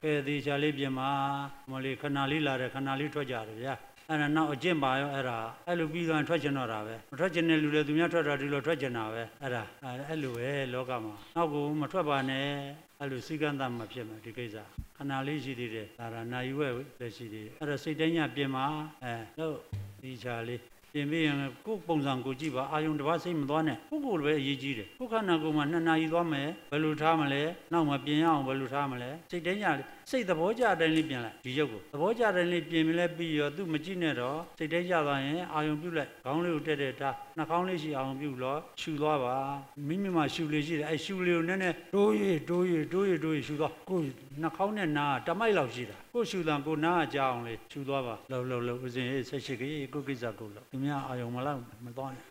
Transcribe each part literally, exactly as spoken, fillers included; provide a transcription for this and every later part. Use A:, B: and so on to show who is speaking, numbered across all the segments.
A: ကဲဒီချာလေးပြင်မှာမလေးခဏလေးလာတယ်ခဏလေးထွက်ကြတယ်ဗျာအဲ့ဒါနောက်အကျင့်ပါရောအဲ့ဒါအဲ့လိုပြီးသွားထွက်ကျင်တော့တာပဲမထွက်ကျင်တဲ့လူတွေသူများထွက်တာဒီလိုထွက်ကျင်တာပဲအဲ့ဒါအဲ့လိုပဲလောကမှာနောက်ကိုမထွက်ပါနဲ့အဲ့လိုစိတ်ကန့်သတ်မှဖြစ်မှာဒီကိစ္စခဏလေးရှိသေးတယ်ဒါရနာယူဝဲလည်းရှိသေးတယ်အဲ့တော့စိတ်တိုင်းညပြင်မှာအဲလို့ဒီချာလေးပြင်ပြီးရင်ကိုယ်ပုံစံကိုကြည့်ပါအာယုံတစ်ပါးစိတ်မသွားနဲ့ကိုယ်ကိုယ်ပဲအရေးကြီးတယ်ကိုယ်ခန္ဓာကိုယ်မှာနှစ်နာရီသွားမယ်ဘယ်လိုထားမလဲနောက်မှပြင်ရအောင်ဘယ်လိုထားမလဲစိတ်တိုင်းညစိတ်သဘောကြတိုင်းလေးပြင်လိုက်ဒီရုပ်ကိုသဘောကြတိုင်းလေးပြင်မလဲပြီးရောသူမကြည့်နဲ့တော့စိတ်တိုင်းကြသွားရင်အာယုံပြုတ်လိုက်ခေါင်းလေးကိုတက်တက်ထားနှာခေါင်းလေးရှိအောင်ပြုတ်လို့ရှူသွားပါမိမိမှာရှူလေးရှိတယ်အဲရှူလေးကိုနည်းနည်းတိုးရတိုးရတိုးရတိုးရရှူသွားကိုနှာခေါင်းနဲ့နားတမိုက်လောက်ရှိတာကိုရှူတန်ကိုနားကြအောင်လေးရှူသွားပါလှုပ်လှုပ်လှုပ်ဦးစင်ရေးဆက်ရှိကြီးကိုကိစ္စကိုလို့သူများအာယုံမလောက်မသွားနဲ့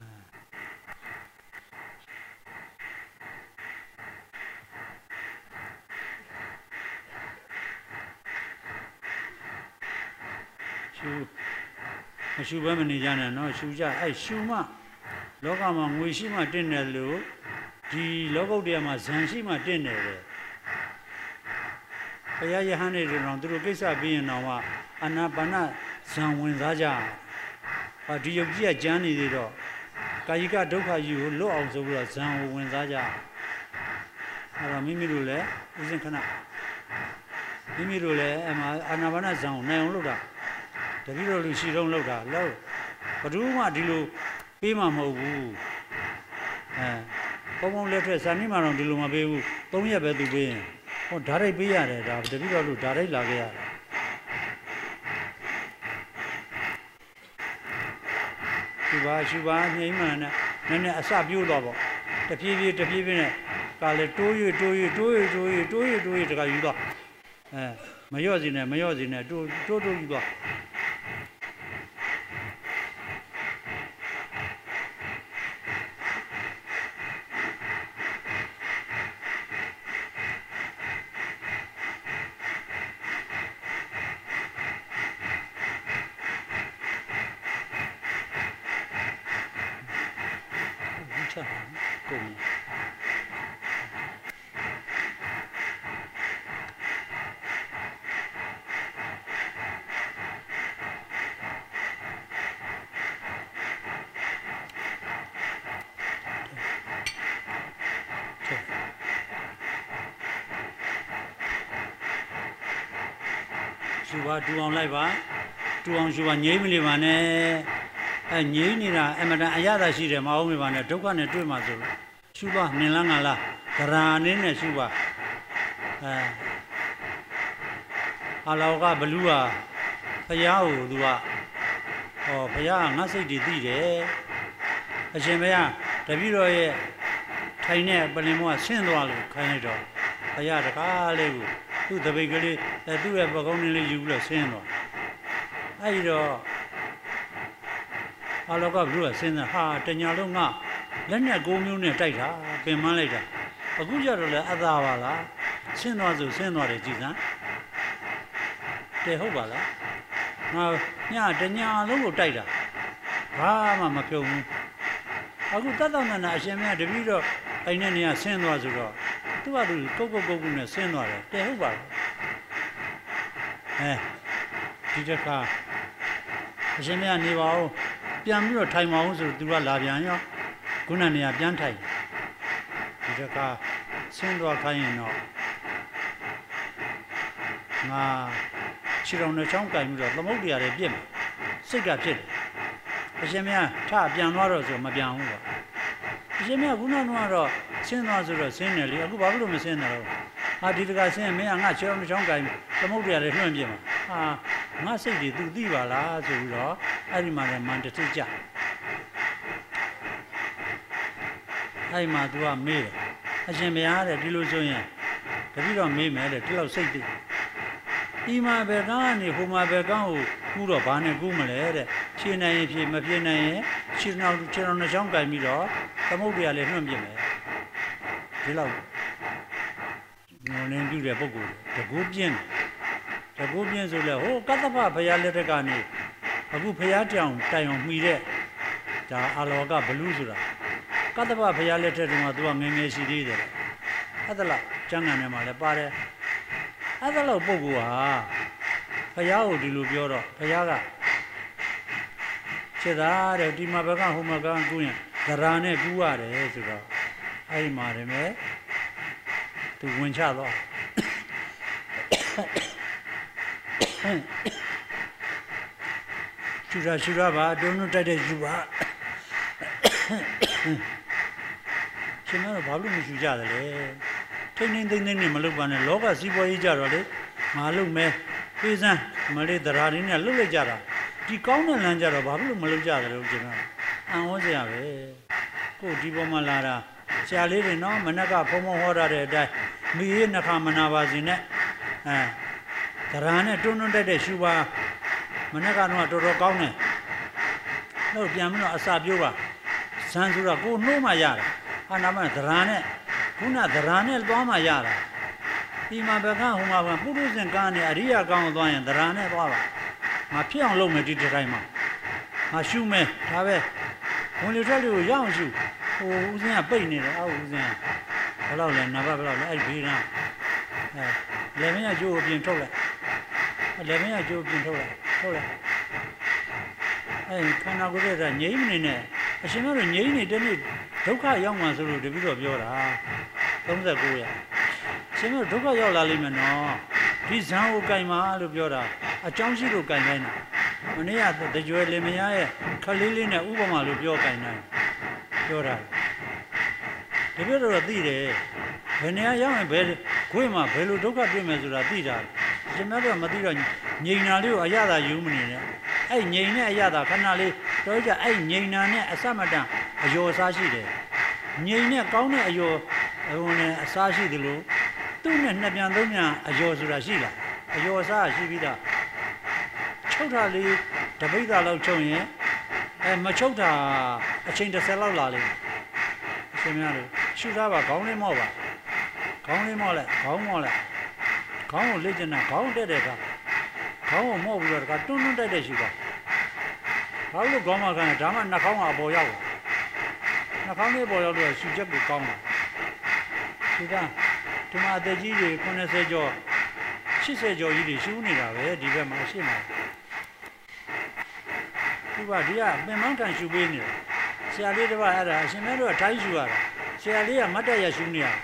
A: ရှူမရှူဘဲမနေကြနဲ့နော်ရှူကြအဲ့ရှူမှလောကမှာငွေရှိမှတင့်တယ်လို့ဒီလောကုတ္တရာမှာဇန်ရှိမှတင့်တယ်ပဲဘုရားယဟန်တွေတော့သူတို့ကိစ္စပြီးရင်တော့အာနာပါနဇန်ဝင်စားကြဟာဒီယုတ်ကြီးကကျမ်းနေသေးတော့ကာယကဒုက္ခကြီးကိုလွတ်အောင်ဆိုပြီးတော့ဇန်ကိုဝင်စားကြအဲ့တော့မိမိတို့လည်းဥစဉ်ခဏမိမိတို့လည်းအမှာအာနာပါနဇန်ကိုနိုင်အောင်လုပ်တာတပည့်တော်လူရှိတော့လောက်တာလို့ဘယ်သူမှဒီလိုပေးမှာမဟုတ်ဘူးအဲပုံပုံလက်ထက်ဇာနေမှာတော့ဒီလိုမပေးဘူးသုံးရက်ပဲသူပေးရင်ဟောဓာတ်ရိုက်ပေးရတယ်ဒါတပည့်တော်လူဓာတ်ရိုက်လာခဲ့ရတယ်ရှုပါရှုပါငြိမ်းမှန်နဲ့နည်းနည်းအစပြိုးတော့ပေါ့တဖြည်းဖြည်းတဖြည်းဖြည်းနဲ့ကာလေတိုးရတိုးရတိုးရတိုးရတိုးရတိုးရတခါယူတော့အဲမရော့စီနဲ့မရော့စီနဲ့တိုးတိုးတိုးယူတော့ကုန်ရှုပါတူအောင်လိုက်ပါတူအောင်ရှုပါငြိမ်းမနေပါနဲ့အဲငြိမ်းနေတာအမတန်အရသာရှိတယ်မအောင်မေပါနဲ့ဒုက္ခနဲ့တွေ့မှာဆိုရှုပါနင်လားငါလားဂရာနင်းနဲ့ရှုပါအဲအလောကဘလူးဟာဖယားကိုသူကဟောဖယားငါစိတ်တွေသိတယ်အရှင်ဘုရားတပည့်တော်ရဲ့ထိုင်တဲ့ပလင်မောကဆင်းသွားလို့ခိုင်းလိုက်တော့ဖယားတကားလေးကိုသူ့တပိတ်ကလေးအဲသူ့ရဲ့ပကုံးလေးယူပြီးတော့ဆင်းသွားအဲဒီတော့အလောကဘလူးကဆင်းသွားဟာတညာလုံးငါလက်နဲ့ကိုမျိုးနဲ့တိုက်တာပင်မလိုက်တာအခုကျတော့လေအသာပါလားဆင်းသွားဆိုဆင်းသွားတယ်ကြည်စမ်းတဲ့ဟုတ်ပါလားငါညတညာလုံးကိုတိုက်တာဘာမှမပြုံးဘူးအခုတတ်တော်နာအရှင်မြတ်တပည့်တော့အိမ်နဲ့နေရာဆင်းသွားဆိုတော့သူကသူကုတ်ကုတ်ကုတ်ကုတ်နဲ့ဆင်းသွားတယ်တဲ့ဟုတ်ပါလားအဲဒီတစ်ခါအရှင်မြတ်နေပါဦးပြန်ပြီးတော့ထိုင်ပါဦးဆိုသူကလာပြန်ရောခုနနေရာပြန်ထိုင်ဒီတစ်ခါဆင်းသွားခိုင်းရင်တော့ငါခြေတော်နဲ့ချောင်းကင်ပြီးတော့သမုတ်တရားတွေပြစ်မယ်စိတ်ကဖြစ်တယ်အရှင်မြတ်ထပြန်သွားတော့ဆိုမပြန်ဘူးပေါ့အရှင်မြတ်ခုနကတော့ဆင်းသွားဆိုတော့ဆင်းတယ်လေအခုဘာလို့မဆင်းတယ်တော့ဟာဒီတကဆင်းမင်းကငါခြေတော်နဲ့ချောင်းကင်သမုတ်တရားတွေလွှင့်ပြစ်မှာဟာငါစိတ်တွေသူသိပါလားဆိုပြီးတော့အဲ့ဒီမှာလည်းမန်တတိကြအဲ့မှာ तू ကမေးတယ်အရှင်ဘုရားတဲ့ဒီလိုဆိုရင်တပည့်တော်မေးမယ်တဲ့ဒီလောက်စိတ်သိဒီမှာဘယ်ကန်းကနေဟိုမှာဘယ်ကန်းကိုကူးတော့ဘာနဲ့ကူးမလဲတဲ့ခြေနိုင်ရင်ဖြေမပြေနိုင်ရင်ခြေနောက်ခြေတော်နှချောင်းကင်ပြီးတော့သမုတ်တရားလေးနှွှင့်ပြမယ်ဒီလောက်ငုံနေပြုတဲ့ပုဂ္ဂိုလ်တကူပြင်းတကူပြင်းဆိုလဲဟိုကတ္တပဘုရားလက်ထက်ကနေအခုဘုရားတောင်တိုင်အောင်မှီတဲ့ဒါအလောကဘလူးဆိုတာကတ္တပဘုရားလက်ထက်တုန်းကသူကငယ်ငယ်ရှိသေးတယ်အဲ့ဒါလားကျမ်းဂန်ထဲမှာလည်းပါတယ်အဲ့ဒါလောက်ပုဂ္ဂိုလ်ဟာဘုရားကိုဒီလိုပြောတော့ဘုရားကခြေသားတဲ့ဒီမှာဘကဟိုမှာကကူးရင်ဒရာနဲ့ကူးရတယ်ဆိုတော့အဲ့ဒီမှာတယ်မဲ့သူဝင်ချတော့ရှူရရှူရပါဒုံနုတိုက်တဲ့ရှူပါရှင်မတော့ဘာလို့မရှူကြတယ်လဲထိန်းထိန်းသိမ်းသိမ်းနဲ့မလုပ်ပါနဲ့လောကစီးပွားရေးကြတော့လေငါလုပ်မယ်ပေးစမ်းမလေးဒရာရင်းနဲ့လှုပ်လိုက်ကြတာဒီကောင်းတဲ့လမ်းကြတော့ဘာလို့မလုပ်ကြတယ်လို့ကျွန်တော်အံ့ဩစရာပဲကိုဒီပေါ်မှာလာတာဆရာလေးတွေနော်မနက်ကဖုံဖုံဟောတာတဲ့အတိုင်းမိရေးနှခါမနာပါစေနဲ့အဲဒရာနဲ့တွန်းတွန်းတက်တဲ့ရှူပါမနက်ကတော့တော်တော်ကောင်းတယ်တော့ပြန်ပြီးတော့အစာပြိုးပါဇန်ဆိုတာကိုနှိုးမှရတာဟာနာမဒရာနဲ့ခုနဒရာနဲ့သွားမှရတာဒီမှာဘကဟိုမှာပုရုဇဉ်ကားနဲ့အရိယာကောင်းသွားရင်ဒရာနဲ့သွားပါငါဖြစ်အောင်လုပ်မယ်ဒီတိုင်းမှာငါရှူမယ်ဒါပဲဝင်လေထွက်လေကိုရအောင်ရှူဟိုဦးစင်းကပိတ်နေတယ်အောက်ဦးစင်းကဘယ်လောက်လဲနံပါတ်ဘယ်လောက်လဲအဲ့ဘေးကအဲလေမင်းကကျိုးကိုပြင်ထုတ်လိုက်လေမင်းကကျိုးပြင်ထုတ်လိုက်ထုတ်လိုက်အဲခန္ဓာကိုယ်ရဲ့ငြိမ်းမနေနဲ့အရှင်တို့ငြိမ်းနေတဲ့နေ့ဒုက္ခရောက်မှဆိုလို့တပည့်တော်ပြောတာသုံးဆယ်ကိုရရှင်တို့ဒုက္ခရောက်လာလိမ့်မယ်နော်ဒီဇံကိုကြိုင်ပါလို့ပြောတာအကြောင်းရှိလို့ကြိုင်တိုင်းတာမနေ့ကတကြွယ်လင်မယားရဲ့ခလေးလေးနဲ့ဥပမာလို့ပြောကြိုင်တိုင်းပြောတာတပည့်တော်သိတယ်ဘယ်နေရာရောက်ရင်ဘယ်ခွေးမှာဘယ်လိုဒုက္ခတွေ့မယ်ဆိုတာသိတာရှင်တို့ကမသိတော့ငြိမ်နာလေးကိုအရသာယူမနေနဲ့အဲ့ငြိမ်နဲ့အရသာခဏလေးတော့ကြအဲ့ငြိမ်နာနဲ့အစမတန်အယောစားရှိတယ်ငြိမ်နဲ့ကောင်းတဲ့အယောဟိုနဲ့အစားရှိတယ်လို့သူ့နဲ့နှစ်ပြန်သုံးပြန်အယောဆိုတာရှိလားအယောစားရှိပြီးသားချုပ်တာလေးတပိဿာလောက်ချုပ်ရင်အဲမချုပ်တာအချိန်တစ်ဆယ်လောက်လာလိမ့်မယ်အရှင်များတို့ရှူသားပါခေါင်းလေးမော့ပါခေါင်းလေးမော့လိုက်ခေါင်းမော့လိုက်ခေါင်းကိုလက်ကျင်တာခေါင်းတက်တဲ့အခါခေါင်းကိုမော့ပြီးတော့တခါတွန်းတွန်းတိုက်တဲ့ရှူပါဘာလို့ခေါင်းမကန်ဒါမှနှာခေါင်းကအပေါ်ရောက်နှာခေါင်းလေးပေါ်ရောက်တော့ရှူချက်ကိုကောင်းတာဒီကဒီမှာအသက်ကြီးတွေခုနှစ်ဆယ်ကျော်ရှစ်ဆယ်ကျော်ကြီးတွေရှူနေတာပဲဒီဘက်မှာရှစ်မှာဒီကဒီကပင်မကန်ရှူပေးနေတာဆရာလေးတစ်ပါးအဲ့ဒါအရှင်မဲတို့ကထိုင်းရှူရတာဆရာလေးကမတ်တက်ရရှူနေရ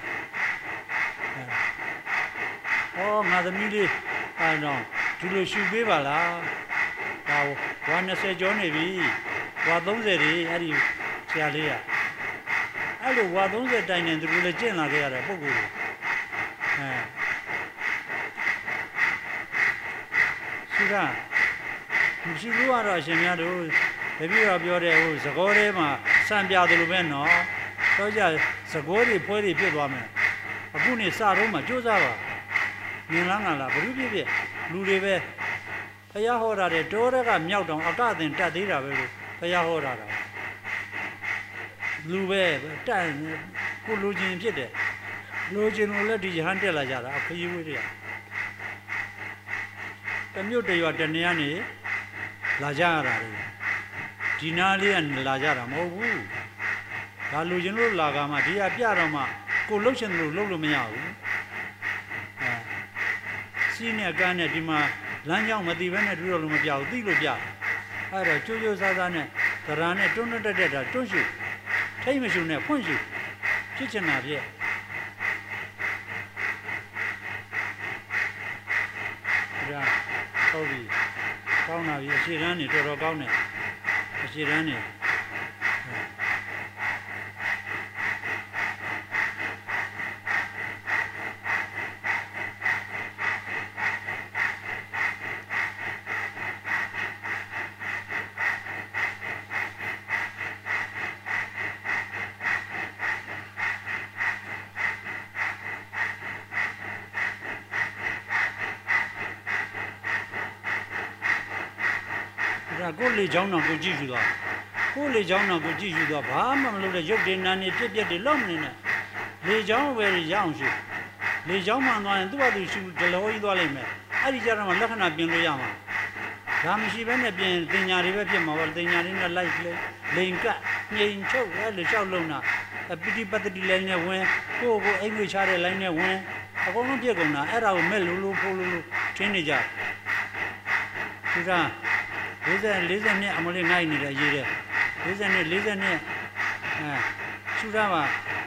A: ဟောငါသမီးလေးအဲ့တော့ဒီလိုရှူပေးပါလားဒါဝါနှစ်ဆယ်ကျော်နေပြီဝါသုံးဆယ်တွေအဲ့ဒီဆရာလေးကအဲ့လိုဝါသုံးဆယ်တိုင်နေသူတို့လည်းကျင့်လာခဲ့ရတဲ့ပုံကိုယ်အဲရှူတာမရှိဘူးကတော့အရှင်များတို့တပည့်တော်ပြောတဲ့ဟိုသကောထဲမှာစံပြတယ်လို့ပဲနော်တော့ကြသကောတွေဖွဲတွေပြစ်သွားမယ်အခုနေစတော့မှကြိုးစားပါမြင်လားငါလားဘုရုပြည့်ပြည့်လူတွေပဲဘုရားဟောတာတဲ့တောရကမြောက်တောင်အကသင်တတ်သေးတာပဲလို့ဘုရားဟောတာတာလူပဲတက်ကိုလူချင်းဖြစ်တယ်လူချင်းလို့လည်းဒီရဟန်းတက်လာကြတာအခရီးဝေးတွေကတမျိုးတရွာတနေရနေလာကြရတာလေဒီနာလေးကလာကြတာမဟုတ်ဘူးဒါလူချင်းလို့လာကမှဒီကပြတော့မှကိုလှုပ်ရှင်လို့လှုပ်လို့မရဘူးအဲစီးနဲ့ကန်းနဲ့ဒီမှာလမ်းကြောင်းမသိဘဲနဲ့တူတော့လို့မပြဘူးသိလို့ပြအဲ့တော့ကျိုးကျိုးစားစားနဲ့သရံနဲ့တွန်းတွန်းတက်တက်တာတွန်းရှူထိတ်မရှူနဲ့ဖွင့်ရှူဖြစ်ချင်တာပြည့်ဒါဟုတ်ပြီကောင်းတာပြီအရှိရန်နေတော်တော်ကောင်းတယ်အရှိရန်နေကိုလေချောင်းတော်ကိုကြည့်ယူသွားကိုလေချောင်းတော်ကိုကြည့်ယူသွားဘာမှမလုပ်တဲ့ရုပ်တည်နာနေပြက်ပြက်တွေလုံးမနေနဲ့လေချောင်းပဲရအောင်ရှုလေချောင်းမှန်သွားရင်သူ့ဘာသူရှုဒလောကြီးသွားလိမ့်မယ်အဲ့ဒီကြတော့မှလက္ခဏာပြင်လို့ရမှာဒါမရှိဘဲနဲ့ပြင်တင်ညာတွေပဲဖြစ်မှာပေါ့တင်ညာတွေနဲ့လိုက်လေလိန်ကငြိမ်ချုပ်အဲ့လိုလျှောက်လုံးတာပိဋိပတ်တိလိုင်းနဲ့ဝင်ကိုကိုအိမ်ငွေချတဲ့လိုင်းနဲ့ဝင်အကုန်လုံးပြည့်ကုန်တာအဲ့ဒါကိုမဲ့လူလူဖိုးလူလူထင်းနေကြသူက၄၀ ၄၀နှစ်အမလေးနိုင်နေတယ်ရေးတယ်၄၀နှစ်၄၀နှစ်အဲသူကပါ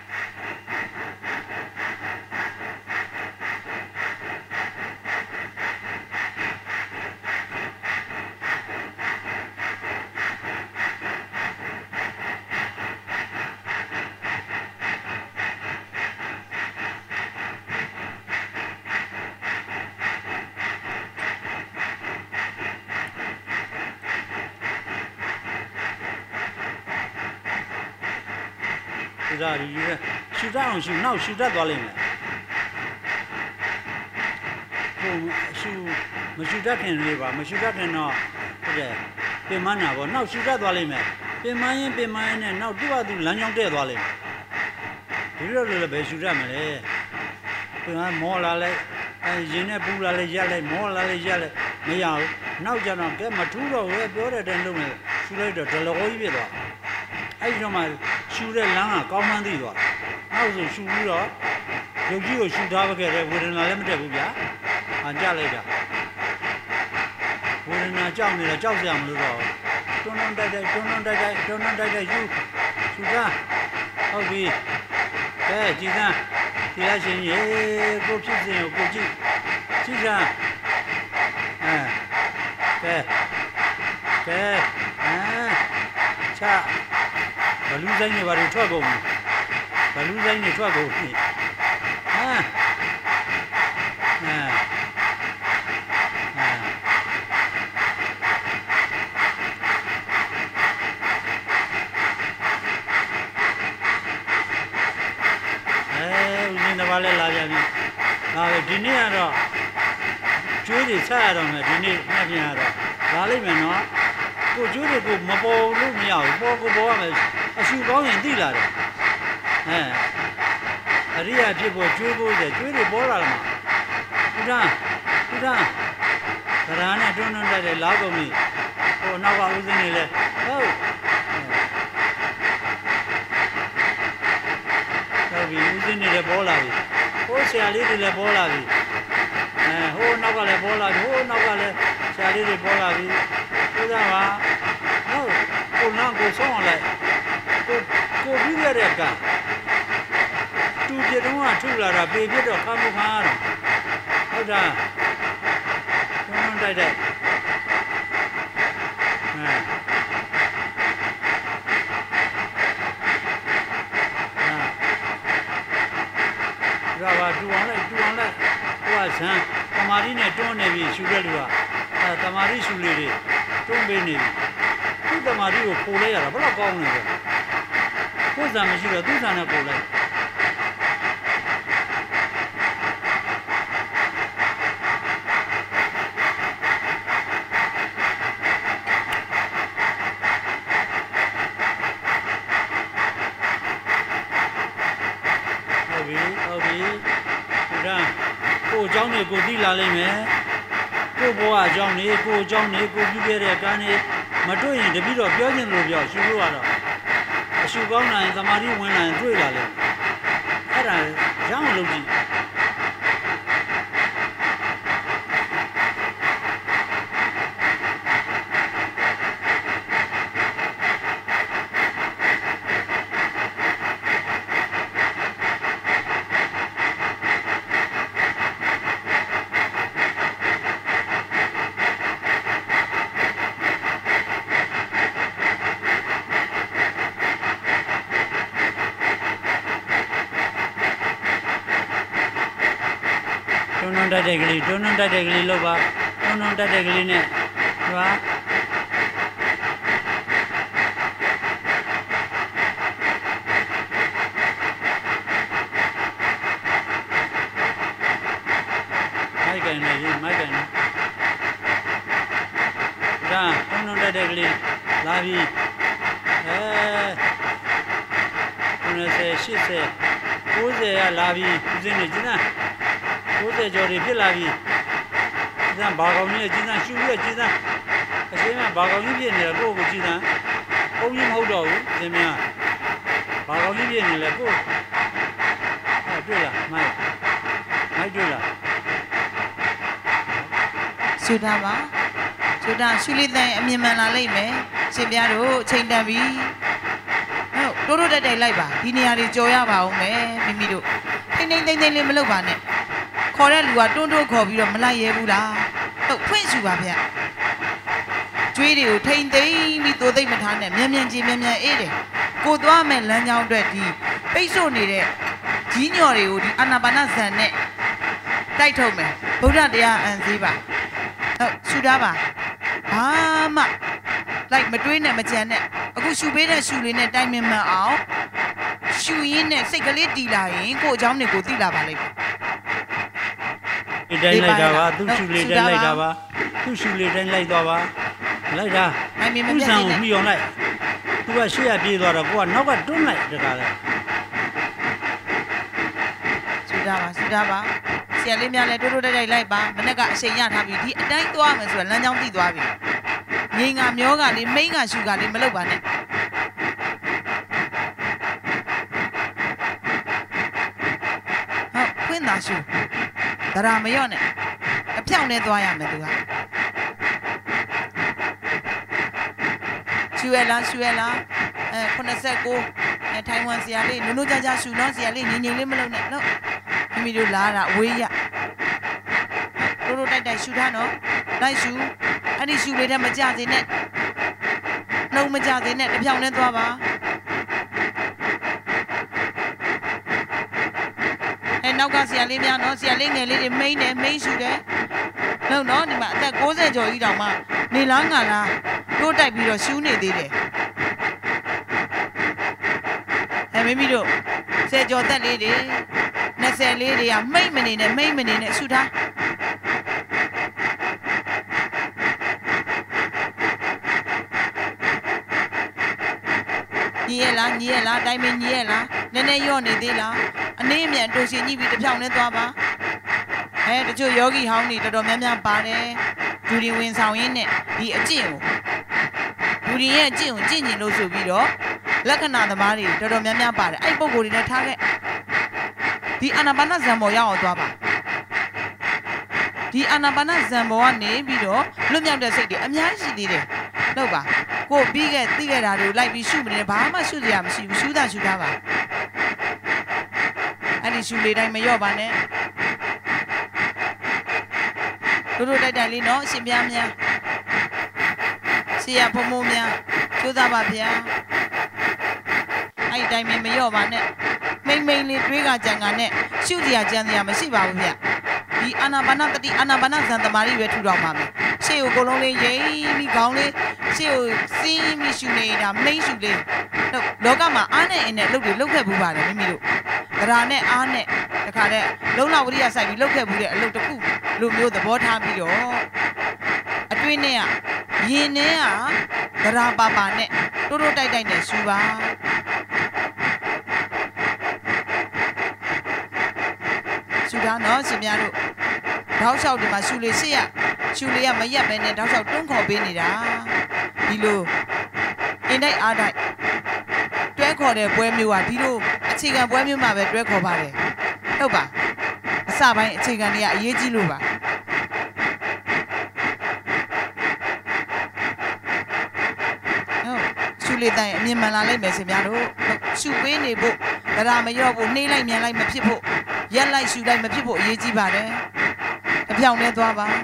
A: ဒါရီရရှူတတ်အောင်ရှူနောက်ရှူတတ်သွားလိမ့်မယ်ဟိုရှူမရှူတတ်ခင်လေးပါမရှူတတ်ခင်တော့ဟုတ်တယ်ပြင်မနာပေါ့နောက်ရှူတတ်သွားလိမ့်မယ်ပြင်မရင်ပြင်မရင်နဲ့နောက်သူ့ဟာသူလမ်းကြောင်းတဲ့သွားလိမ့်မယ်ဒီလိုလိုလည်းပဲရှူတတ်မလဲပြင်မမောလာလိုက်အဲရင်နဲ့ပူလာလိုက်ရက်လိုက်မောလာလိုက်ရက်လိုက်မရဘူးနောက်ကျတော့ကဲမထူးတော့ဘူးပြောတဲ့တန်းလုံးနဲ့ရှူလိုက်တော့ဒလကိုကြီးပြသွားအဲ့ဒီတော့မှရှူတဲ့လမ်းကကောင်းမှန်းသိသွားနောက်ဆိုရှူပြီးတော့ရုပ်ကြီးကိုရှူထားခဲ့တဲ့ဝေဒနာလည်းမတက်ဘူးဗျာအကြလိုက်တာဝေဒနာကြောက်နေတာကြောက်စရာမလိုတော့တွန်းတွန်းတိုက်တိုက်တွန်းတွန်းတိုက်တိုက်တွန်းတွန်းတိုက်တိုက်ရှူရှူတာဟုတ်ပြီကဲကြည်စမ်းဒီလားရှင်ရေကိုဖြစ်စဉ်ကိုကိုကြည့်ကြည့်စမ်းအဲကဲကဲအဲချဘလူးဆိုင်တွေဘာတွေထွက်ကုန်ဘလူးဆိုင်တွေထွက်ကုန်ဟမ်ဟမ်ဟမ်အဲဦးစင်းတစ်ပါးလည်းလာပြန်ပြီဒါပဲဒီနေ့ကတော့ကျွေးတွေဆက်ရတော့မယ်ဒီနေ့ညပြန်ရတော့လာလိမ့်မယ်နော်ကိုကျွေးတွေကိုမပေါ်လို့မရဘူးပေါ်ကိုပေါ်ရမယ်အရှူကောင်းရင်သိလာတယ်အဲအရိယာဖြစ်ဖို့ကျွေးဖို့ဆိုကျွေးတွေပေါ်လာလားမဟုတ်လားဟုတ်လားသရဏနဲ့တွန်းတွန်းတိုက်တဲ့လားကုန်ပြီဟိုနောက်ကဦးစင်းနေလဲဟုတ်ဟုတ်ပြီဦးစင်းနေလဲပေါ်လာပြီဟိုဆရာလေးတွေလည်းပေါ်လာပြီအဲဟိုနောက်ကလည်းပေါ်လာပြီဟိုနောက်ကလည်းဆရာလေးတွေပေါ်လာပြီဟုတ်သားပါဟုတ်ကိုနောင်ကိုဆုံးအောင်လိုက်ကိုကိုပြီးရတဲ့ကသူပြတော့ကထုလာတာပေပြတော့ခါမခါရတော့ဟုတ်တာတွန်းတိုက်တိုက်ဟမ်ဟာဒါပါတူအောင်လိုက်တူအောင်လိုက်ဟိုကဇန်တမာရီနဲ့တွန်းနေပြီရှူတဲ့လူကအဲတမာရီရှူလေးတွေတွန်းပေးနေပြီသူ့တမာရီကိုပို့လိုက်ရတာဘယ်တော့ကောင်းနေလဲကိုယ်စားမရှိတော့သူ့စားနဲ့ပို့လိုက်ဟုတ်ပြီဟုတ်ပြီဒါကိုအကြောင်းတွေကိုသိလာလိမ့်မယ်ကိုဘဝအကြောင်းတွေကိုအကြောင်းတွေကိုပြုခဲ့တဲ့ကံတွေမတွေ့ရင်တပည့်တော်ပြောခြင်းလို့ပြောရှုလို့ရတော့အရှုကောင်းနိုင်သမာဓိဝင်နိုင်တွေ့လာလေအဲ့ဒါရအောင်လုပ်ကြည့်တွန်းတွန်းတက်တဲ့ကလေးတွန်းတွန်းတက်တဲ့ကလေးလောက်ပါတွန်းတွန်းတက်တဲ့ကလေးနဲ့ဟိုပါမိုက်ကန်နေပြီမိုက်ကန်နေဒါတွန်းတွန်းတက်တဲ့ကလေးလာပြီအဲ90 80 90ကလာပြီဦးစင်းနေကျင်းသား90ကျော်တွေဖြစ်လာပြီကျင်းဘာကောင်ကြီးကျင်းသားရှူရကျင်းသားအစင်းကဘာကောင်ကြီးပြည့်နေတယ်ကိုယ့်ကိုကျင်းသားဘုံကြီးမဟုတ်တော့ဘူးကျင်းများဘာကောင်ကြီးပြည့်နေလဲကိုယ့်အဲတွေ့လားမိုက်မိုမိုက်တွေ့လား
B: ရှုထားပါရှုထားရှုလေးတဲ့အမြင်မှန်လာလိမ့်မယ်ရှင်ပြားတို့ချိန်တန်ပြီဟုတ်တိုးတိုးတက်တက်လိုက်ပါဒီနေရာတွေကြော်ရပါအောင်မယ်မိမိတို့ထိမ့်ထိမ့်သိမ့်သိမ့်လေးမလုပ်ပါနဲ့ခေါ်တဲ့လူကတွန်းတွန်းခေါ်ပြီးတော့မလိုက်ရဲဘူးလားဟုတ်ဖွင့်ရှုပါဗျကျွေးတွေကိုထိမ့်သိမ့်ပြီးသိုးသိမ့်မထားနဲ့မြန်မြန်ကြီးမြန်မြန်အေးတယ်ကိုသွားမယ်လမ်းကြောင်းအတွက်ဒီပိတ်ဆို့နေတဲ့ကြီးညော်တွေကိုဒီအာနာပါနဇန်နဲ့တိုက်ထုတ်မယ်ဗုဒ္ဓတရားအန်သေးပါဟုတ်ရှုထားပါဘာမှလိုက်မတွေးနဲ့မကြံနဲ့အခုရှုပေးတဲ့ရှုလေးနဲ့တိုင်မင်မှန်အောင်ရှုရင်းနဲ့စိတ်ကလေးတီလာရင်ကို့အကြောင်းတွေကိုသိလာပါလိမ့်မယ်
A: ဒီတိုင်းလိုက်တာပါသူ့ရှုလေးတိုင်းလိုက်တာပါသူ့ရှုလေးတိုင်းလိုက်သွားပါလိုက်တာ
B: တိုင်မင်မ
A: ပြတ်နဲ့ပြီးအောင်လိုက်သူကရှေ့ရပြေးသွားတော့ကိုကနောက်ကတွန်းလိုက်တခါလဲ
B: ရှုထားပါရှုထားပါဆရာလေးများလည်းတိုးတိုးတိုက်တိုက်လိုက်ပါမနေ့ကအချိန်ရထားပြီဒီအတိုင်းသွားမယ်ဆိုတော့လမ်းကြောင်းသိသွားပြီငိန်ကမျောကလေးမိန်းကရှုကလေးမလုပ်ပါနဲ့ဟုတ်ခွင်းသာရှုဒရာမရော့နဲ့အဖြောင့်နဲ့သွားရမယ်သူကရှုရလားရှုရလားအဲခုနှစ်ဆယ့်ကိုအဲထိုင်ဝမ်ဆရာလေးနုနုကြကြရှုတော့ဆရာလေးငိန်ငိန်လေးမလုပ်နဲ့နော်မိမိတို့လာတာအဝေးရတို့တို့တိုက်တိုက်ရှူထားနော်လိုက်ရှူအဲ့ဒီရှူလေးထဲမကြစေနဲ့နှုံမကြစေနဲ့တပြောင်နဲ့သွားပါအဲနောက်ကဆရာလေးများနော်ဆရာလေးငယ်လေးတွေမိန်းတယ်မိန်းရှူတယ်ဟုတ်နော်ဒီမှာအသက်ကိုးဆယ်ကျော်ကြီးတောင်မှနေလားငါလားတို့တိုက်ပြီးတော့ရှူနေသေးတယ်အဲမိမိတို့ဆယ်ကျော်သက်လေးတွေနှစ်ဆယ်လေးတွေကမိတ်မနေနဲ့မိတ်မနေနဲ့ရှုထားညီရလားညီရလားတိုင်းမညီရလားနည်းနည်းရော့နေသေးလားအနည်းအမြတ်တူရှင်ညှိပြီးတစ်ဖြောင်းနဲ့သွားပါအဲတချို့ယောဂီဟောင်းတွေတော်တော်များများပါတယ်ဒူရင်ဝင်ဆောင်ရင်းနဲ့ဒီအကျင့်ကိုဒူရင်ရဲ့အကျင့်ကိုကျင့်ကျင်လို့ဆိုပြီးတော့လက္ခဏာသမားတွေတော်တော်များများပါတယ်အဲ့ပုံကိုယ်တွေနဲ့ထားခဲ့ဒီအာနာပါနဇံဘောရအောင်သွားပါဒီအာနာပါနဇံဘောကနေပြီးတော့လွတ်မြောက်တဲ့စိတ်တွေအများကြီးရှိသေးတယ်ဟုတ်ပါကိုပြီးခဲ့သိခဲ့တာတွေကိုလိုက်ပြီးရှုမနေဘာမှရှုစရာမရှိဘူးရှုတာရှုထားပါအဲ့ဒီရှုလေးတိုင်းမလျော့ပါနဲ့တို့တို့တိုက်တိုက်လေးနော်အရှင်ပြားများဆရာဖုံဖုံများကျိုးစားပါဗျာအဲ့ဒီတိုင်းမလျော့ပါနဲ့မိမ့်မိမ့်လေးတွေးကကြံကနဲ့ရှုစရာကြံစရာမရှိပါဘူးဗျဒီအာနာပါနတတိအာနာပါနဇံသမารိပဲထူထောင်ပါမယ်ရှေ့ကိုအကုန်လုံးလေးရိမ့်ပြီးခေါင်းလေးရှေ့ကိုစီးပြီးရှုနေတာမိမ့်ရှုလေးတော့လောကမှာအားနဲ့အင်းနဲ့လှုပ်တွေလှုပ်ခဲ့ဘူးပါတယ်မိမိတို့ဒရာနဲ့အားနဲ့တခါတည်းလုံလဝရိယစိုက်ပြီးလှုပ်ခဲ့ဘူးတဲ့အလုပ်တစ်ခုလိုမျိုးသဘောထားပြီးတော့အတွင်းနဲ့ကရင်နဲ့ကဒရာပါပါနဲ့တိုးတိုးတိုက်တိုက်နဲ့ရှုပါရှုတာနော်ရှင်များတို့တောက်လျှောက်ဒီမှာရှုလေးရှေ့ရရှုလေးကမရက်ပဲနဲ့တောက်လျှောက်တွန်းခေါ်ပေးနေတာဒီလိုအင်းတိုက်အားတိုက်တွဲခေါ်တဲ့ပွဲမျိုးကဒီလိုအခြေခံပွဲမျိုးမှာပဲတွဲခေါ်ပါတယ်ဟုတ်ပါအစပိုင်းအခြေခံတွေကအရေးကြီးလို့ပါဟုတ်ရှုလေးတိုင်းအမြင်မှန်လာလိမ့်မယ်ရှင်များတို့ရှုပေးနေဖို့ဒရာမရော့ဖို့နှေးလိုက်မြန်လိုက်မဖြစ်ဖို့ရက်လိုက်ရှူလိုက်မဖြစ်ဖို့အရေးကြီးပါတယ်အပြောင်နဲ့သွားပါ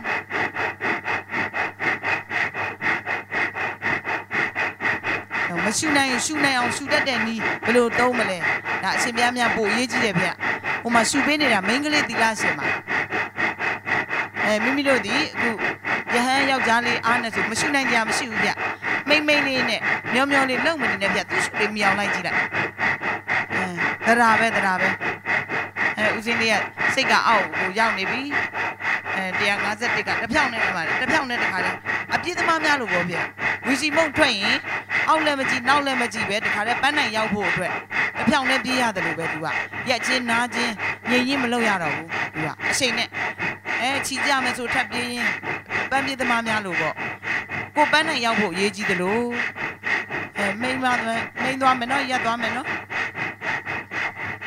B: မရှူနိုင်ရင်ရှူနိုင်အောင်ရှူတတ်တဲ့နည်းဘယ်လိုသုံးမလဲဒါအရှင်ပြားများပို့အရေးကြီးတယ်ဗျဟိုမှာရှူပေးနေတာမိန်းကလေးသီလရှင်ပါအဲမိမိတို့ဒီအခုယဟန်ယောက်ျားလေးအားနဲ့ဆိုမရှူနိုင်ကြမရှိဘူးဗျမိမ့်မိမ့်လေးနဲ့မျောမျောလေးလုံမနေနဲ့ဗျသူရှူလေးမြောင်လိုက်ကြည့်လိုက်အဲဒရာပဲဒရာပဲအဲဦးစင်းလေးကစိတ်ကအောက်ကိုရောက်နေပြီအဲone fifty-oneကတစ်ဖြောင်းနဲ့ပါတယ်တစ်ဖြောင်းနဲ့တခါလဲအပြည့်သမားများလို့ပေါ့ဗျဝီစီမုံထွက်ရင်အောက်လည်းမကြည့်နောက်လည်းမကြည့်ပဲတခါလဲပန်းနိုင်ရောက်ဖို့အတွက်တစ်ဖြောင်းနဲ့ပြေးရတယ်လို့ပဲသူကရက်ချင်းနားချင်းငြိမ်ချင်းမလုပ်ရတော့ဘူးသူကအချိန်နဲ့အဲချီကြမယ်ဆိုထပ်ပြေးရင်ပန်းပြေးသမားများလို့ပေါ့ကိုပန်းနိုင်ရောက်ဖို့အရေးကြီးတယ်လို့အဲမိမ့်သွားမယ်မိမ့်သွားမယ်နော်ရက်သွားမယ်နော်အဲ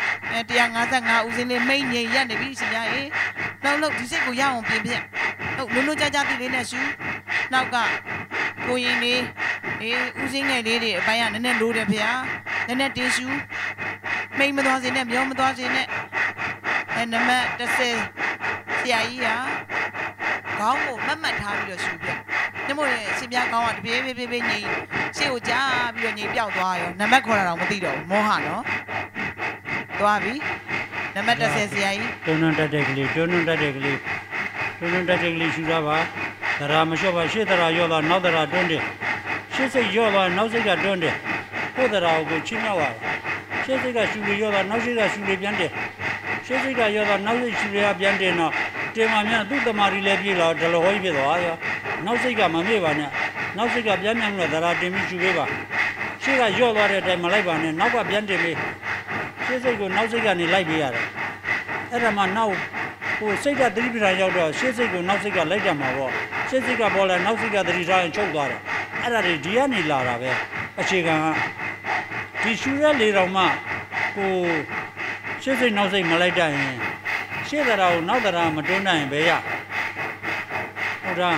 B: တရားငါးဆယ့်ငါဦးစင်းလေးမိတ်ငြိမ်ရနေပြီရှင်ဗျာရေနောက်လို့ဒီစိတ်ကိုရအောင်ပြင်ပြဟုတ်လုံးလုံးကြကြတိလေးနဲ့ရှူနောက်ကကိုရင်လေးအေးဦးစင်းငယ်လေးတွေအပိုင်းကနည်းနည်းလိုးတယ်ဖေဟာနည်းနည်းတင်းရှူမိတ်မသွားစေနဲ့မျောမသွားစေနဲ့အဲနံပါတ်တစ်ဆယ်ဆရာကြီးကခေါင်းကိုမတ်မတ်ထားပြီးတော့ရှူပြညမို့လေရှင်ပြခေါင်းကတပြေးပြေးပြေးပြေးငိမ့်ရှေ့ကိုကြားပြီးတော့ငိမ့်ပြောက်သွားရောနံပါတ်ခေါ်တာတော့မသိတော့ဘူးမောဟနော်သွားပြီနံပါတ်တစ်ဆယ်ဆရာကြီး
A: တွန်းတွန်းတက်တဲ့ကလေးတွန်းတွန်းတက်တဲ့ကလေးတွန်းတွန်းတက်တဲ့ကလေးရှူတာပါသရာမလျှော့ပါရှေ့သရာရော့သွားနောက်သရာတွန်းတယ်ရှေ့စိတ်ရော့သွားနောက်စိတ်ကတွန်းတယ်ကိုယ်သရာကိုချင်းမြောက်သွားရှေ့စိတ်ကရှူလို့ရော့သွားနောက်စိတ်ကရှူလို့ပြန်တယ်ရှေ့စိတ်ကရော့သွားနောက်စိတ်ရှူရပြန်တယ်နော်တင်မမြန်သူ့တမာရီလည်းပြေးလာဒလဟောကြီးဖြစ်သွားရောနောက်စိတ်ကမမေ့ပါနဲ့နောက်စိတ်ကပြန်ပြန်လို့သရာတင်ပြီးရှူပေးပါရှေ့ကရော့သွားတဲ့အတိုင်းမလိုက်ပါနဲ့နောက်ကပြန်တင်ပေးရှေ့စိတ်ကိုနောက်စိတ်ကနေလိုက်ပေးရတယ်အဲ့ဒါမှနောက်ဟိုစိတ်ကသတိပဋ္ဌာန်ရောက်တော့ရှေ့စိတ်ကိုနောက်စိတ်ကလိုက်ကြမှာပေါ့ရှေ့စိတ်ကပေါ်လာနောက်စိတ်ကသတိထားရင်ချုပ်သွားတယ်အဲ့ဒါတွေဒီကနေလာတာပဲအခြေခံကဒီရှူရက်လေးတောင်မှကိုရှေ့စိတ်နောက်စိတ်မလိုက်တတ်ရင်ရှေ့သရာကိုနောက်သရာမတွန်းနိုင်ရင်ပဲရဟုတ်လား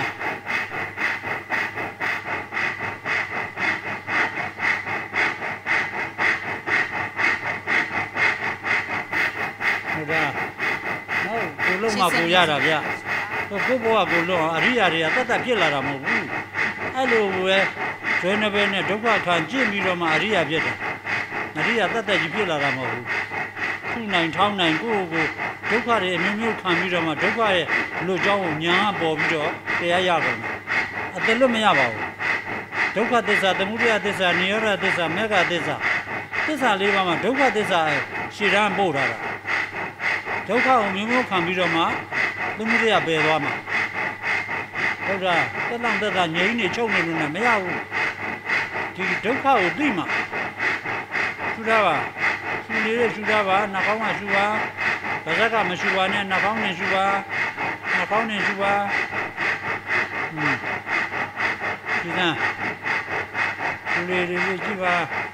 A: ဟုတ်လားဟုတ်ကိုလုံးမှာကိုရတာဗျကိုကိုဘဝကိုလုံးအရိယာတွေကတတ်တတ်ဖြစ်လာတာမဟုတ်ဘူးအဲ့လိုပဲဇွဲနှပဲနဲ့ဒုက္ခခံကျင့်ပြီးတော့မှအရိယာဖြစ်တယ်အရိယာတတ်တတ်ကြီးဖြစ်လာတာမဟုတ်ဘူးခုနိုင်ထောင်းနိုင်ကိုကိုဒုက္ခတွေအမျိုးမျိုးခံပြီးတော့မှဒုက္ခရဲ့လူကြောင်းကိုညာပေါ်ပြီးတော့တရားရကုန်တယ်အတလွတ်မရပါဘူးဒုက္ခသစ္စာသမုဒယသစ္စာနိရောဓသစ္စာမေဃသစ္စာသစ္စာလေးပါးမှာဒုက္ခသစ္စာရှည်တန်းပို့ထားတာဒုက္ခကိုမျိုးမျိုးခံပြီးတော့မှသမုဒယပယ်သွားမှာဟုတ်လားတက်တောင့်တက်တာငြိမ်းနေချုပ်နေလို့နဲ့မရဘူးဒီဒုက္ခကိုသိမှာထူတာပါရှူလေးရှူတာပါနှာခေါင်းကရှူပါပါးစပ်ကမရှူပါနဲ့နှာခေါင်းနဲ့ရှူပါနှာခေါင်းနဲ့ရှူပါဟင်းဒီကရှူလေးလေးကြည့်ပါ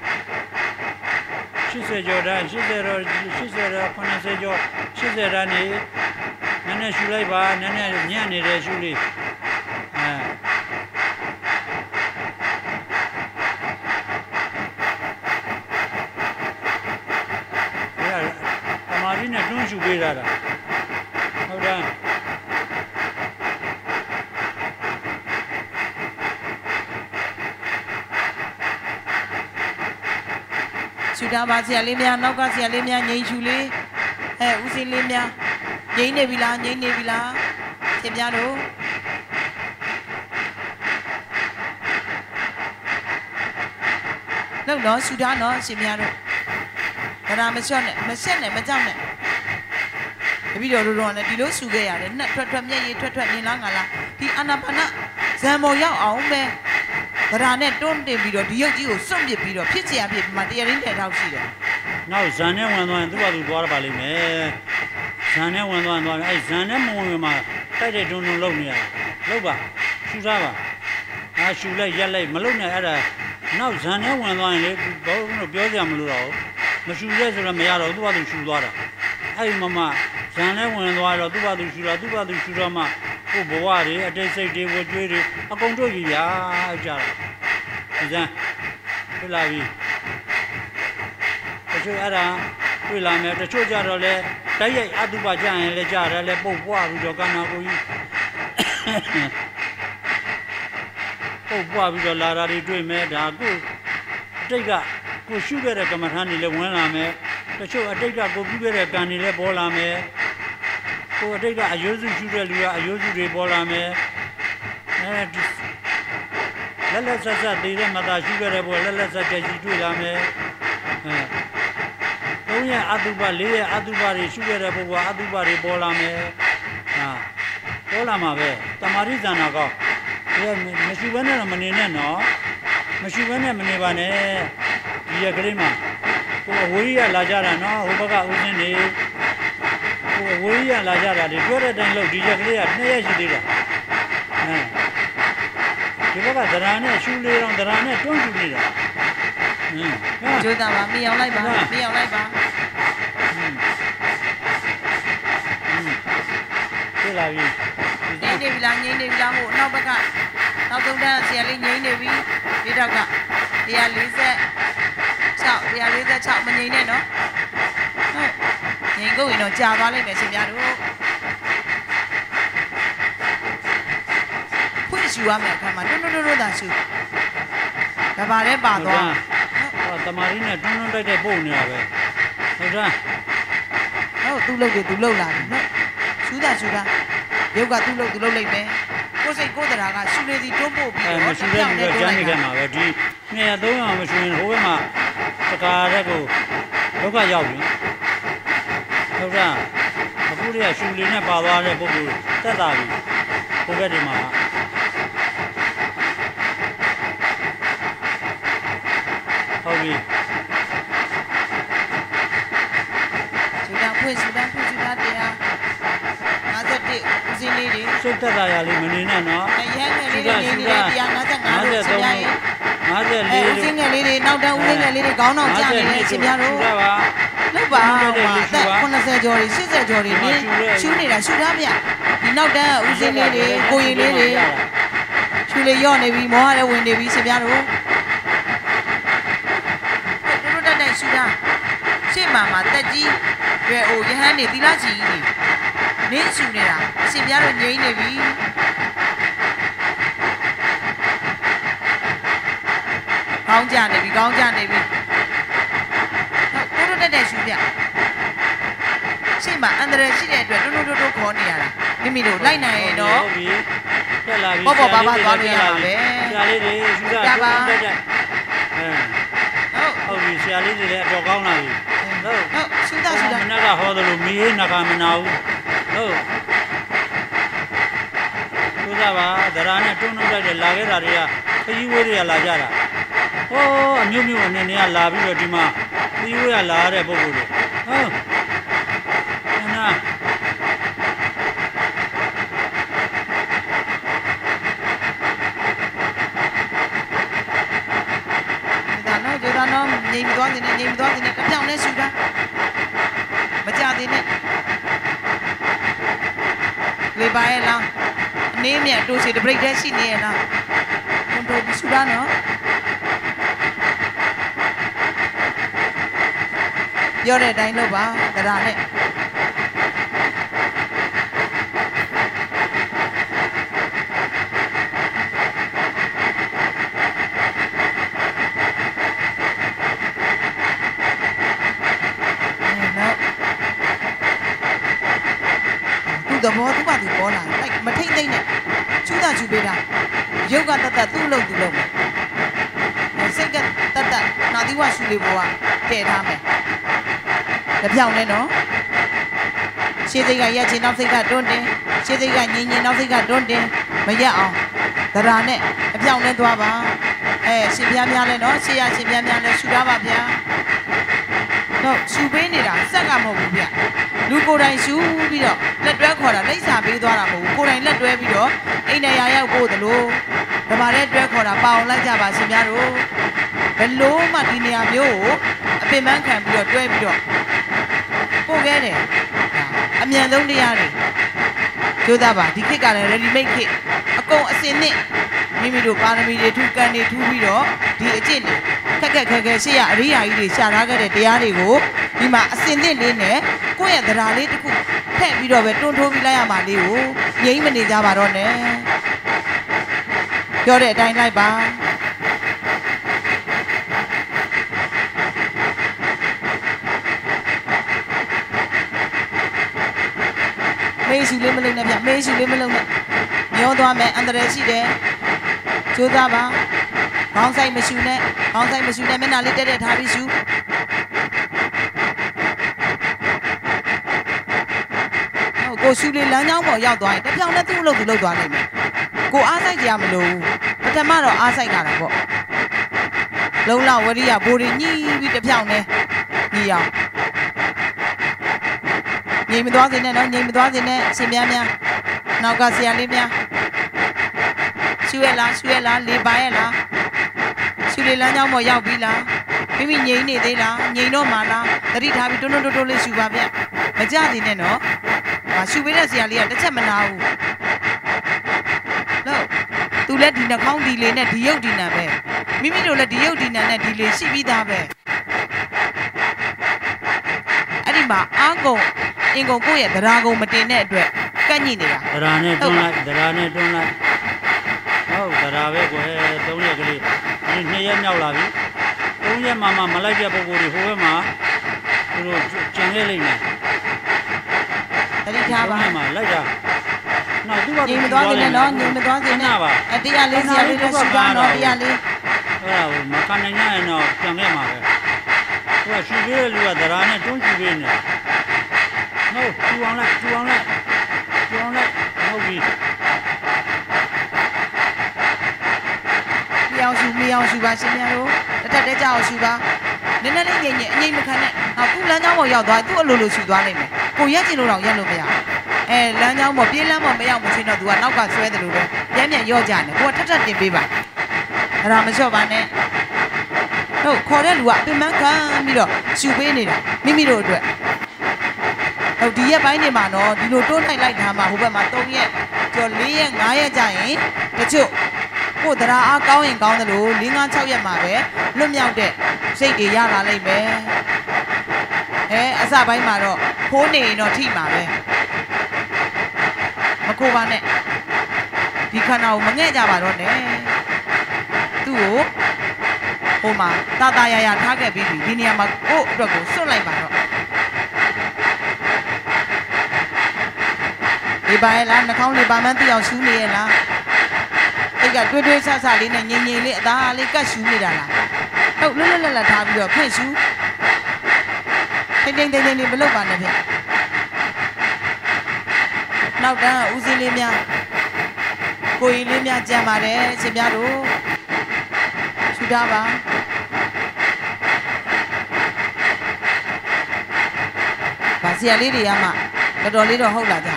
A: ရှစ်ဆယ်ကျော်တန်းရှစ်ဆယ်တော့ရှစ်ဆယ်တော့ခုနှစ်ဆယ်ကျော်ရှစ်ဆယ်တန်းနေနည်းနည်းရှူလိုက်ပါနည်းနည်းညံ့နေတဲ့ရှူလေးအဲတမာရီနဲ့တွန်းရှူပေးတာဟုတ်တယ်
B: ရှူတာပါဆရာလေးများနောက်ကဆရာလေးများငိမ့်ရှူလေးအဲဦးစင်းလေးများငိမ့်နေပြီလားငိမ့်နေပြီလားရှင်များတို့လောက်တော့ရှူတာနော်ရှင်များတို့ဒါမလျှော့နဲ့မဆက်နဲ့မကြောက်နဲ့တပည့်တော်တို့တော့လည်းဒီလိုရှူခဲ့ရတယ်နှက်ထွက်ထွက်မျက်ရည်ထွက်ထွက်နင်လားငါလားဒီအာနာပါနဇံပေါ်ရောက်အောင်ပဲဗရာနဲ့တွန်းတင်ပြီးတော့ဒီရုပ်ကြီးကိုစွန့်ပစ်ပြီးတော့ဖြစ်ချင်အဖြစ်မှာတရားရင်းတဲ့ထောက်ရှိတယ်
A: ။နောက်ဇန်နဲ့ဝင်သွားရင်သူ့ဘာသူသွားရပါလိမ့်မယ်။ဇန်နဲ့ဝင်သွားရင်သွားမယ်။အဲဇန်နဲ့မဝင်မှာတိုက်တဲ့တွန်းတွန်းလုံနေရတာ။လုံပါရှူသားပါ။အာရှူလိုက်ရက်လိုက်မလုံနဲ့အဲ့ဒါနောက်ဇန်နဲ့ဝင်သွားရင်လေဘောလို့ပြောကြမလို့တော့မရှူရဲဆိုတော့မရတော့သူ့ဘာသူရှူသွားတာ။အဲ့ဒီမမဇန်နဲ့ဝင်သွားတော့သူ့ဘာသူရှူတာသူ့ဘာသူရှူတော့မှကိုဘဝတွေအတိတ်စိတ်တွေဝကြွေးတွေအကုန်တွေ့ပြီဗျာကြတာဒီစမ်းတွေ့လာပြီတချို့အဲ့ဒါတွေ့လာမယ်တချို့ကြတော့လေတိုက်ရိုက်အတုပကြရင်လည်းကြားတယ်လေပုတ်ပွားပြီးတော့ကန္နာကိုကြီးပုတ်ပွားပြီးတော့လာတာတွေတွေ့မယ်ဒါကိုအတိတ်ကကိုရှုခဲ့တဲ့ကမ္မထာတွေလည်းဝင်လာမယ်တချို့အတိတ်ကကိုပြုခဲ့တဲ့ကံတွေလည်းပေါ်လာမယ်ကိုအတိတ်ကအယုစုရှုတဲ့လူကအယုစုတွေပေါ်လာမယ်အဲဒီလက်လက်ဆက်ဆက်သေးတဲ့မသာရှုခဲ့တဲ့ဘောလက်လက်ဆက်ကြကြီးတွေ့လာမယ်အဲသုံးရဲ့အတုပလေးရဲ့အတုပတွေရှုခဲ့တဲ့ဘောကအတုပတွေပေါ်လာမယ်ဟာပေါ်လာမှာပဲတမာရိဇာနာကောဒီမရှုဘဲနဲ့တော့မနေနဲ့နော်မရှုဘဲနဲ့မနေပါနဲ့ဒီရကလေးမှာကိုအဝေးရလာကြတာနော်ဟိုဘက်ကဦးစင်းနေကိုအဝေးရလာကြတာလေပြောတဲ့အတိုင်းလို့ဒီရက်ကလေးကနှစ်ရက်ရှိသေးတယ်အဲဒီဘက်ကဒရာနဲ့ရှူလေးတော့ဒရာနဲ့တွန်းရှူနေတာဟင်း
B: ကျိုးတာပါမြေအောင်လိုက်ပါမြေအောင်လိုက်ပါ
A: တွေ့လာပြီ
B: ငိမ့်နေပြီလားငိမ့်နေပြီလားဟိုနောက်ဘက်ကနောက်ဆုံးတန်းဆရာလေးငိမ့်နေပြီဒီတော့ကone forty-six one forty-sixမငိမ့်နဲ့နော်ဟုတ်ငိမ့်ကုန်ရင်တော့ကြာသွားလိမ့်မယ်ရှင်များတို့ဖွင့်ရှူရမယ်အခါမှာတွန်းတွန်းတွန်းတွန်းသာရှူဒါပါလဲပါသွား
A: ဟောတမာရီနဲ့တွန်းတွန်းတိုက်တဲ့ပုံနေတာပဲဟုတ်လား
B: ဟုတ်သူ့လုပ်တယ်သူလုပ်လာပြီနော်ရှူတာရှူတာရုပ်ကသူ့လုပ်သူလုပ်လိုက်မယ်ကိုယ်စိတ်ကိုယ်တရားကရှူနေသည်တွန်းပို့ပြီးတော့
A: ရှူတဲ့လူကကျန်းနေကြမှာပဲဒီနှစ်ရက်သုံးရက်မရှူရင်ဟိုဘက်မှာတကားတဲ့ကိုဒုက္ခရောက်ပြီဟုတ်လားအခုတည်းကရှူလေးနဲ့ပါသွားတဲ့ပုဂ္ဂိုလ်တက်တာပြီဟိုဘက်ဒီမှာဟုတ်ပြီ
B: ရှူတာဖွင့်ရှူတာဖွင့်ရှူတာတရားfifty-oneဦးစင်းလေးတွေ
A: စုတ်တက်တာရလေးမနေနဲ့နော်
B: အရန်ငယ်လေးတွေနေနေတယ်one fifty-fiveလို့ဆရာကြီး
A: fifty-four
B: ဦးစင်းငယ်လေးတွေနောက်တန်းဦးစင်းငယ်လေးတွေခေါင်းအောင်ကြနေတယ်ရှင်များတို့လောက်ပါဟိုအသက်eightyကျော်တွေeightyကျော်တွေနေရှူနေတာရှူသားဗျဒီနောက်တန်းဦးစင်းလေးတွေကိုရင်လေးတွေရှူလေးရော့နေပြီမောရလည်းဝင်နေပြီရှင်များတို့တို့တက်တက်ရှူသားရှေ့မှာမှာတက်ကြီးရွယ်အိုရဟန်းနေသီလကြီးကြီးနင်းရှူနေတာအရှင်ပြားတို့ငိမ့်နေပြီကောင်းကြနေပြီကောင်းကြနေပြီဟုတ်တို့တက်တက်ရှူပြရှေ့မှာအန္တရာယ်ရှိတဲ့အတွက်တို့တို့တို့ခေါ်နေရတာမိမိတို့လိုက်နိုင်ရင်တော့
A: ဟုတ်ပြီတက်လာပြီ
B: ပေါ့ပေါ့ပါပါသွားလို့ရပါပဲ
A: ဆရာလေးတွေရှူတာတက်တက်အဲဟုတ်ဟုတ်ပြီဆရာလေးတွေလည်းအတော်ကောင်းလာပြီဟုတ်
B: ဟုတ်ရှူတာရှူတာ
A: မနက်ကဟောတယ်လို့မီးရေးနှခါမနာဘူးဟုတ်သူစားပါဒရာနဲ့တွန်းနှုတ်လိုက်တယ်လာခဲ့တာတွေကခကြီးဝေးတွေကလာကြတာဟိုးအမျိုးမျိုးအနေနဲ့ကလာပြီးတော့ဒီမှာခကြီးဝေးကလာရတဲ့ပုံစံတွေဟုတ်နာ
B: ဒေသနော်ငြိမ်သွားနေနေငြိမ်သွားနေနေတပြောင်နဲ့ရှူတာမကြသေးနဲ့လေပါရဲ့လားအနေမြတ်တိုးစီတပရိတ်တည်းရှိနေရဲ့လားဘုံတို့ရှူတာနော်ပြောတဲ့အတိုင်းလုပ်ပါတရားနဲ့သဘောသူ့ဘာသူပေါ်လာလိုက်မထိတ်သိမ့်နဲ့ချူတာချူပေးတာရုပ်ကတတ်တတ်သူ့လို့သူ့လို့မယ်စိတ်ကတတ်တတ်နာသီဝရှူလေးပေါ်ကတည်ထားမယ်တပြောင်နဲ့နော်ရှေးစိတ်ကရက်ချင်နောက်စိတ်ကတွန်းတင်ရှေးစိတ်ကငြင်းငြင်းနောက်စိတ်ကတွန်းတင်မရက်အောင်သဒ္ဓါနဲ့အပြောင်နဲ့သွားပါအဲရှင်ပြားများလဲနော်ရှေးရရှင်ပြားများလဲရှူထားပါဗျာတော့ရှူပေးနေတာစက်ကမဟုတ်ဘူးဗျလူကိုယ်တိုင်ရှူပြီးတော့လက်တွဲခေါ်တာလိမ့်စာပေးသွားတာမဟုတ်ဘူးကိုယ်တိုင်လက်တွဲပြီးတော့အိမ်နေရာရောက်ပို့သလိုဓမ္မနဲ့တွဲခေါ်တာပအောင်လိုက်ကြပါရှင်များတို့ဘလို့မှဒီနေရာမျိုးကိုအပင်ပန်းခံပြီးတော့တွဲပြီးတော့ပို့ခဲ့တယ်အမြန်ဆုံးတရားတွေကြိုးစားပါဒီခေတ်ကလည်း ready made ခေတ်အကုန်အစင်နဲ့မိမိတို့ပါရမီတွေထူကန်တွေထူပြီးတော့ဒီအကျင့်တွေခက်ခက်ခက်ခက်ရှေ့ရအရိယာကြီးတွေရှာထားခဲ့တဲ့တရားတွေကိုဒီမှာအစင်သင့်လေးနဲ့ကိုယ့်ရဲ့တရားလေးတစ်ခုထည့်ပြီးတော့ပဲတွန်းထိုးပြီးလိုက်ရမှာလေးကိုငြိမ့်မနေကြပါတော့နဲ့ပြောတဲ့အတိုင်းလိုက်ပါမေးရှူလေးမလုံးနဲ့ဗျမေးရှူလေးမလုံးနဲ့ညောသွားမယ်အန္တရာယ်ရှိတယ်ကြိုးစားပါခေါင်းဆိုင်မရှူနဲ့ခေါင်းဆိုင်မရှူနဲ့မျက်နှာလေးတက်တက်ထားပြီးရှူဟုတ်ကိုရှူလေးလမ်းကြောင်းပေါ်ရောက်သွားရင်တပြောင်နဲ့သူ့အလုပ်သူလုပ်သွားနိုင်မယ်ကိုအားဆိုင်ကြရမလို့ပထမတော့အားဆိုင်ကြတာပေါ့လုံလောက်ဝရိယဘိုးတွေညှိပြီးတပြောင်နဲ့ညှိအောင်ငြိမ်မသွားစေနဲ့နော်ငြိမ်မသွားစေနဲ့ရှင်များများနောက်ကဆရာလေးများရှူရလားရှူရလားလေပါရလားရှူလေလမ်းကြောင်းပေါ်ရောက်ပြီလားမိမိငြိမ်နေသေးလားငြိမ်တော့မှလားသတိထားပြီးတွန်းတွန်းတွန်းလေးရှူပါဗျမကြသေးနဲ့နော်ရှူပေးတဲ့ဆရာလေးကတစ်ချက်မနာဘူးလို့သူလည်းဒီနှာခေါင်းဒီလေနဲ့ဒီရုပ်ဒီနံပဲမိမိတို့လည်းဒီရုပ်ဒီနံနဲ့ဒီလေရှိပြီးသားပဲအဲ့ဒီမှာအားကုန်အင်ကုန်ကိုယ့်ရဲ့သရာကုန်မတင်တဲ့အတွက်ကန့်ညိနေတာ
A: သရာနဲ့တွန်းလိုက်သရာနဲ့တွန်းလိုက်ဟုတ်သရာပဲကွယ်သုံးရက်ကလေးဒီနှစ်ရက်မြောက်လာပြီသုံးရက်မှမှမလိုက်တဲ့ပုံကိုယ်တွေဟိုဘက်မှာသူတို့ကြံခဲ့လိမ့်မယ်
B: တတိထားပါ
A: မှာလိုက်တာနောက်သူက
B: ညီမသွားနေနော်ညီမသွားနေနဲ့အတရားလေးဆရာလေးတို့ရှိပါနော်တရားလေး
A: အဲ့ဒါကိုမခံနိုင်ရင်တော့ပြန်ခဲ့မှာပဲသူကရှိသေးတဲ့လူကသရာနဲ့တွန်းကြည့်ပေးနေဟုတ်ကျူအောင်လိုက်ကျူအောင်လိုက်ကျူအောင်လိုက်ဟုတ်ပြီ
B: မြောင်ရှူမြောင်ရှူပါရှင်များတို့တထက်တဲကြအောင်ရှူပါနည်းနည်းလေးငြိမ်ငြိမ်အငြိမ်မခံနဲ့ဟောခုလမ်းကြောင်းပေါ်ရောက်သွားသူ့အလိုလိုရှူသွားနိုင်မယ်ကိုရက်ကျင်လို့တော့ရက်လို့မရအဲလမ်းကြောင်းပေါ်ပြေးလမ်းပေါ်မရောက်မချင်းတော့သူကနောက်ကဆွဲတယ်လို့ပဲပြန်ပြန်ရော့ကြတယ်ကိုကထက်ထက်တင်ပေးပါအဲ့ဒါမလျှော့ပါနဲ့ဟုတ်ခေါ်တဲ့လူကအပင်မခံပြီးတော့ရှူပေးနေတာမိမိတို့အတွက်ဟုတ်ဒီရက်ပိုင်းနေမှာနော်ဒီလိုတိုးနိုင်လိုက်ထားမှာဟိုဘက်မှာသုံးရက်ကျော်လေးရက်ငါးရက်ကြာရင်တချို့ကိုသရာအားကောင်းရင်ကောင်းတယ်လို့၄ ၅ ၆ရက်မှာပဲလွတ်မြောက်တဲ့စိတ်တွေရလာလိမ့်မယ်အဲအစပိုင်းမှာတော့ဖိုးနေရင်တော့ထိမှာပဲမကိုပါနဲ့ဒီခန္ဓာကိုမငဲ့ကြပါတော့နဲ့သူ့ကိုဟိုမှာတာတာရရထားခဲ့ပြီးပြီဒီနေရာမှာကို့အတွက်ကိုစွတ်လိုက်ပါတော့ဒီပါရဲ့လားနှာခေါင်းလေးပါမှန်းသိအောင်ရှူးနေရဲ့လားတိတ်ကတွေးတွေးဆဆလေးနဲ့ငြိမ်ငြိမ်လေးအသားလေးကတ်ရှူးနေတာလားဟုတ်လွတ်လွတ်လပ်လပ်ထားပြီးတော့ဖွင့်ရှူးတိတ်တိတ်တိတ်လေးမလုပ်ပါနဲ့ဗျနောက်တန်းဦးစင်းလေးများကိုကြီးလေးများကြံပါတယ်ရှင်များတို့ရှူထားပါဗာဆရာလေးတွေကမှတော်တော်လေးတော့ဟုတ်လာကြတယ်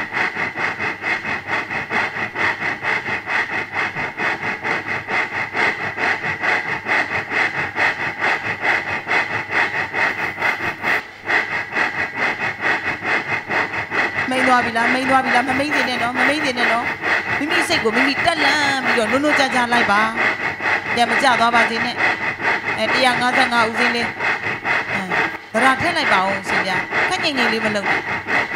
B: မိန်သွားပြီလားမိန်သွားပြီလားမမိန်တင်နဲ့တော့မမိန်တင်နဲ့တော့မိမိစိတ်ကိုမိမိတက်လန့်ပြီးတော့နုံနုံကြကြလိုက်ပါပြန်မကြသွားပါစေနဲ့အဲone fifty-fiveဦးစင်းလေးအဲဗရာထည့်လိုက်ပါဦးရှင်ဗျာခက်ငိမ့်ငိမ့်လေးမလုပ်နဲ့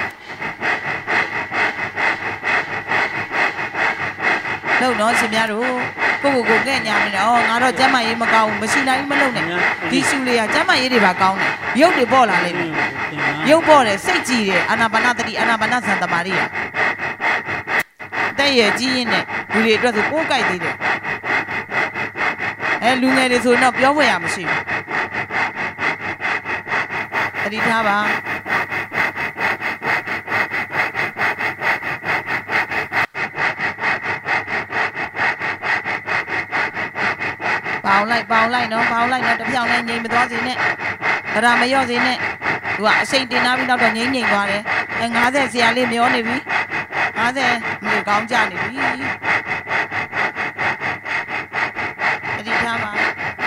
B: လုံတော့ရှင်များတို့ကိုကိုကိုကဲ့ညာနေတော့ငါတော့ကျမ်းမရေးမကောင်းဘူးမရှိနိုင်ဘူးမလုပ်နဲ့ဒီရှူလေးကကျမ်းမရေးတွေပါကောင်းတယ်ရုပ်တွေပေါ်လာလိမ့်မယ်ရုပ်ပေါ်တယ်စိတ်ကြည်တယ်အာနာပါနတတိအာနာပါနဇန်တမာရိယတဲ့ရကြီးရင်နဲ့လူတွေအတွက်ဆိုပိုးကြိုက်သေးတယ်အဲလူငယ်တွေဆိုတော့ပြောဖွယ်ရမရှိဘူးတတိထားပါပေါင်းလိုက်ပေါင်းလိုက်နော်ပေါင်းလိုက်နော်တပြောင်နဲ့ငြိမ်မသွားစေနဲ့ဗရာမရော့စေနဲ့သူကအစိမ့်တင်ထားပြီးတော့ငြိမ်ငြိမ်သွားတယ်အဲ50ဆရာလေးမျောနေပြီ50မြေကောင်းကြနေပြီတတိထားပါ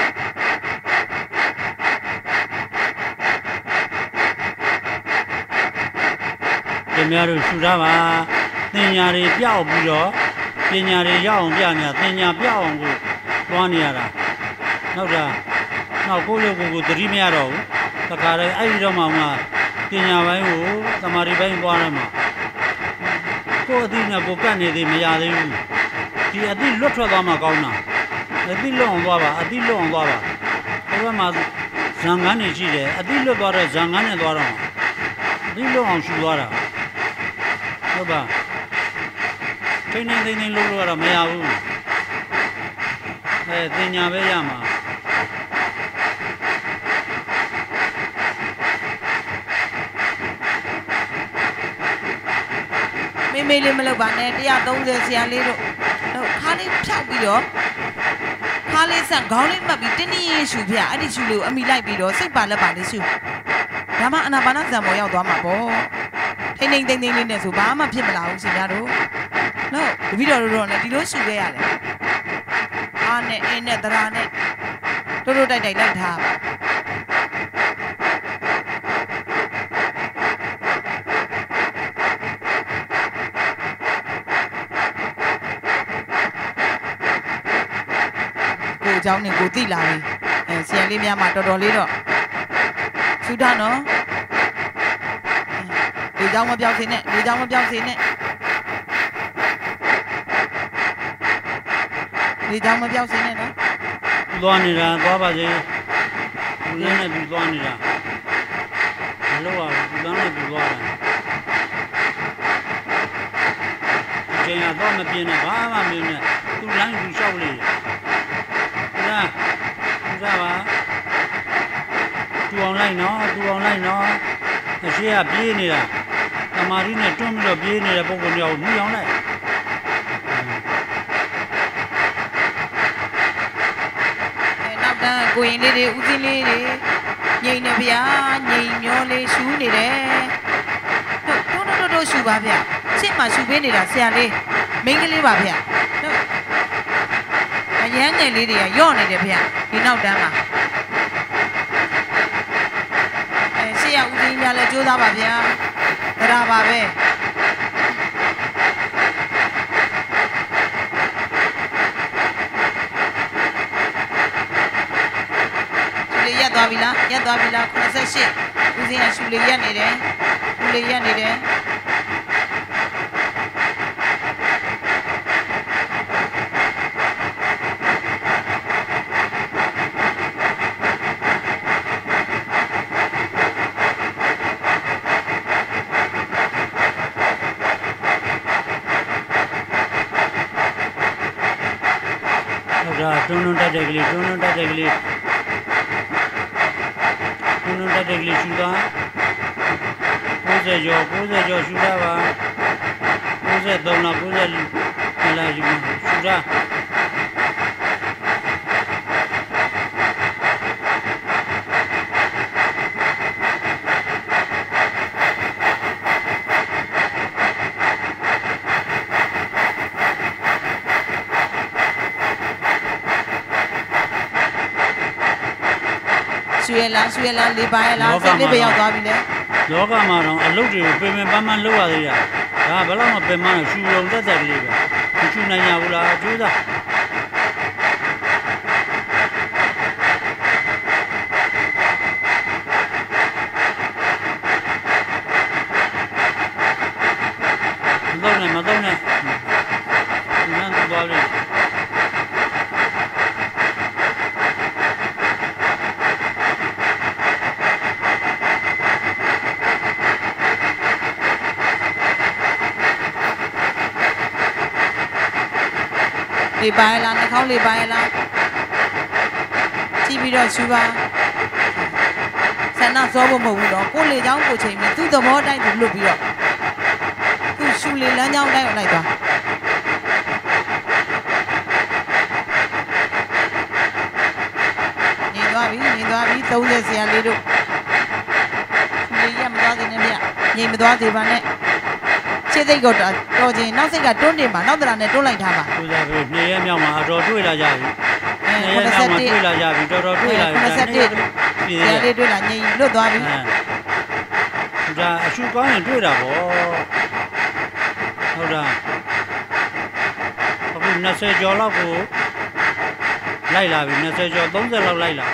A: ဒီများတို့ရှူထားပါသင်ညာတွေပြောက်ပြီးတော့ပညာတွေရအောင်ပြညာသင်ညာပြောက်အောင်ကိုတွားနေရတာနောက်တာနောက်ကိုယ့်ရုပ်ကိုယ်ကိုသတိမရတော့ဘူးတခါတည်းအဲ့ဒီတော့မှမှပညာပိုင်းကိုသမာဓိပိုင်းပွားရမှာကိုယ်အသိနဲ့ကိုယ်ကတ်နေသေးမရသေးဘူးဒီအသိလွတ်ထွက်သွားမှကောင်းတာအသိလွတ်အောင်သွားပါအသိလွတ်အောင်သွားပါဘယ်ဘက်မှာဇံငန်းနေရှိတယ်အသိလွတ်သွားတဲ့ဇံငန်းနဲ့သွားတော့မှာအသိလွတ်အောင်ရှူသွားတာဟုတ်ပါထိန်းနေသိနေလို့တော့မရဘူးအဲသင်ညာပဲရမှာ
B: မေးမေးလေးမလုပ်ပါနဲ့one thirtyဆရာလေးတို့တော့ခါလေးဖြောက်ပြီးတော့ခါလေးဆက်ခေါင်းလေးမှတ်ပြီးတင်းတင်းရှူပြအဲ့ဒီရှူလေးကိုအမိလိုက်ပြီးတော့စိတ်ပါလက်ပါလေးရှူဒါမှအနာပါနဇံပေါ်ရောက်သွားမှာပေါ့ထိမ့်ထိမ့်သိမ့်သိမ့်လေးနဲ့ဆိုဘာမှဖြစ်မလာဘူးရှင်များတို့နော်တပည့်တော်တို့တော့လည်းဒီလိုရှူခဲ့ရတယ်အားနဲ့အင်းနဲ့သရာနဲ့တို့တို့တိုက်တိုက်လိုက်ထားကိုအကြောင်းတွေကိုသိလာပြီအဲဆရာလေးများမှာတော်တော်လေးတော့ရှုထားနော်လေကြောင်းမပြောက်စေနဲ့လေကြောင်းမပြောက်စေနဲ့လေကြောင်းမပြောက်စေနဲ့နော်
A: သွားနေတာသွားပါစေလူလည်းနဲ့သူသွားနေတာမလို့ပါဘူးသူလည်းနဲ့သူသွားတယ်အချိန်ကတော့မပြင်းနဲ့ဘာမှမင်းနဲ့သူလိုင်းသူလျှောက်လေဟုတ်လားဟုတ်သားပါသူအောင်လိုက်နော်သူအောင်လိုက်နော်အရှိကပြေးနေတာတမာရီနဲ့တွန်းပြီးတော့ပြေးနေတဲ့ပုံပုံတွေကိုမြည်အောင်လိုက်
B: ကိုရင်လေးတွေဦးစင်းလေးတွေငိမ့်နေဗျာငိမ့်မျောလေးရှူးနေတယ်တို့တို့တို့တို့ရှူပါဗျရှစ်မှာရှူပေးနေတာဆရာလေးမိန်းကလေးပါဗျတို့အရန်ငယ်လေးတွေကယော့နေတယ်ဗျဒီနောက်တန်းမှာအဲရှစ်ရဦးစင်းများလည်းကြိုးစားပါဗျာဒါပါပဲရက်သွားပြီလားရက်သွားပြီလားခုနှစ်ဆယ့်ရှစ်ဦးစင်းကရှူလေးရက်နေတယ်ရှူလေးရက်နေတယ်
A: ဟုတ်တာတွန်းတွန်းတက်တဲ့ကလေးတွန်းတွန်းတက်တဲ့ကလေးတွန်းတွန်းတက်တဲ့ကလေးရှူတာကိုးဆယ်ကျော်ကိုးဆယ်ကျော်ရှူတာပါကိုးဆယ်သုံးလားကိုးဆယ်နှစ်လားရှူရှူတာ
B: ရွှေလားရွှေလားလေးပါရလားစိတ်လေးပဲရောက်သွားပြီလေ
A: လောကမှာတော့အလုပ်တွေကိုပင်ပင်ပန်းပန်းလုပ်ရသေးတာဒါဘယ်တော့မှပင်မရှူလုံးတက်တဲ့ကလေးပဲမရှူနိုင်ရဘူးလားကျိုးစားမတော့နဲ့မတော့နဲ့ဒီနန်းသွားလို့
B: လေးပါလားနှာခေါင်းလေးပါလားကြည့်ပြီးတော့ရှူပါဆန္ဒစောဖို့မဟုတ်ဘူးတော့ကိုလေချောင်းကိုချိန်ပြီးသူ့သဘောတိုင်းသူလွတ်ပြီးတော့သူရှူလေလမ်းကြောင်းတိုင်းကိုလိုက်သွားနေသွားပြီနေသွားပြီသုံးဆယ်ဆရာလေးတို့ရှူလေရမသွားသေးနဲ့ဗျငိမ်မသွားသေးပါနဲ့ခြေစိတ်ကတော်ချင်းနောက်စိတ်ကတွန်းနေမှာနောက်တရာနဲ့တွန်းလိုက်ထားပါ
A: ကိုစားပြီနှစ်ရက်မြောက်မှာအတော်တွေ့လာကြပြီနှစ်ရက်မြောက်မှာတွေ့လာကြပြီတော်တော်တွေ့လာပြီ
B: နှစ်ဆယ့်တစ်ပြည်လေးတွေ့လာငြိမ်လွတ်သွားပြီ
A: ဒါအရှုကောင်းရင်တွေ့တာပေါ့ဟုတ်တာအခုနှစ်ဆယ်ကျော်လောက်ကိုလိုက်လာပြီနှစ်ဆယ်ကျော်သုံးဆယ်လောက်လိုက်လာ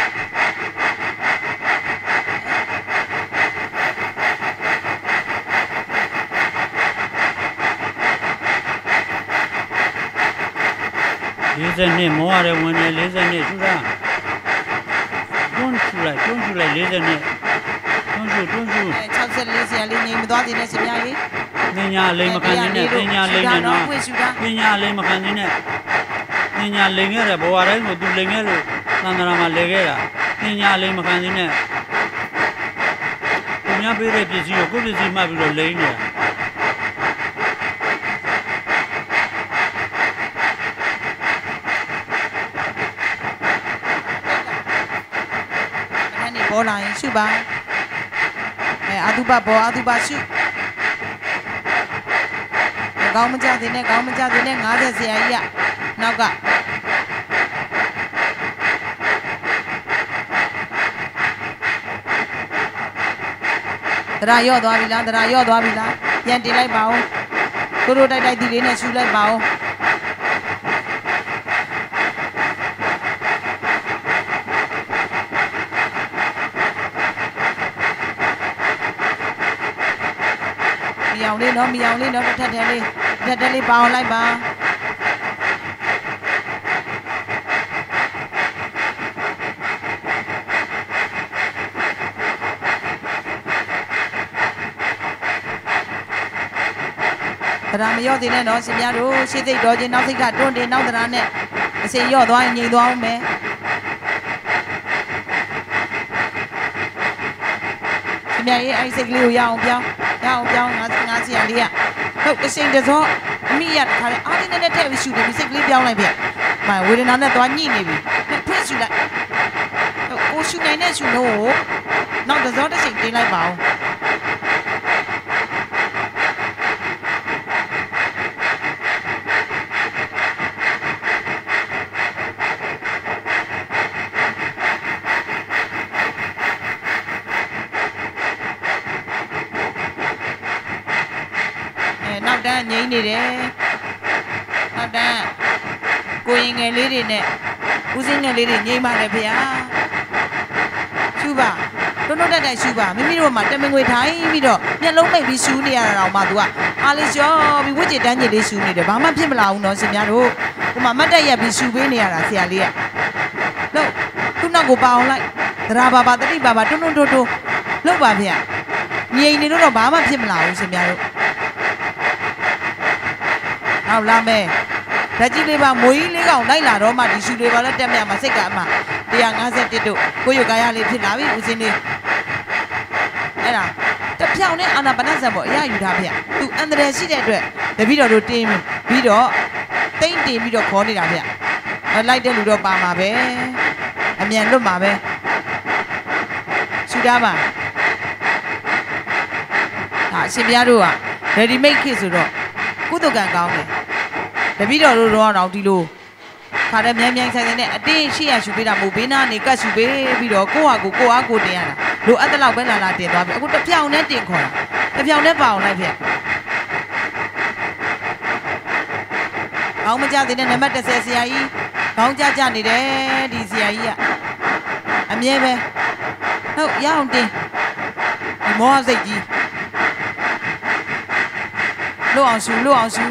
A: လေးဆယ်နှစ်မောရတဲ့ဝင်နေလေးဆယ်နှစ်ရှူတာတွန်းရှူလိုက်တွန်းရှူလိုက်လေးဆယ်နှစ်တွန်းရှူတွန်းရှူ
B: ခြောက်ဆယ်လေးဆရာလေးငြိမ်မသွားသေးနဲ့ရှင်များကြီး
A: ပညာလိမ်မခံနေနဲ့ပညာလိမ်နေနော်ပညာလိမ်မခံနေနဲ့ပညာလိမ်ခဲ့တဲ့ဘဝတိုင်းကိုသူလိမ်ခဲ့လို့သံဃာမှာလဲခဲ့တာပညာလိမ်မခံနေနဲ့သူများပေးတဲ့ပစ္စည်းကိုကိုယ့်ပစ္စည်းမှတ်ပြီးတော့လိမ်နေတာ
B: ပေါ်လာရင်ရှုပါအဲအာသုဘပေါ်အာသုဘရှုကောင်းမကြသေးနဲ့ကောင်းမကြသေးနဲ့ငါးဆယ်ဆရာကြီးကနောက်ကတရာရော့သွားပြီလားတရာရော့သွားပြီလားပြန်တင်လိုက်ပါဦးကိုတို့တိုက်တိုက်ဒီလေးနဲ့ရှူလိုက်ပါဦးအောင်လေးနော်မီအောင်လေးနော်တစ်ထက်ထဲလေးတစ်ထက်ထဲလေးပေါအောင်လိုက်ပါတရားမရော့သေးနဲ့နော်ရှင်များတို့ရှေ့စိတ်တော်ချင်းနောက်စိတ်ကတွန်းတင်နောက်တရားနဲ့အစိမ်ရော့သွားရင်ငြိမ်သွားအောင်မယ်ရှင်များရဲ့အဲ့စိတ်ကလေးကိုရအောင်ပြောင်းရအောင်ပြောင်းငါးငါးစီရလေးကဟုတ်တစ်စိမ်တစ်စောအမိရတခါလေအားလေးနဲ့ထည့်ပြီးရှူတယ်ဒီစိတ်ကလေးပြောင်းလိုက်ပြမှဝေဒနာနဲ့သွားညှိနေပြီဖွင့်ရှူလိုက်ဟုတ်ကိုရှူနိုင်တဲ့ရှူလို့နောက်တစ်စောတစ်စိမ်တင်လိုက်ပါအောင်နောက်တန်းငိမ့်နေတယ်နောက်တန်းကိုရင်ငယ်လေးတွေနဲ့ဦးစင်းငယ်လေးတွေငိမ့်ပါတယ်ဖေဟာရှူပါတွန်းတွန်းတက်တက်ရှူပါမိမိတို့မှာတမင်ငွေထိုင်ပြီးတော့မျက်လုံးမိတ်ပြီးရှူနေရတာတော့မှ तू ကအားလေးကျော်ပြီးဝစ်ကျတန်းကြီးလေးရှူနေတယ်ဘာမှဖြစ်မလာဘူးနော်ရှင်များတို့ဟိုမှာမတ်တက်ရက်ပြီးရှူပေးနေရတာဆရာလေးကလို့ခုနောက်ကိုပါအောင်လိုက်သရာဘာဘာတတိဘာဘာတွန်းတွန်းတွန်းတွန်းလောက်ပါဖေဟာငြိမ်နေတော့ဘာမှဖြစ်မလာဘူးရှင်များတို့နောက်လာမယ်ဓာတ်ကြီးလေးပါမွေးကြီးလေးကောင်လိုက်လာတော့မှဒီရှူလေးပါလဲတက်မြမှာစိတ်ကအမှone fifty-oneတို့ကိုရုပ်ကာယလေးဖြစ်လာပြီဦးစင်းလေးအဲ့ဒါတဖြောင်နဲ့အာနာပနဇတ်ပေါ့အရယူထားဖေ။သူအန္တရာယ်ရှိတဲ့အတွက်တပည့်တော်တို့တင်းပြီးတော့တိမ့်တင်ပြီးတော့ခေါ်နေတာဖေ။လိုက်တဲ့လူတော့ပါမှာပဲအမြန်လွတ်မှာပဲရှူထားပါဟာရှင်ပြားတို့က ready made ခေတ်ဆိုတော့ကုသကံကောင်းတယ်တပည့်တော်တို့တော့တော့ဒီလိုခါတဲ့မြန်မြန်ဆိုင်ဆိုင်နဲ့အတင်းရှိရရှူပေးတာမဟုတ်ဘေးနားနေကတ်ရှူပေးပြီးတော့ကိုယ့်ဟာကိုကိုအားကိုတင်ရတာလိုအပ်တဲ့လောက်ပဲလာလာတင်သွားပြီအခုတစ်ဖြောင်နဲ့တင်ခေါ်တာတစ်ဖြောင်နဲ့ပါအောင်လိုက်ဖေကောင်းမကြသေးတဲ့နံပါတ်one hundredဆရာကြီးကောင်းကြကြနေတယ်ဒီဆရာကြီးကအမြဲပဲဟုတ်ရအောင်တင်ဒီမောစိတ်ကြီးလွတ်အောင်ရှူလွတ်အောင်ရှူ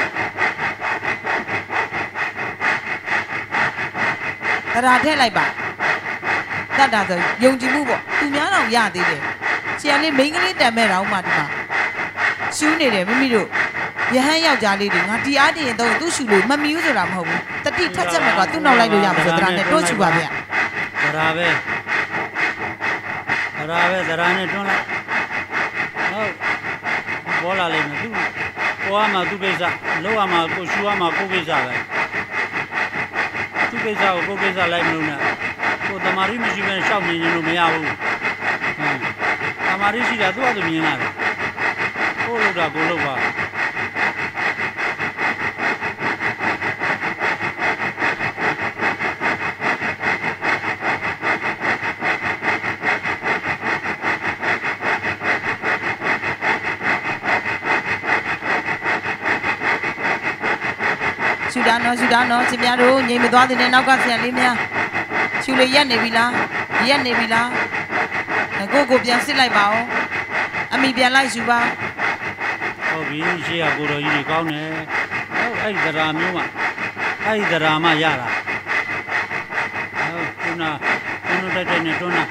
B: တရားထည့်လိုက်ပါတတ်တာဆိုယုံကြည်မှုပေါ့သူများတော့ရသေးတယ်ဆရာလေးမိန်းကလေးတန်မဲ့တော့မှဒီမှာရှူးနေတယ်မိမိတို့ရဟန်းယောက်ျားလေးတွေငါဒီအားတည်ရင်တော့သူ့ရှူလို့မမီးဘူးဆိုတာမဟုတ်ဘူးတတိထက်ချက်မဲ့ကသူ့နောက်လိုက်လို့ရမှာဆိုတရားနဲ့တွန်းရှူပါဗျ
A: တရားပဲတရားပဲတရားနဲ့တွန်းလိုက်ဟုတ်ပေါ်လာလိမ့်မယ်သူကိုကမှသူ့ကိစ္စလောက်ရမှာကိုရှူရမှာကိုကိစ္စပဲသူ့ကိစ္စကိုကိုကိစ္စလိုက်မလို့နဲ့ကိုတမာရီမရှိဘဲရှောက်မြင်ရင်လို့မရဘူးတမာရီရှိတာသူ့အတူမြင်လာတယ်ကိုလို့တာကိုလို့ပါရှူတာနော်ရှူတာနော်ရှင်များတို့ငြိမ်မသွားတဲ့နောက်ကဆရာလေးများရှူလေးရက်နေပြီလားရက်နေပြီလားကိုကိုပြန်စစ်လိုက်ပါဦးအမိပြန်လိုက်ရှူပါဟုတ်ပြီရှေ့ကကိုတော်ကြီးတွေကောင်းတယ်ဟုတ်အဲ့ဒီတရားမျိုးမှအဲ့ဒီတရားမှရတာဟုတ်ခုနခုနတိုက်တိုက်နဲ့တွန်းတာ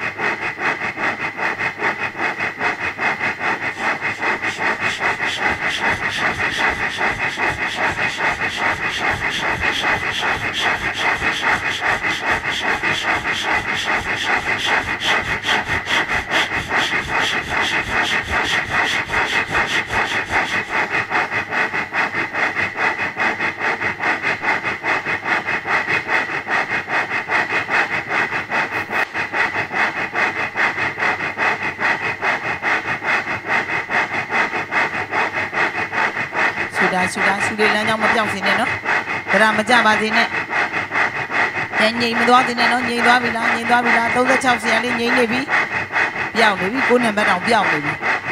A: ရှူတာရှူလေးလမ်းကြောင်းမပြောင်းစင်းနဲ့နော်ဒါမကြပါသေးနဲ့ငြိမ်ငြိမ်မသွားသေးနဲ့နော်ငြိမ်သွားပြီလားငြိမ်သွားပြီလားthirty-sixဆရာလေးငြိမ်နေပြီပြောင်းနေပြီကိုနံပါတ်တောင်ပြောင်းနေပြီ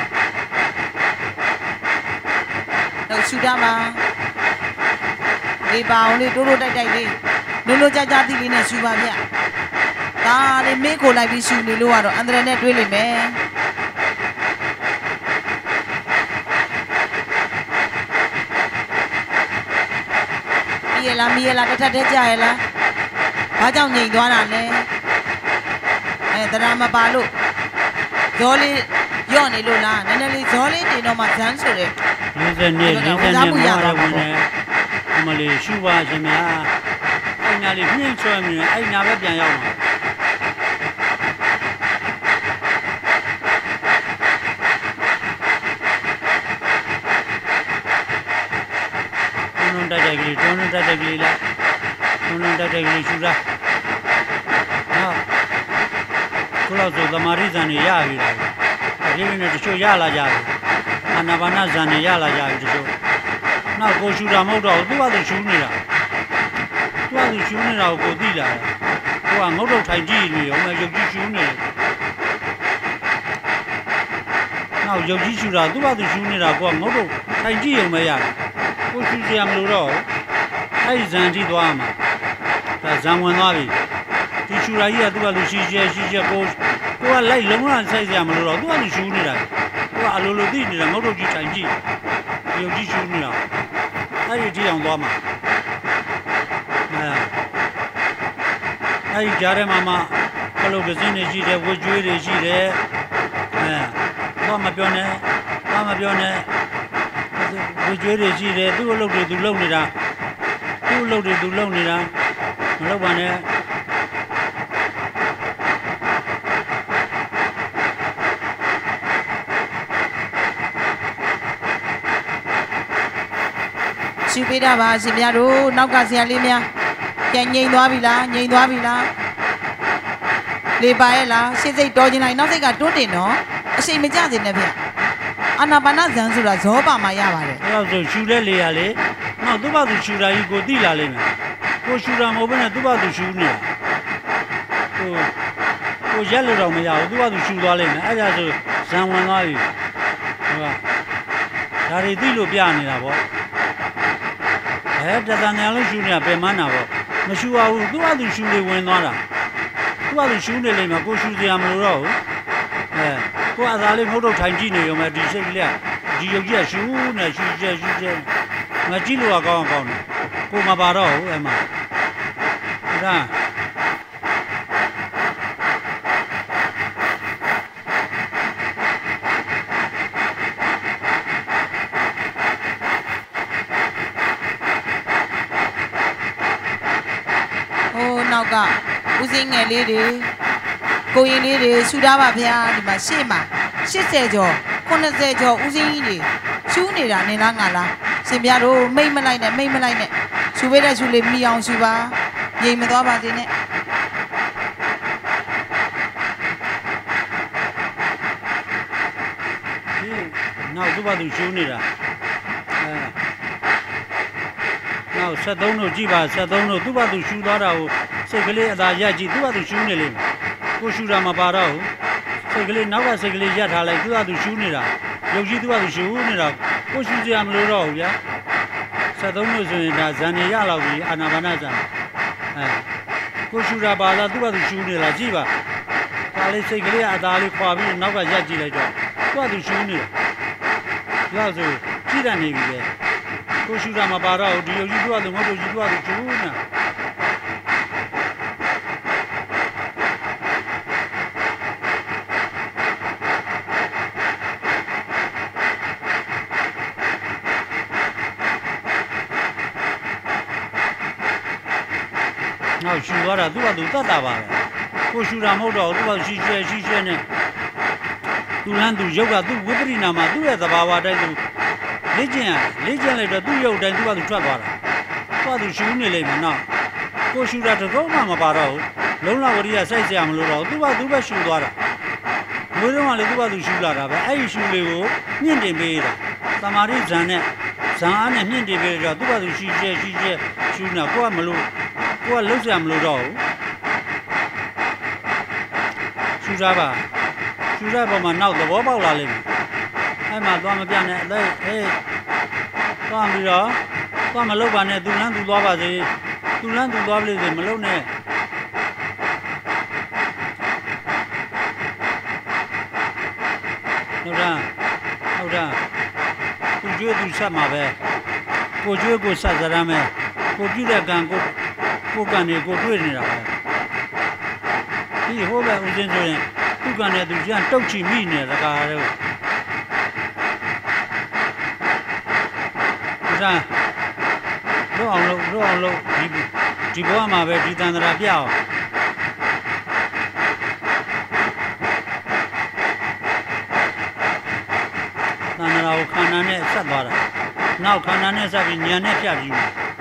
A: တော့ရှူတာမှာလေးပါအောင်လေးတိုးတိုးတိုက်တိုက်လေးလုံးလုံးကြကြသီးလေးနဲ့ရှူပါဗျဒါလေးမင်းကိုလိုက်ပြီးရှူနေလို့ကတော့အန္တရာယ်နဲ့တွေးလိမ့်မယ်
B: ရလားမီးရလားတစ်ထပ်တည်းကြရလားဘာကြောင့်ငြိမ်သွားတာလဲအဲတရားမပါလို့ဇောလေးရော့နေလို့လားနည်းနည်းလေးဇောလေးတင်တော့မှဇန်းဆိုတဲ့
A: လေးစနေလေးစနေမှာရဝင်နေအမလေးရှူပါရှင်များအဲ့နာလေးနှင်းချွဲမြင်အဲ့နာပဲပြန်ရောက်မှာတွန်းတက်တယ်ကလေးတွန်းတက်တယ်ကလေးလားတွန်းတက်တယ်ကလေးရှူတာဟာကိုလောက်ဆိုသမารိဇန်နေရပြီလားဒီနေ့တချို့ရလာကြပြီအာနာပါနဇန်နေရလာကြပြီတချို့နောက်ကိုရှူတာမဟုတ်တော့သူ့ဘာသူရှူနေတာသူ့ဘာသူရှူနေတာကိုကိုသိလာတယ်ကိုကငုတ်တော့ထိုင်ကြည့်နေရောမရုပ်ကြီးရှူနေတယ်နောက်ရုပ်ကြီးရှူတာသူ့ဘာသူရှူနေတာကိုကငုတ်တော့ထိုင်ကြည့်ရုံပဲရတယ်ကိုရှူစရာမလိုတော့အဲ့ဒီဇန်ကြီးသွားမှာဒါဇန်ဝင်သွားပြီဒီရှူရာကြီးကသူ့ဘာသူရှီရှဲရှီရှဲကိုကိုကလိုက်လုံးဝဆိုင်စရာမလိုတော့သူ့ဘာသူရှူနေတာကိုကအလိုလိုသိနေတာငုတ်တော့ကြီးထိုင်ကြည့်ရုပ်ကြီးရှူနေတာအဲ့ဒီကြည့်အောင်သွားမှာအဲအဲ့ဒီကြားထဲမှာမှကလုတ်ကစင်းတွေရှိတယ်ဝှကျွေးတွေရှိတယ်အဲဘာမပြောနဲ့ဘာမပြောနဲ့ဝှကျွေးတွေရှိတယ်သူ့အလုပ်တွေသူလုပ်နေတာသူ့အလုပ်တွေသူလုပ်နေတာမလုပ်ပါနဲ့
B: ရှူပေးတာပါရှင်များတို့နောက်ကဆရာလေးများပြန်ငြိမ်သွားပြီလားငြိမ်သွားပြီလားလေပါရဲ့လားရှေ့စိတ်တော်ကျင်လိုက်နောက်စိတ်ကတွန်းတင်တော့အချိန်မကျစေနဲ့ဗျအာနာပါနဇန်ဆိုတာဇောပါမှာရပါတယ်
A: အဲ့တော့ဆိုရှူတဲ့လေရလေနောက်သူ့ဘာသူရှူတာကြီးကိုသိလာလိမ့်မယ်ကိုရှူတာမဟုတ်ဘဲနဲ့သူ့ဘာသူရှူနေတာကိုကိုရက်လို့တော့မရဘူးသူ့ဘာသူရှူသွားလိမ့်မယ်အဲ့ဒါဆိုဇန်ဝင်သွားပြီဟုတ်ပါဒါတွေသိလို့ပြနေတာပေါ့အဲတသန်နယ်လုံးရှူနေတာပြန်မနာပေါ့မရှူပါဘူးသူ့ဘာသူရှူနေဝင်သွားတာသူ့ဘာသူရှူနေလိမ့်မယ်ကိုရှူစရာမလိုတော့ဘူးအဲကိုအသားလေးမဟုတ်တော့ထိုင်ကြည့်နေရောမယ်ဒီစိတ်ကလေးဒီရုပ်ကြီးကရှူနေရှူကျရှူကျငါကြည့်လို့ကောင်းကောင်းတယ်ကိုမပါတော့ဘူးအဲ့မှာဒါ
B: နောက်ကဦးစင်းငယ်လေးတွေကိုရင်လေးတွေရှူထားပါဗျာဒီမှာရှေ့မှာရှစ်ဆယ်ကျော်ခုနှစ်ဆယ်ကျော်ဦးစင်းကြီးတွေရှူနေတာနေလားငါလားရှင်ပြတို့မိတ်မလိုက်နဲ့မိတ်မလိုက်နဲ့ရှူပေးတဲ့ရှူလေးမိအောင်ရှူပါငြိမ်မသွားပါသေးနဲ့
A: ဒီနောက်သူ့ဘာသူရှူနေတာအဲနောက်ဆက်သုံးတို့ကြည့်ပါဆက်သုံးတို့သူ့ဘာသူရှူသွားတာကိုစိတ်ကလေးအသာရက်ကြည့်သူ့ဘာသူရှူနေလိမ့်မယ်ကိုရှူတာမပါတော့ဘူးစိတ်ကလေးနောက်ကစိတ်ကလေးရက်ထားလိုက်သူ့ဘာသူရှူနေတာရုပ်ကြီးသူ့ဘာသူရှူနေတာကိုရှူစရာမလိုတော့ဘူးဗျာဆက်သုံးတို့ဆိုရင်ဒါဇန်နေရလောက်ပြီအာနာပါနဇန်အဲကိုရှူတာပါလားသူ့ဘာသူရှူနေလားကြည့်ပါဒါလေးစိတ်ကလေးအသာလေးခွာပြီးနောက်ကရက်ကြည့်လိုက်တော့သူ့ဘာသူရှူနေတာဒီလောက်ဆိုကြည့်တတ်နေပြီလေကိုရှူတာမပါတော့ဒီရုပ်ကြီးသူ့ဘာသူငုတ်တို့ကြီးသူ့ဘာသူရှူနေတာနောက်ရှူသွားတာသူ့ဘာသူတတ်တာပါပဲကိုရှူတာမဟုတ်တော့သူ့ဘာရှီရှဲရှီရှဲနဲ့သူလန်းသူရုပ်ကသူ့ဝိပရိနာမှာသူ့ရဲ့သဘာဝတိုင်းသူလေ့ကျင့်ရလေ့ကျင့်လိုက်တော့သူ့ရုပ်တိုင်းသူ့ဘာသူထွက်သွားတာသူ့ဘာသူရှူနေလိမ့်မယ်နော်ကိုရှူတာတကုံးမှမပါတော့ဘူးလုံးလဝရိယစိုက်စရာမလိုတော့သူ့ဘာသူပဲရှူသွားတာငွေတော့ကလည်းသူ့ဘာသူရှူလာတာပဲအဲ့ဒီရှူလေးကိုမြင့်တင်ပေးတာသမာဓိဇန်နဲ့ဇန်အားနဲ့မြင့်တင်ပေးတော့သူ့ဘာသူရှီရှဲရှီရှဲရှူနေတာကိုကမလို့ကိုကလှုပ်ရှားမလို့တော့ဘူးရှူစားပါရှူတဲ့ပုံမှာနောက်သဘောပေါက်လာလိမ့်မယ်အဲ့မှာသွားမပြနဲ့အသေးဟေးသွားပြီးတော့သွားမလှုပ်ပါနဲ့သူလန်းသူသွားပါစေသူလန်းသူသွားပြီစေမလှုပ်နဲ့ဟုတ်လားဟုတ်လားသူကျွေးသူဆက်မှာပဲကိုကျွေးကိုဆက်စရမ်းမယ်ကိုပြုတဲ့ကံကိုကိုကံနေကိုတွေ့နေတာပဲဒီဟိုဘက်ဦးစင်းဆိုရင်သူကံနဲ့သူကျန်တုတ်ချီမိနေတကားတော့ဒါတော့အောင်လို့တော့အောင်လို့ဒီဒီဘဝမှာပဲဒီတန်ត្រာပြအောင်တန်ត្រာကိုခန္ဓာနဲ့ဆက်သွားတာနောက်ခန္ဓာနဲ့ဆက်ပြီးဉာဏ်နဲ့ပြပြီး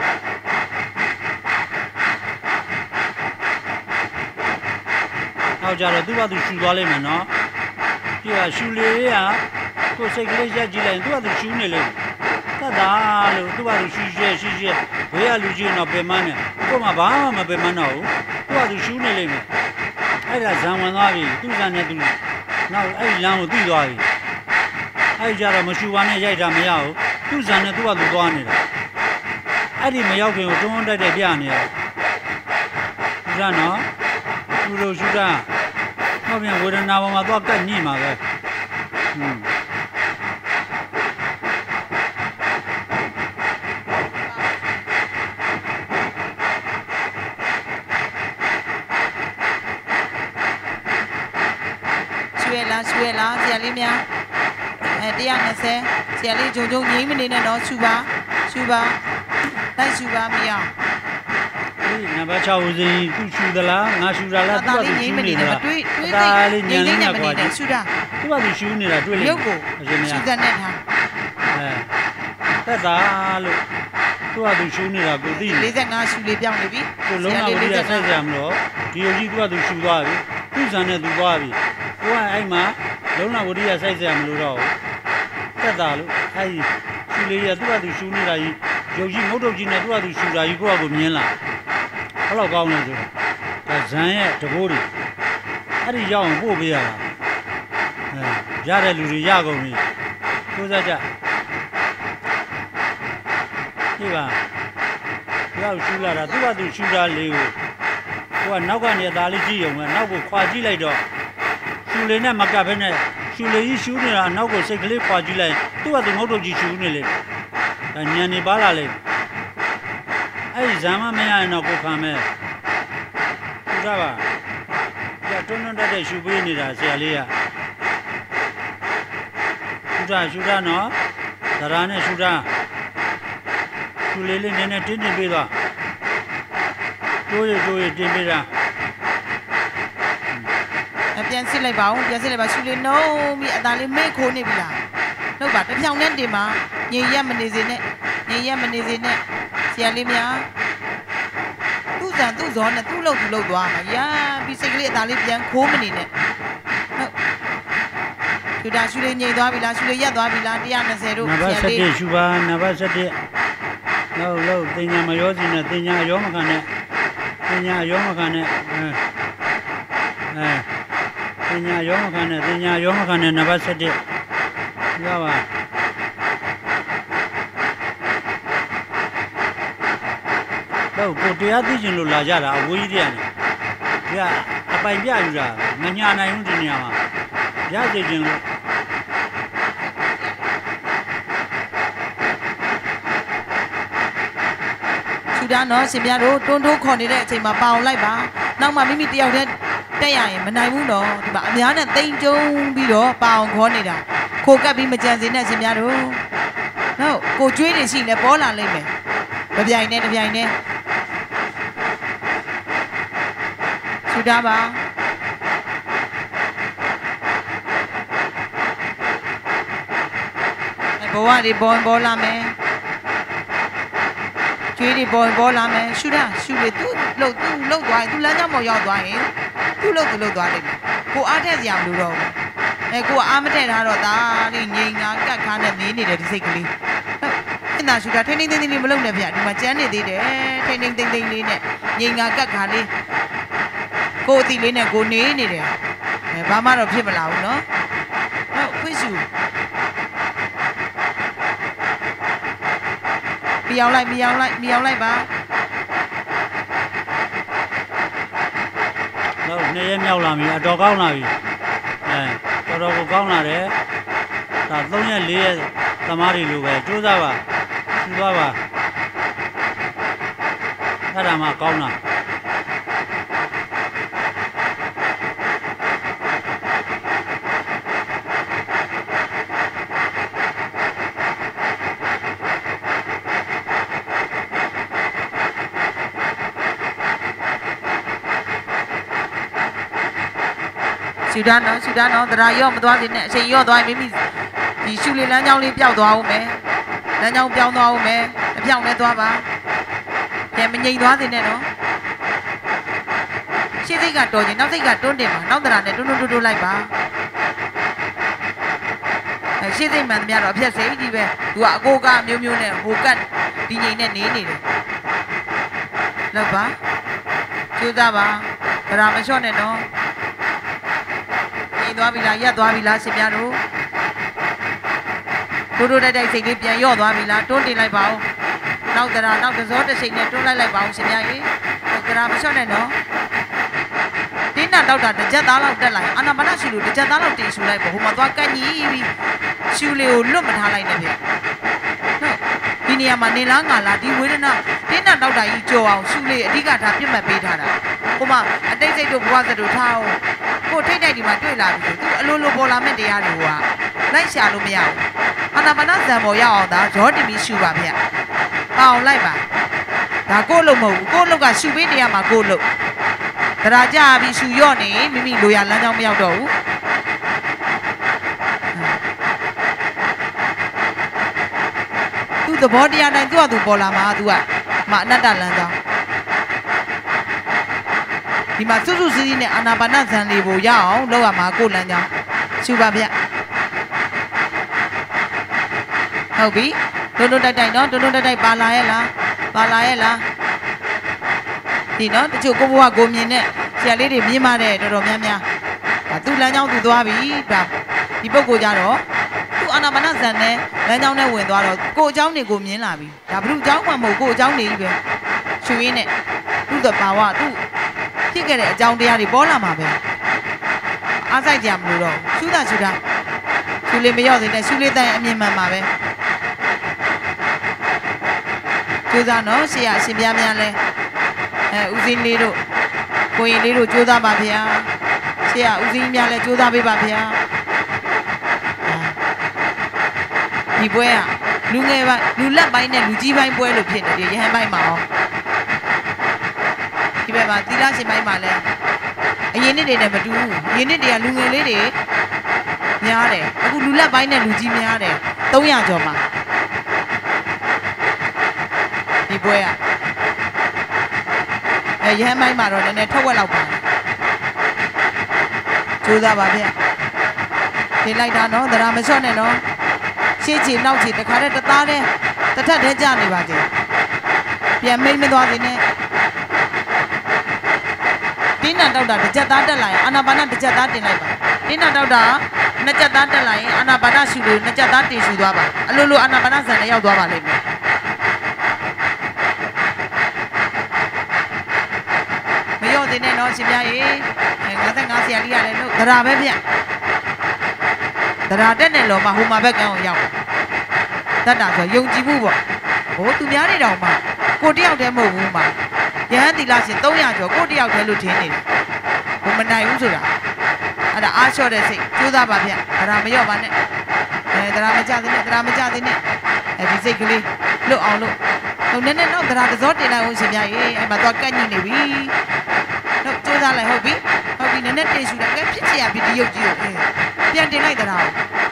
A: နောက်ကြတော့သူ့ဘာသူရှူသွားလိမ့်မယ်နော်ပြည့်ကရှူလေးကကိုယ်စိတ်ကလေးရက်ကြည့်လိုက်သူ့ဘာသူရှူနေလိမ့်မယ်တတ်တာလို့သူ့ဘာသူရှူရှဲရှူရှဲဘယ်ကလူကြီးတော့ပြင်မနဲ့ကို့မှာဘာမှမပြင်မတော့ဘူးသူ့ဘာသူရှူနေလိမ့်မယ်အဲ့ဒါဇံဝင်သွားပြီသူ့ဇံနဲ့သူနောက်အဲ့လမ်းကိုသိသွားပြီအဲ့ကြတော့မရှူပါနဲ့ရိုက်တာမရဘူးသူ့ဇံနဲ့သူ့ဘာသူသွားနေတာအဲ့ဒီမရောက်ခင်ကိုတွန်းတွန်းတိုက်တိုက်ပြနေရတယ်ဒီကနော်ရှူလို့ရှူတာဟောပြန်ဝေဒနာပေါ်မှာသွားကတ်ညှိမှာပဲဟွန်း
B: ရွှေလားရွှေလားဆရာလေးများအဲone twentyဆရာလေးဂျုံဂျုံငိမ့်မနေနဲ့တော့ရှူပါရှူပါတိုက်ရှူပါမရအောင်
A: ဒီနံပါတ်sixဦးစင်းသူရှူသလားငါရှူတာလားသူကသူရှူနေလား
B: တွေးတွေးသိလေးညံလေးနဲ့မနေနဲ့ရှူတာ
A: သူကသူရှူနေတာတွေ့လေ
B: ရုပ်ကိုရှူတဲ့နဲ့ထား
A: အဲသက်သာလို့သူကသူရှူနေတာကိုသိ
B: နေforty-fiveရှူလေးပြောင်းနေပြီ
A: ကိုလုံးဝလေးဆက်ကြမလို့ဒီယုံကြီးသူကသူရှူသွားပြီသူ့ဇာနဲ့သူသွားပြီကိုကအဲ့မှာလုံးဝဝရိယစိုက်ကြမလို့တော့သက်သာလို့အဲ့ဒီရှူလေးရသူကသူရှူနေတာကြီးယုံကြီးငုတ်တုတ်ကြီးနဲ့သူကသူရှူတာကြီးကိုကကိုမြင်လာဘယ်လောက်ကောင်းလဲဆိုဒါဇန်ရဲ့တကိုးတွေအဲ့ဒီရောက်အောင်ပို့ပေးရတာအဲရတဲ့လူတွေရကုန်ပြီကိုးစားကြဒီပါရောက်ရှူလာတာသူကသူရှူတာလေးကိုကိုကနောက်ကနေအသားလေးကြည့်ရုံပဲနောက်ကိုခွာကြည့်လိုက်တော့ရှူလေးနဲ့မကပ်ဘဲနဲ့ရှူလေးကြီးရှူနေတာနောက်ကိုစိတ်ကလေးခွာကြည့်လိုက်သူကသူငုတ်တုတ်ကြီးရှူနေလေအဲညံနေပါလာလေအဲ့ဒီဇာမမရရင်တော့ကိုခံမဲ့သူကပါကြတွန်းတွန်းတက်တက်ရှူပေးနေတာဆရာလေးကရှူတာရှူတာနော်သရာနဲ့ရှူတာရှူလေးလေးနည်းနည်းတင်းတင်းပေးသွားတိုးရတိုးရတင်းပေးတာ
B: အပြန်စစ်လိုက်ပါဦးပြန်စစ်လိုက်ပါရှူလေးနှုံးပြီးအသားလေးမေ့ခိုးနေပြီလားနှုတ်ပါတစ်ဖြောင်နဲ့တင်ပါညင်ရက်မနေစေနဲ့ညင်ရက်မနေစေနဲ့ဆရာလေးများသူ့ဇံသူ့ဇောနဲ့သူ့လို့သူ့လို့သွားမှာရာပြီးစိတ်ကလေးအသားလေးပြန်ခိုးမနေနဲ့ဟုတ်ရှူတာရှူလေးညင်သွားပြီလားရှူလေးရက်သွားပြီလားone twentyတို့
A: ဆရာလေးနံပါတ်sevenရှူပါနံပါတ်sevenလောက်လောက်တင်ညာမရောစီနဲ့တင်ညာရောမခံနဲ့တင်ညာရောမခံနဲ့အဲအဲတင်ညာရောမခံနဲ့တင်ညာရောမခံနဲ့နံပါတ်sevenရပါတော့ကိုတရားသိကျင်လို့လာကြတာအဝေးကြီးတည်းကနေဒီကအပိုင်ပြယူတာမညာနိုင်ဘူးဒီနေရာမှာရသိကျင်လို့
B: ရှူတာနော်ရှင်ပြတို့တွန်းတိုးခေါ်နေတဲ့အချိန်မှာပါအောင်လိုက်ပါနောက်မှမိမိတယောက်တည်းတက်ရရင်မနိုင်ဘူးတော့ဒီမှာအများနဲ့တိမ်ကျုံပြီးတော့ပါအောင်ခေါ်နေတာခိုကပ်ပြီးမကြံစည်နဲ့ရှင်ပြတို့ဟုတ်ကိုကျွေးနေရှိလဲပေါ်လာလိမ့်မယ်တပြိုင်နဲ့တပြိုင်နဲ့ရှူတာပါဘဝတွေပေါ်ပေါ်လာမယ်ကျွေးတွေပေါ်ပေါ်လာမယ်ရှူတာရှူလေသူ့လှုပ်သူ့လှုပ်သွားရင်သူ့လမ်းကြောင်းပေါ်ရောက်သွားရင်သူ့လှုပ်သူ့လှုပ်သွားလိမ့်မယ်ကိုအားထက်စရာမလိုတော့ဘူးအဲကိုကအားမထက်ထားတော့ဒါလေးငိန်ငါကတ်ခါနဲ့နေနေတယ်ဒီစိတ်ကလေးဟုတ်နာရှူတာထိန်းထိန်းသိမ်းသိမ်းလေးမလုပ်နဲ့ဗျဒီမှာကျန်းနေသေးတယ်ထိန်းထိန်းသိမ်းသိမ်းလေးနဲ့ငိန်ငါကတ်ခါလေးကိုအတီလေးနဲ့ကိုနေနေတယ်အဲဘာမှတော့ဖြစ်မလာဘူးနော်ဟုတ်ခွင့်ရှူမြောင်လိုက်မြောင်လိုက်မြောင်လိုက်ပါ
A: တော့နှစ်ရက်မြောက်လာပြီအတော်ကောင်းလာပြီအဲတော်တော်ကိုကောင်းလာတယ်ဒါသုံးရက်လေးရက်သမားတွေလိုပဲကြိုးစားပါရှူသွားပါအဲ့ဒါမှကောင်းတာ
B: ရှူတာနော်ရှူတာနော်တရားရော့မသွားစေနဲ့အချိန်ရော့သွားရင်မိမိဒီရှူလေးလမ်းကြောင်းလေးပျောက်သွားအောင်မယ်လမ်းကြောင်းပြောင်းသွားအောင်မယ်အပြောင်းလဲသွားပါပြန်မငြိမ်သွားစေနဲ့နော်ရှေ့စိတ်ကတော်ရင်နောက်စိတ်ကတွန်းတင်ပါနောက်တရားနဲ့တွန်းတွန်းတွန်းတွန်းလိုက်ပါအဲရှေ့စိတ်မှန်သမျှတော့အဖြတ်စိတ်ကြီးပဲသူကအကိုကမျိုးမျိုးနဲ့ဟိုကတ်ဒီငိမ်နဲ့နေနေတယ်လောက်ပါကျိုးသားပါတရားမလျှော့နဲ့နော်သွားပြီလားရက်သွားပြီလားရှင်များတို့တို့တို့တိုက်တိုက်စိတ်လေးပြန်ရော့သွားပြီလားတွန်းတင်လိုက်ပါဦးနောက်ကြတာနောက်တစောတစ်စိတ်နဲ့တွန်းလိုက်လိုက်ပါဦးရှင်များရေကြတာမလျှော့နဲ့နော်တင်းနာတောက်တာတစ်ချက်သားလောက်တက်လိုက်အာနာပါနရှူလို့တစ်ချက်သားလောက်တင်ရှူလိုက်ပေါ့ဟိုမှာသွားကန့်ကြီးပြီးရှူလေးကိုလွတ်မထားလိုက်နဲ့ဗျနော်ဒီနေရာမှာနေလားငါလားဒီဝေဒနာတင်းနာတောက်တာကြီးကြော်အောင်ရှူလေးအဓိကထားပြတ်မှတ်ပေးထားတာဟိုမှာအတိတ်စိတ်တို့ဘဝစတို့ထားအောင်ကိုထိတ်တိုက်ဒီမှာတွေ့လာပြီသူအလိုလိုပေါ်လာမဲ့တရားတွေကလိုက်ရှာလို့မရဘူးအာနာပါနဇံပေါ်ရအောင်ဒါရောတင်ပြီးရှူပါဗျအောင်လိုက်ပါဒါကိုလို့မဟုတ်ဘူးကိုလို့ကရှူပေးနေရမှာကိုလို့တရားကြပြီးရှူရော့နေမိမိလိုရလမ်းကြောင်းမရောက်တော့ဘူးသူသဘောတရားတိုင်းသူ့အတူပေါ်လာမှာသူကမအနတ္တလမ်းကြောင်းဒီမှာစွတ်စွတ်စည်းစည်းနဲ့အာနာပါနဇံလေးကိုရအောင်လုပ်ရမှာကိုလမ်းကြောင်းရှူပါဗျဟုတ်ပြီတွန်းတွန်းတိုက်တိုက်နော်တွန်းတွန်းတိုက်တိုက်ပါလာရဲ့လားပါလာရဲ့လားဒီနော်တချို့ကိုဘွားကိုမြင်နဲ့ဆရာလေးတွေမြင်ပါတယ်တော်တော်များများဒါသူ့လမ်းကြောင်းသူသွားပြီဒါဒီပုဂ္ဂိုလ်ကြတော့သူ့အာနာပါနဇံနဲ့လမ်းကြောင်းနဲ့ဝင်သွားတော့ကိုအเจ้าတွေကိုမြင်လာပြီဒါဘလူအเจ้าမှမဟုတ်ကိုအเจ้าနေကြီးပဲရှူရင်းနဲ့သူ့သဘာဝသူ့ဖြစ်ခဲ့တဲ့အကြောင်းတရားတွေပေါ်လာမှာပဲအားဆိုင်ကြမလို့တော့ရှူတာရှူတာရှူလေးမရော့သေးနဲ့ရှူလေးတန်အမြင်မှန်ပါပဲကျိုးစားနော်ရှေ့ရအရှင်ပြားများလဲအဲဦးစင်းလေးတို့ကိုရင်လေးတို့ကျိုးစားပါဗျာရှေ့ရဦးစင်းများလဲကျိုးစားပေးပါဗျာဒီပွဲကလူငယ်ပိုင်းလူလက်ပိုင်းနဲ့လူကြီးပိုင်းပွဲလို့ဖြစ်နေတယ်ရဟန်းပိုင်းမှာရောဒီဘက်မှာသီလရှင်ပိုင်းမှာလဲအရင်နှစ်တွေနဲ့မတူဘူးအရင်နှစ်တွေကလူငယ်လေးတွေများတယ်အခုလူလက်ပိုင်းနဲ့လူကြီးများတယ်သုံးရာကျော်မှာဒီပွဲကအဲရဟန်းပိုင်းမှာတော့နည်းနည်းထက်ဝက်လောက်ပါကျိုးစားပါဗျထင်လိုက်တာနော်သရမလျှော့နဲ့နော်ရှေ့ချီနောက်ချီတခါတည်းတသားတည်းတစ်ထက်တည်းကြာနေပါစေပြန်မိတ်မသွားသေးနဲ့တင်းနာတောက်တာတစ်ချက်သားတက်လာရင်အာနာပါနတစ်ချက်သားတင်လိုက်ပါတင်းနာတောက်တာနှစ်ချက်သားတက်လာရင်အာနာပါနရှူလို့နှစ်ချက်သားတင်ရှူသွားပါအလိုလိုအာနာပါနဇန်နဲ့ရောက်သွားပါလိမ့်မယ်မရော့သေးနဲ့နော်ရှင်ပြရေအဲငါး၅ဆရာလေးရတယ်လို့ဒရာပဲဗျဒရာတက်နဲ့လောမှာဟိုမှာဘက်ကန်းအောင်ရောက်တတ်တာဆိုယုံကြည်မှုပေါ့ဟိုသူများနေတောင်မှကိုတယောက်တည်းမဟုတ်ဘူးမှာရဟန်းသီလရှင်သုံးရာကျော်ကိုတယောက်တည်းလို့ထင်နေတယ်ဘုမနိုင်ဘူးဆိုတာအဲ့ဒါအားလျှော့တဲ့စိတ်ကြိုးစားပါဗျဒရာမရော့ပါနဲ့အဲဒရာမကြသေးနဲ့ဒရာမကြသေးနဲ့အဲဒီစိတ်ကလေးလွတ်အောင်လို့ဟိုနည်းနည်းတော့ဒရာတစောတင်လိုက်အောင်ရှင်ပြရေအဲ့မှာတော့ကန့်ညိနေပြီတော့ကြိုးစားလိုက်ဟုတ်ပြီဟုတ်ပြီနည်းနည်းတင်ရှူတာကဲဖြစ်ချင်ရပြီဒီရုပ်ကြီးကိုပြန်တင်လိုက်ဒရာ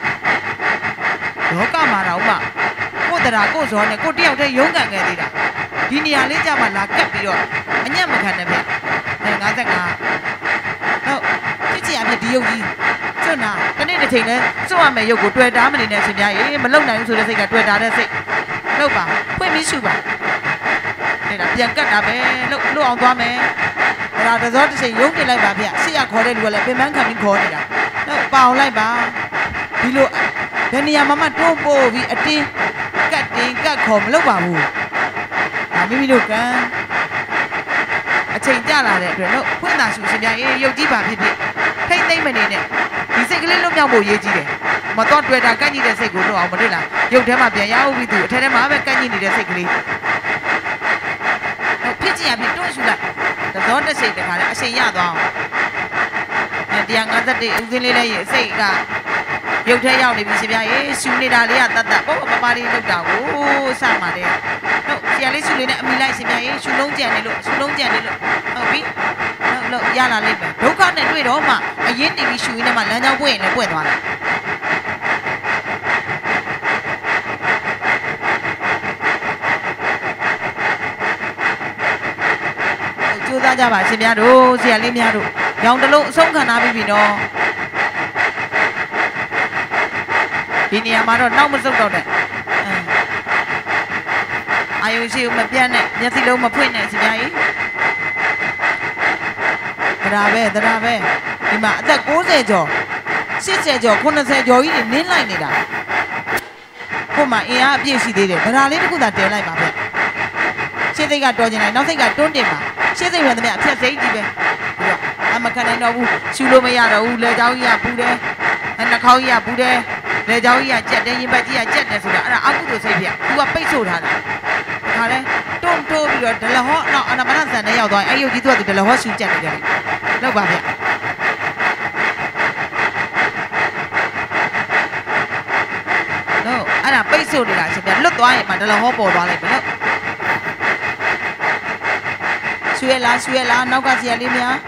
B: လောကမှာတော့မှကိုယ်ဒရာကိုယ်ဇောနဲ့ကိုတယောက်တည်းရုန်းကန်ခဲ့သေးတာဒီနေရာလေးကြမှာလာကပ်ပြီးတော့အညံ့မခံနဲ့ဗျအဲငါး၅ဟုတ်ဖြစ်ချင်ရပြီဒီရုပ်ကြီးကျွတ်နာတနေ့တစ်ချိန်လဲစွတ်ရမယ်ရုပ်ကိုတွေ့တာမနေနဲ့ရှင်ပြရေမလုံနိုင်ဘူးဆိုတဲ့စိတ်ကတွေ့တာတဲ့စိတ်လို့ပါဖွင့်ပြီးရှူပါအဲ့ဒါပြန်ကတ်တာပဲလို့လို့အောင်သွားမယ်အဲ့ဒါတစောတစ်ချိန်ရုံးတင်လိုက်ပါဗျရှေ့ရခေါ်တဲ့လူကလည်းပင်ပန်းခံပြီးခေါ်နေတာဟုတ်ပါအောင်လိုက်ပါဒီလိုဘယ်နေရာမှာမှတိုးပို့ပြီးအတင်းကတ်တင်ကတ်ခေါ်မလုပ်ပါဘူးဒါမိမိတို့ကံအချိန်ကြလာတဲ့အတွက်လို့ဖွင့်တာရှူရှင်ပြအေးရုပ်ကြီးပါဖြစ်ဖြစ်ထိမ့်သိမ့်မနေနဲ့ဒီစိတ်ကလေးလွတ်မြောက်ဖို့ရေးကြီးတယ်မတော့တွေ့တာကန့်ကြီးတဲ့စိတ်ကိုတော့အောင်မတွေ့လားရုပ်ထဲမှာပြန်ရအောင်ပြီးသူအထက်ထဲမှာပဲကန့်ကြီးနေတဲ့စိတ်ကလေးဖြစ်ချကြည့်ရပြီတွန့်ရှူလိုက်တော့တစ်စိတ်တခါလေအချိန်ရသွားအောင်အဲတရားငါးသက်ဦးစင်းလေးလည်းရေအစိတ်ကရုပ်ထဲရောက်နေပြီရှင်ဗျာရေရှူနေတာလေးကတတ်တတ်ပေါ့ပပလေးလောက်တာကိုစမှာတဲ့ဟုတ်ဆရာလေးရှူလေးနဲ့အမိလိုက်ရှင်ဗျာရေရှူလုံးကြံနေလို့ရှူလုံးကြံနေလို့ဟုတ်ပြီဟုတ်လို့ရလာလိမ့်မယ်ဒုက္ခနဲ့တွေ့တော့မှအရင်နေပြီးရှူရင်းနဲ့မှလမ်းကြောင်းပွင့်ရင်လည်းပွင့်သွားတယ်ကြိုးစားကြပါရှင်ဗျာတို့ဆရာလေးများတို့ရောင်တလုံးအဆုံးခံထားပြီးပြီနော်ဒီနေရာမှာတော့နောက်မစုပ်တော့တဲ့အာယုရှိမပြတ်နဲ့မျက်စိလုံးမဖွင့်နဲ့ရှင်ဗျာကြီးဒါပဲဒါပဲဒီမှာအသက်၉၀ကျော်၈၀ကျော်၉၀ကျော်ကြီးနေနင်းလိုက်နေတာကို့မှာအင်အားအပြည့်ရှိသေးတယ်ဒါလေးတစ်ခုသာတဲလိုက်ပါဗျရှေ့စိတ်ကတော်ကျင်လိုက်နောက်စိတ်ကတွန်းတင်ပါရှေ့စိတ်ဝင်သမျှအဖြတ်စိတ်ကြီးပဲပြီးတော့အမခံနိုင်တော့ဘူးရှူလို့မရတော့ဘူးလက်ချောင်းကြီးကပူတယ်နှာခေါင်းကြီးကပူတယ်လက်ချောင်းကြီးကကြက်တယ်ရင်ဘတ်ကြီးကကြက်တယ်ဆိုတာအဲ့ဒါအကုသိုလ်စိတ်ပြသူကပိတ်ဆို့ထားတာခါလဲတွန်းတိုးပြီးတော့ဒလဟောနောက်အနာမနဆန်နဲ့ရောက်သွားရင်အဲ့ရုပ်ကြီးသူကသူဒလဟောရှူကြက်နေကြတယ်လောက်ပါဗျတော့အဲ့ဒါပိတ်ဆို့နေတာရှင်ဗျလွတ်သွားရင်မှဒလဟောပေါ်သွားလိုက်ပြီလို့ရွှေလားရွှေလားနောက်ကဆရာလေးများ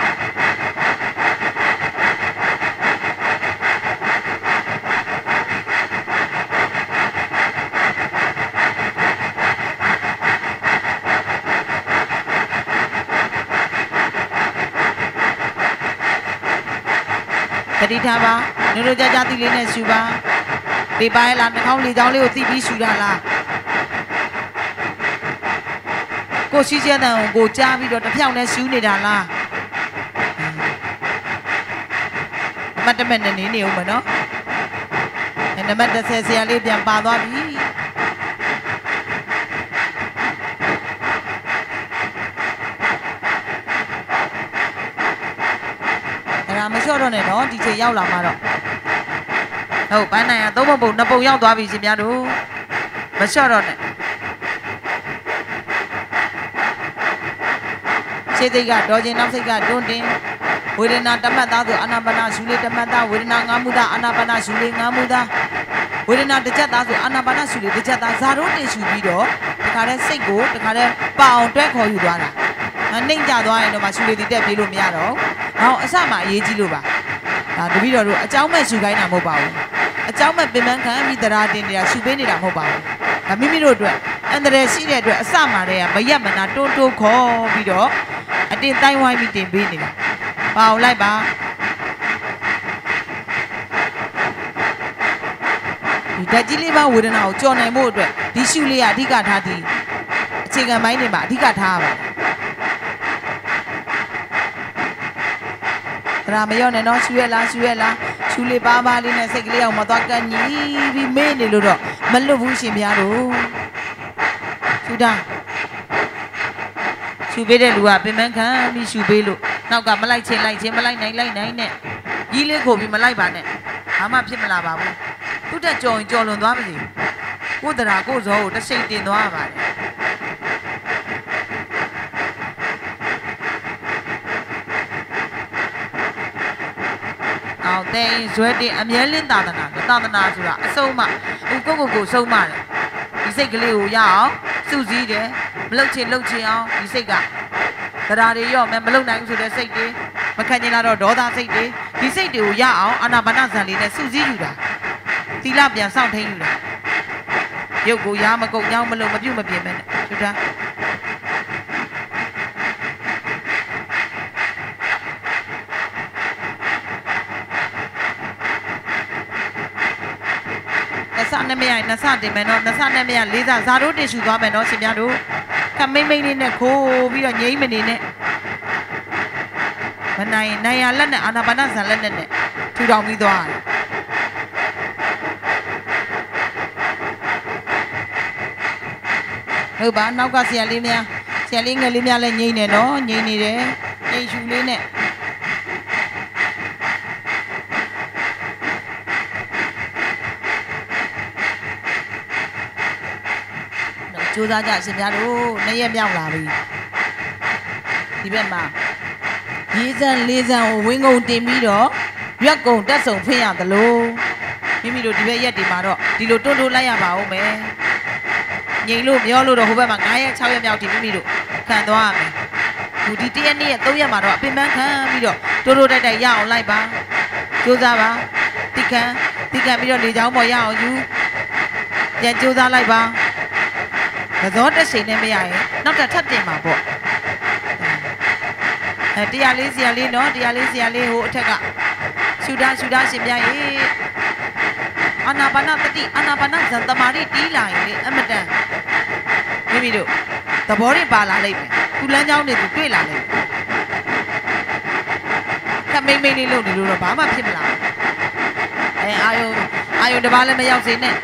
B: တတိထားပါနုနုကြကြတိလေးနဲ့ရှူပါဒီပိုင်းလားနှာခေါင်းလေချောင်းလေးကိုသိပြီးရှူတာလားကိုရှိကျတဲ့ကိုကြားပြီးတော့တဖြောင်းနဲ့ရှူးနေတာလားအမတ်တမက်နဲ့နေနေဦးမနော်အဲနံပါတ်၁၀ဆရာလေးပြန်ပါသွားပြီအဲ့ဒါမလျှော့တော့နဲ့နော်ဒီချိန်ရောက်လာမှတော့ဟုတ်ပန်းနိုင်ရသုံးပုံပုံနှစ်ပုံရောက်သွားပြီရှင်များတို့မလျှော့တော့နဲ့ရှေ့စိတ်ကဒေါ်ချင်းနောက်စိတ်ကတွန်းတင်ဝေဒနာတမတ်သားဆိုအာနာပါနရှူလေးတမတ်သားဝေဒနာငါးမှုသားအာနာပါနရှူလေးငါးမှုသားဝေဒနာတစ်ချက်သားဆိုအာနာပါနရှူလေးတစ်ချက်သားဇာတို့တင်ရှူပြီးတော့တခါတည်းစိတ်ကိုတခါတည်းပအောင်တွဲခေါ်ယူသွားတာနှိမ့်ကြသွားရင်တော့မှရှူလေးတိတက်ပြေးလို့မရတော့ဟောအစမှအရေးကြီးလို့ပါဒါတပည့်တော်တို့အเจ้าမဲ့ရှူခိုင်းတာမဟုတ်ပါဘူးအเจ้าမဲ့ပင်ပန်းခံပြီးတရားတင်နေတာရှူပေးနေတာမဟုတ်ပါဘူးဒါမိမိတို့အတွက်အန္တရာယ်ရှိတဲ့အတွက်အစမှတည်းကမရက်မနာတွန်းတိုးခေါ်ပြီးတော့အတင်းတိုင်းဝိုင်းပြီးတင်ပေးနေတာပါအောင်လိုက်ပါဒီဓာတ်ကြီးလေးပါဝေဒနာကိုကြော်နိုင်မှုအတွက်ဒီရှုလေးကအဓိကထားဒီအခြေခံပိုင်းတွေမှာအဓိကထားရပါတယ်ဒါမရောနဲ့နော်ရှူရလားရှူရလားရှူလေးပါပါလေးနဲ့စိတ်ကလေးအောင်မသွားကန့်ညီပြီးမေးနေလို့တော့မလွတ်ဘူးရှင်များတို့ရှူတာရှူပေးတဲ့လူကပင်ပန်းခံပြီးရှူပေးလို့နောက်ကမလိုက်ချင်းလိုက်ချင်းမလိုက်နိုင်လိုက်နိုင်နဲ့ကြီးလေးခိုပြီးမလိုက်ပါနဲ့ဘာမှဖြစ်မလာပါဘူးသူ့တက်ကြော်ရင်ကြော်လွန်သွားပါစေကိုယ်တရာကိုယ်စောကိုတစ်စိတ်တင်သွားရပါတယ်အောင်တဲ့ဇွဲတင်အမြဲလင်းသာသနာသာသနာဆိုတာအဆုံးမကိုကိုကိုကိုဆုံးမတယ်ဒီစိတ်ကလေးကိုရအောင်စုစည်းတယ်မလုတ်ချင်လုတ်ချင်အောင်ဒီစိတ်ကတရားတွေရော့မယ်မလုတ်နိုင်ဘူးဆိုတဲ့စိတ်တွေမခံကျင်လာတော့ဒေါသစိတ်တွေဒီစိတ်တွေကိုရအောင်အာနာပါနဇန်လေးနဲ့စုစည်းယူတာသီလပြန်စောင့်ထိန်ယူတာရုပ်ကိုရားမကုတ်ညောင်းမလို့မပြုတ်မပြင်းမဲ့နဲ့ကျွတ်တာနဆနဲ့မရရင်နဆတင်မယ်နော်နဆနဲ့မရလေးစားဇာတို့တင်ရှူသွားမယ်နော်ရှင်များတို့ခမိမ့်မိမ့်လေးနဲ့ခိုးပြီးတော့ငြိမ့်မနေနဲ့မနိုင်နိုင်ရလက်နဲ့အာနာပါနဇန်လက်နဲ့နဲ့ထူထောင်ပြီးသွားတယ်ဟုတ်ပါနောက်ကဆရာလေးများဆရာလေးငယ်လေးများလည်းငြိမ့်နေနော်ငြိမ့်နေတယ်ငြိမ့်ရှူလေးနဲ့ကြိုးစားကြရှင်များတို့နှစ်ရက်မြောက်လာပြီဒီဘက်မှာရေးစံလေးစံကိုဝင်းကုန်တင်ပြီးတော့ရွက်ကုန်တက်ဆုံဖွင့်ရသလိုမိမိတို့ဒီဘက်ရက်ဒီမှာတော့ဒီလိုတွန်းတွန်းလိုက်ရပါဦးမယ်ငိန်လို့မျောလို့တော့ဟိုဘက်မှာ9ရက်6ရက်မြောက်ဒီမိမိတို့ခံသွားရမယ်ဒီဒီတရက်နေ့ရက်3ရက်မှာတော့အပင်ပန်းခံပြီးတော့တိုးတိုးတိုက်တိုက်ရအောင်လိုက်ပါကြိုးစားပါတိခံတိခံပြီးတော့လေချောင်းပေါ်ရအောင်ယူပြန်ကြိုးစားလိုက်ပါသဇောတက်ချိန်နဲ့မရရင်နောက်ထပ်ထပ်တင်မှာပေါ့အဲတရားလေးဆရာလေးနော်တရားလေးဆရာလေးဟိုအထက်ကရှူတာရှူတာရှင်ပြရေအာနာပါနတတိအာနာပါနဇန်တမာရီတီးလာရင်လေအမတန်မိမိတို့သဘောတွေပါလာလိမ့်မယ်သူလမ်းကြောင်းတွေသူတွေ့လာလိမ့်မယ်ခမိမ့်မိမ့်လေးလုပ်နေလို့တော့ဘာမှဖြစ်မလာအဲအာယုံအာယုံတစ်ပါးလည်းမရောက်စေနဲ့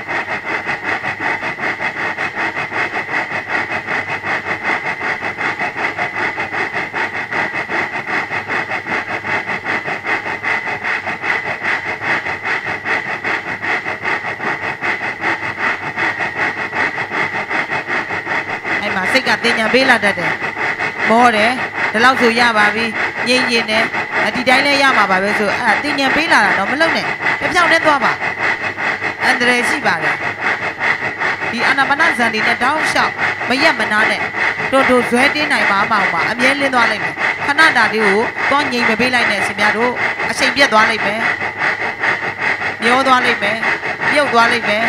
B: စိတ်ကတင်ညာပေးလာတတ်တယ်မောတယ်ဒီလောက်ဆိုရပါပြီငြိမ်ငြိမ်နဲ့ဒီတိုင်းလဲရမှာပါပဲဆိုအဲ့တင်ညာပေးလာတာတော့မလုံနဲ့တပြောင်းနဲ့သွားပါအန္တရာယ်ရှိပါတယ်ဒီအာနာပါနဇန်ဒီနဲ့တောင်းလျှောက်မရက်မနာနဲ့တို့တို့ဇွဲတင်းနိုင်ပါမအောင်ပါအမြဲလင်းသွားလိမ့်မယ်ခဏတာလေးကိုသွားငြိမ်မပေးလိုက်နဲ့ရှင်များတို့အချိန်ပြတ်သွားလိမ့်မယ်မျောသွားလိမ့်မယ်ပြုတ်သွားလိမ့်မယ်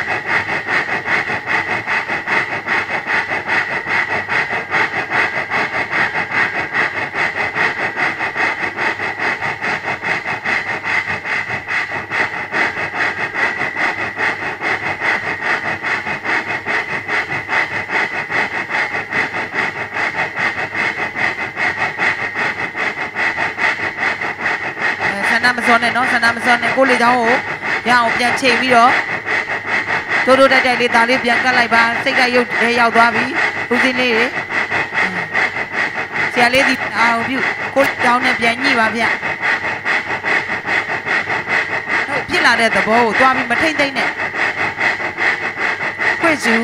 B: မစောနဲ့နော်ဆန္ဒမစောနဲ့ကိုလေချောင်းကိုရအောင်ပြန်ချိန်ပြီးတော့တိုးတိုးတိုက်တိုက်လေးဒါလေးပြန်ကတ်လိုက်ပါစိတ်ကရုပ်ထဲရောက်သွားပြီဦးစင်းလေးတွေဆရာလေးဒီအောင်ပြုကိုချောင်းနဲ့ပြန်ညှိပါဗျဟုတ်ဖြစ်လာတဲ့သဘောကိုသွားပြီးမထိမ့်သိမ့်နဲ့ခွင့်စု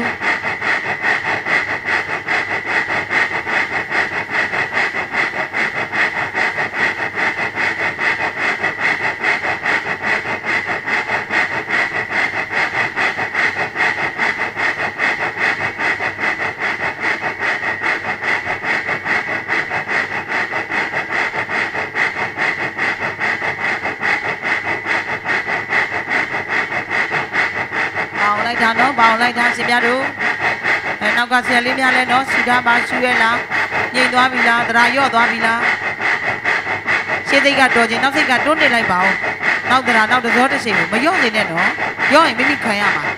B: ဒါနော်ပေါင်လိုက်တာရှင်များတို့အဲနောက်ကဆရာလေးများလဲနော်ရှူတာပါရှူရဲလားညိတ်သွားပြီလားတရာရော့သွားပြီလားရှေ့စိတ်ကတော်ချင်းနောက်စိတ်ကတွန်းနေလိုက်ပါဦးနောက်တရာနောက်တစောတစ်ချိန်ကိုမရော့နေနဲ့နော်ရော့ရင်မိမိခံရမှာ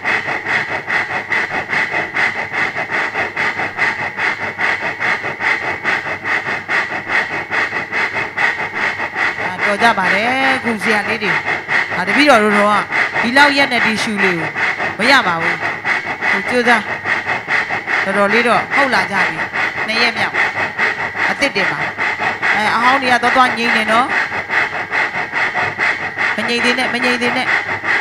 B: အာတော်ကြပါတယ်ခုဆရာလေးတွေဒါတပည့်တော်တို့တော့ဒီလောက်ရက်နဲ့ဒီရှူလေးကိုမရပါဘူးဟိုကြိုးစားတော်တော်လေးတော့ဟုတ်လာကြပြီနှစ်ရက်မြောက်အစ်စ်တင်ပါအဲအဟောင်းတွေကတော့တော့ငိမ့်နေနော်မငိမ့်သေးနဲ့မငိမ့်သေးနဲ့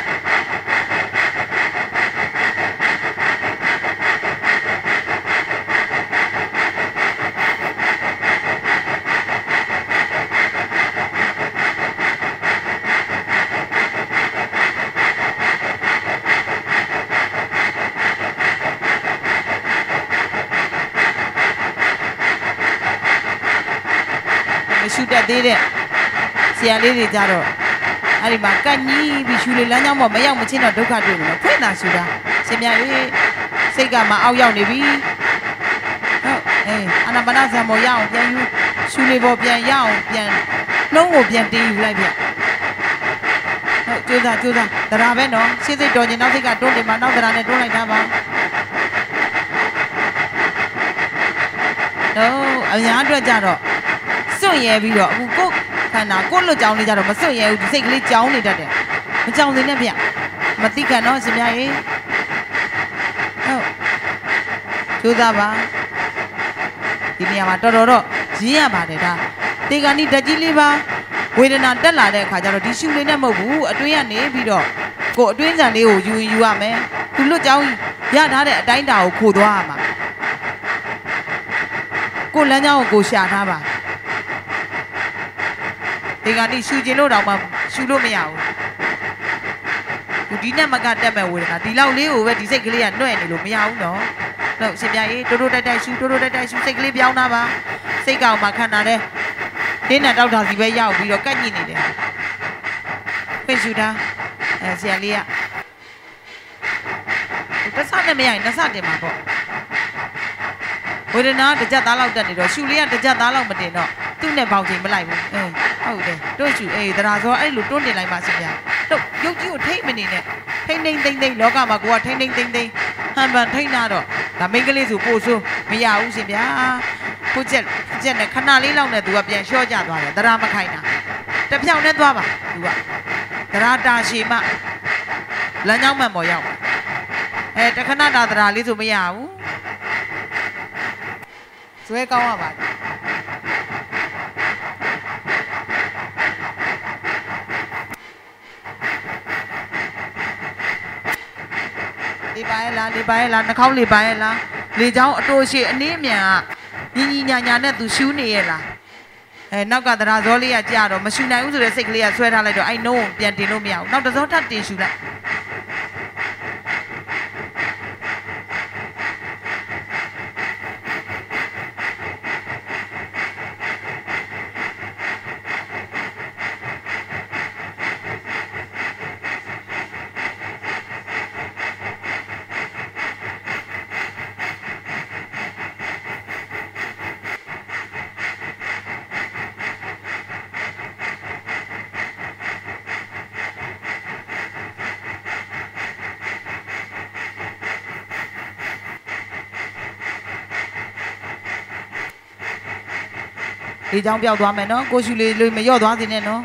B: ရှူတက်သေးတဲ့ဆရာလေးတွေကြတော့အဲ့ဒီမှာကတ်ကြီးပြီးရှူလေလမ်းကြောင်းပေါ်မရောက်မချင်းတော့ဒုက္ခတွေ့နေတယ်ဖွင့်တာရှူတာရှင်များရေးစိတ်ကမှအောက်ရောက်နေပြီဟုတ်အေးအာနာပါနဇံပေါ်ရအောင်ပြန်ယူရှူလေပေါ်ပြန်ရအောင်ပြန်နှုံးကိုပြန်တင်းယူလိုက်ပြဟုတ်ကြိုးစားကြိုးစားတရားပဲနော်ရှင်းစိတ်တော်ချင်းနောက်စိတ်ကတွန်းတယ်မှာနောက်တရားနဲ့တွန်းလိုက်တာပါတော့အများအတွက်ကြတော့စွန့်ရဲပြီးတော့အခုကိုခန္ဓာကိုလွတ်ကြောင်းလေးကြတော့မစွန့်ရဲဘူးဒီစိတ်ကလေးကြောင်းနေတတ်တယ်မကြောင်းစင်းနဲ့ဗျမသိခံတော့ရှင်များရေဟုတ်ကြိုးစားပါဒီနေရာမှာတော်တော်တော့ရင်းရပါတယ်ဒါတေဂာနီဓာတ်ကြီးလေးပါဝေဒနာတက်လာတဲ့အခါကျတော့ဒီရှူလေးနဲ့မဟုတ်ဘူးအတွင်းကနေပြီးတော့ကိုအတွင်းဆန်လေးကိုယူယူရမယ်သူလွတ်ကြောင်းရထားတဲ့အတိုင်းတာကိုခိုးသွားရမှာကိုလမ်းကြောင်းကိုကိုရှာထားပါဒီကနေ့ရှူခြင်းလို့တော့မှရှူလို့မရဘူးဒီနဲ့မကတက်မဲ့ဝေဒနာဒီလောက်လေးကိုပဲဒီစိတ်ကလေးကနှွဲ့နေလို့မရဘူးနော်လို့ရှင်ပြရေးတိုးတိုးတိုက်တိုက်ရှူတိုးတိုးတိုက်တိုက်ရှူစိတ်ကလေးပြောင်းတာပါစိတ်ကောင်မှခန္ဓာတဲ့တင်းနဲ့တောက်တာစီပဲရောက်ပြီးတော့ကန့်ညိနေတယ်ဖွင့်ရှူတာအဲဆရာလေးကတစ်ဆနဲ့မရရင်နှစ်ဆတင်မှာပေါ့ဝေဒနာတစ်ကြက်သားလောက်တက်နေတော့ရှူလေးကတစ်ကြက်သားလောက်မတင်တော့သူ့နဲ့ပေါင်ချိန်မလိုက်ဘူးအေးဟုတ်တယ်တွန့်ရှူအေးသရာဆိုအဲ့လိုတွန့်တင်လိုက်ပါရှင်ဗျာတော့ရုပ်ကြီးကိုထိမ့်မနေနဲ့ထိမ့်ထိမ့်သိမ့်သိမ့်လောကမှာကိုကထိမ့်ထိမ့်သိမ့်သိမ့်ဟန်ပန်ထိမ့်တာတော့ဒါမိန်းကလေးဆိုပို့ဆိုးမရဘူးရှင်ဗျာကိုကျက်ကျက်နဲ့ခဏလေးလောက်နဲ့သူကပြန်လျှော့ကြသွားတယ်သရာမခိုင်းတာတစ်ဖြောင်နဲ့သွားပါသူကသရာတာရှည်မှလမ်းကြောင်းမှန်ပေါ်ရောက်အဲတခဏတာသရာလေးဆိုမရဘူးဇွဲကောင်းရပါလေပါရဲ့လားလေပါရဲ့လားနှာခေါင်းလေပါရဲ့လားလေချောင်းအတိုးရှိအနည်းမြန်ကညီညီညာညာနဲ့သူရှူးနေရဲ့လားအဲနောက်ကသရာဇောလေးကကြာတော့မရှူနိုင်ဘူးဆိုတဲ့စိတ်ကလေးကဆွဲထားလိုက်တော့အဲ့နှုံးကိုပြန်တင်လို့မရဘူးနောက်တစ်စောထပ်တင်ရှူလိုက်ဒီကြောင်ပြောက်သွားမယ်နော်ကိုရှူလေးလေးမလျော့သွားစေနဲ့နော်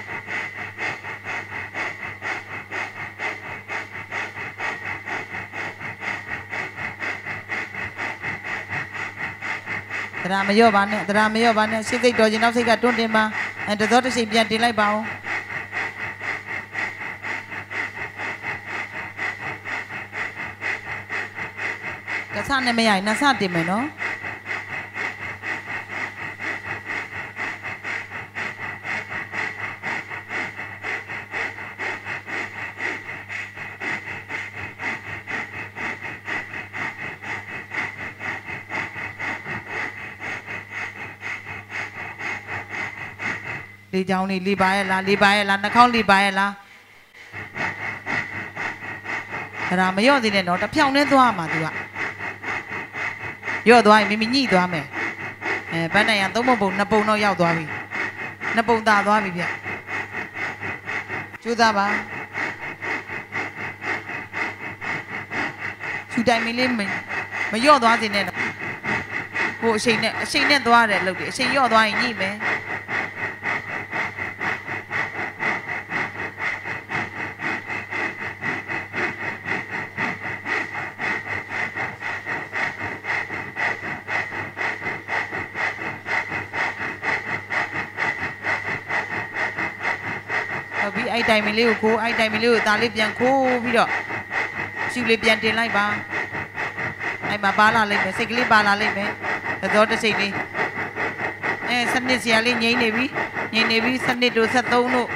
B: တရာမလျော့ပါနဲ့တရာမလျော့ပါနဲ့ရှင်းစိတ်တော်ခြင်းနောက်စိတ်ကတွန်းတင်ပါအဲတသောတစ်ချိန်ပြန်တင်လိုက်ပါဦးတစ်ဆနဲ့မရရင်နှစ်ဆတင်မယ်နော်လေချောင်းလေးလေးပါရဲ့လားလေးပါရဲ့လားနှာခေါင်းလေးပါရဲ့လားအဲ့ဒါမလျော့သေးနဲ့တော့တစ်ဖြောင်နဲ့သွားမှာ तू ကလျော့သွားရင်မိမိညှိသွားမယ်အဲပန်းနိုင်ရသုံးပုံပုံနှစ်ပုံတော့ရောက်သွားပြီနှစ်ပုံသာသွားပြီဗျကျိုးသားပါရှူတိုင်းမလေးမလျော့သွားသေးနဲ့ဟိုအချိန်နဲ့အချိန်နဲ့သွားတယ်လို့ဒီအချိန်လျော့သွားရင်ညှိမယ်အဲ့တိုင်မလေးကိုခိုးအဲ့တိုင်မလေးကိုသားလေးပြန်ခိုးပြီးတော့ရှူလေးပြန်တင်လိုက်ပါအဲ့မှာပါလာလိုက်မယ်စိတ်ကလေးပါလာလိုက်မယ်သတော်တစ်စိတ်လေးအဲစနစ်ဆရာလေးငိမ့်နေပြီငိမ့်နေပြီစနစ်တို့ဆက်သုံးတို့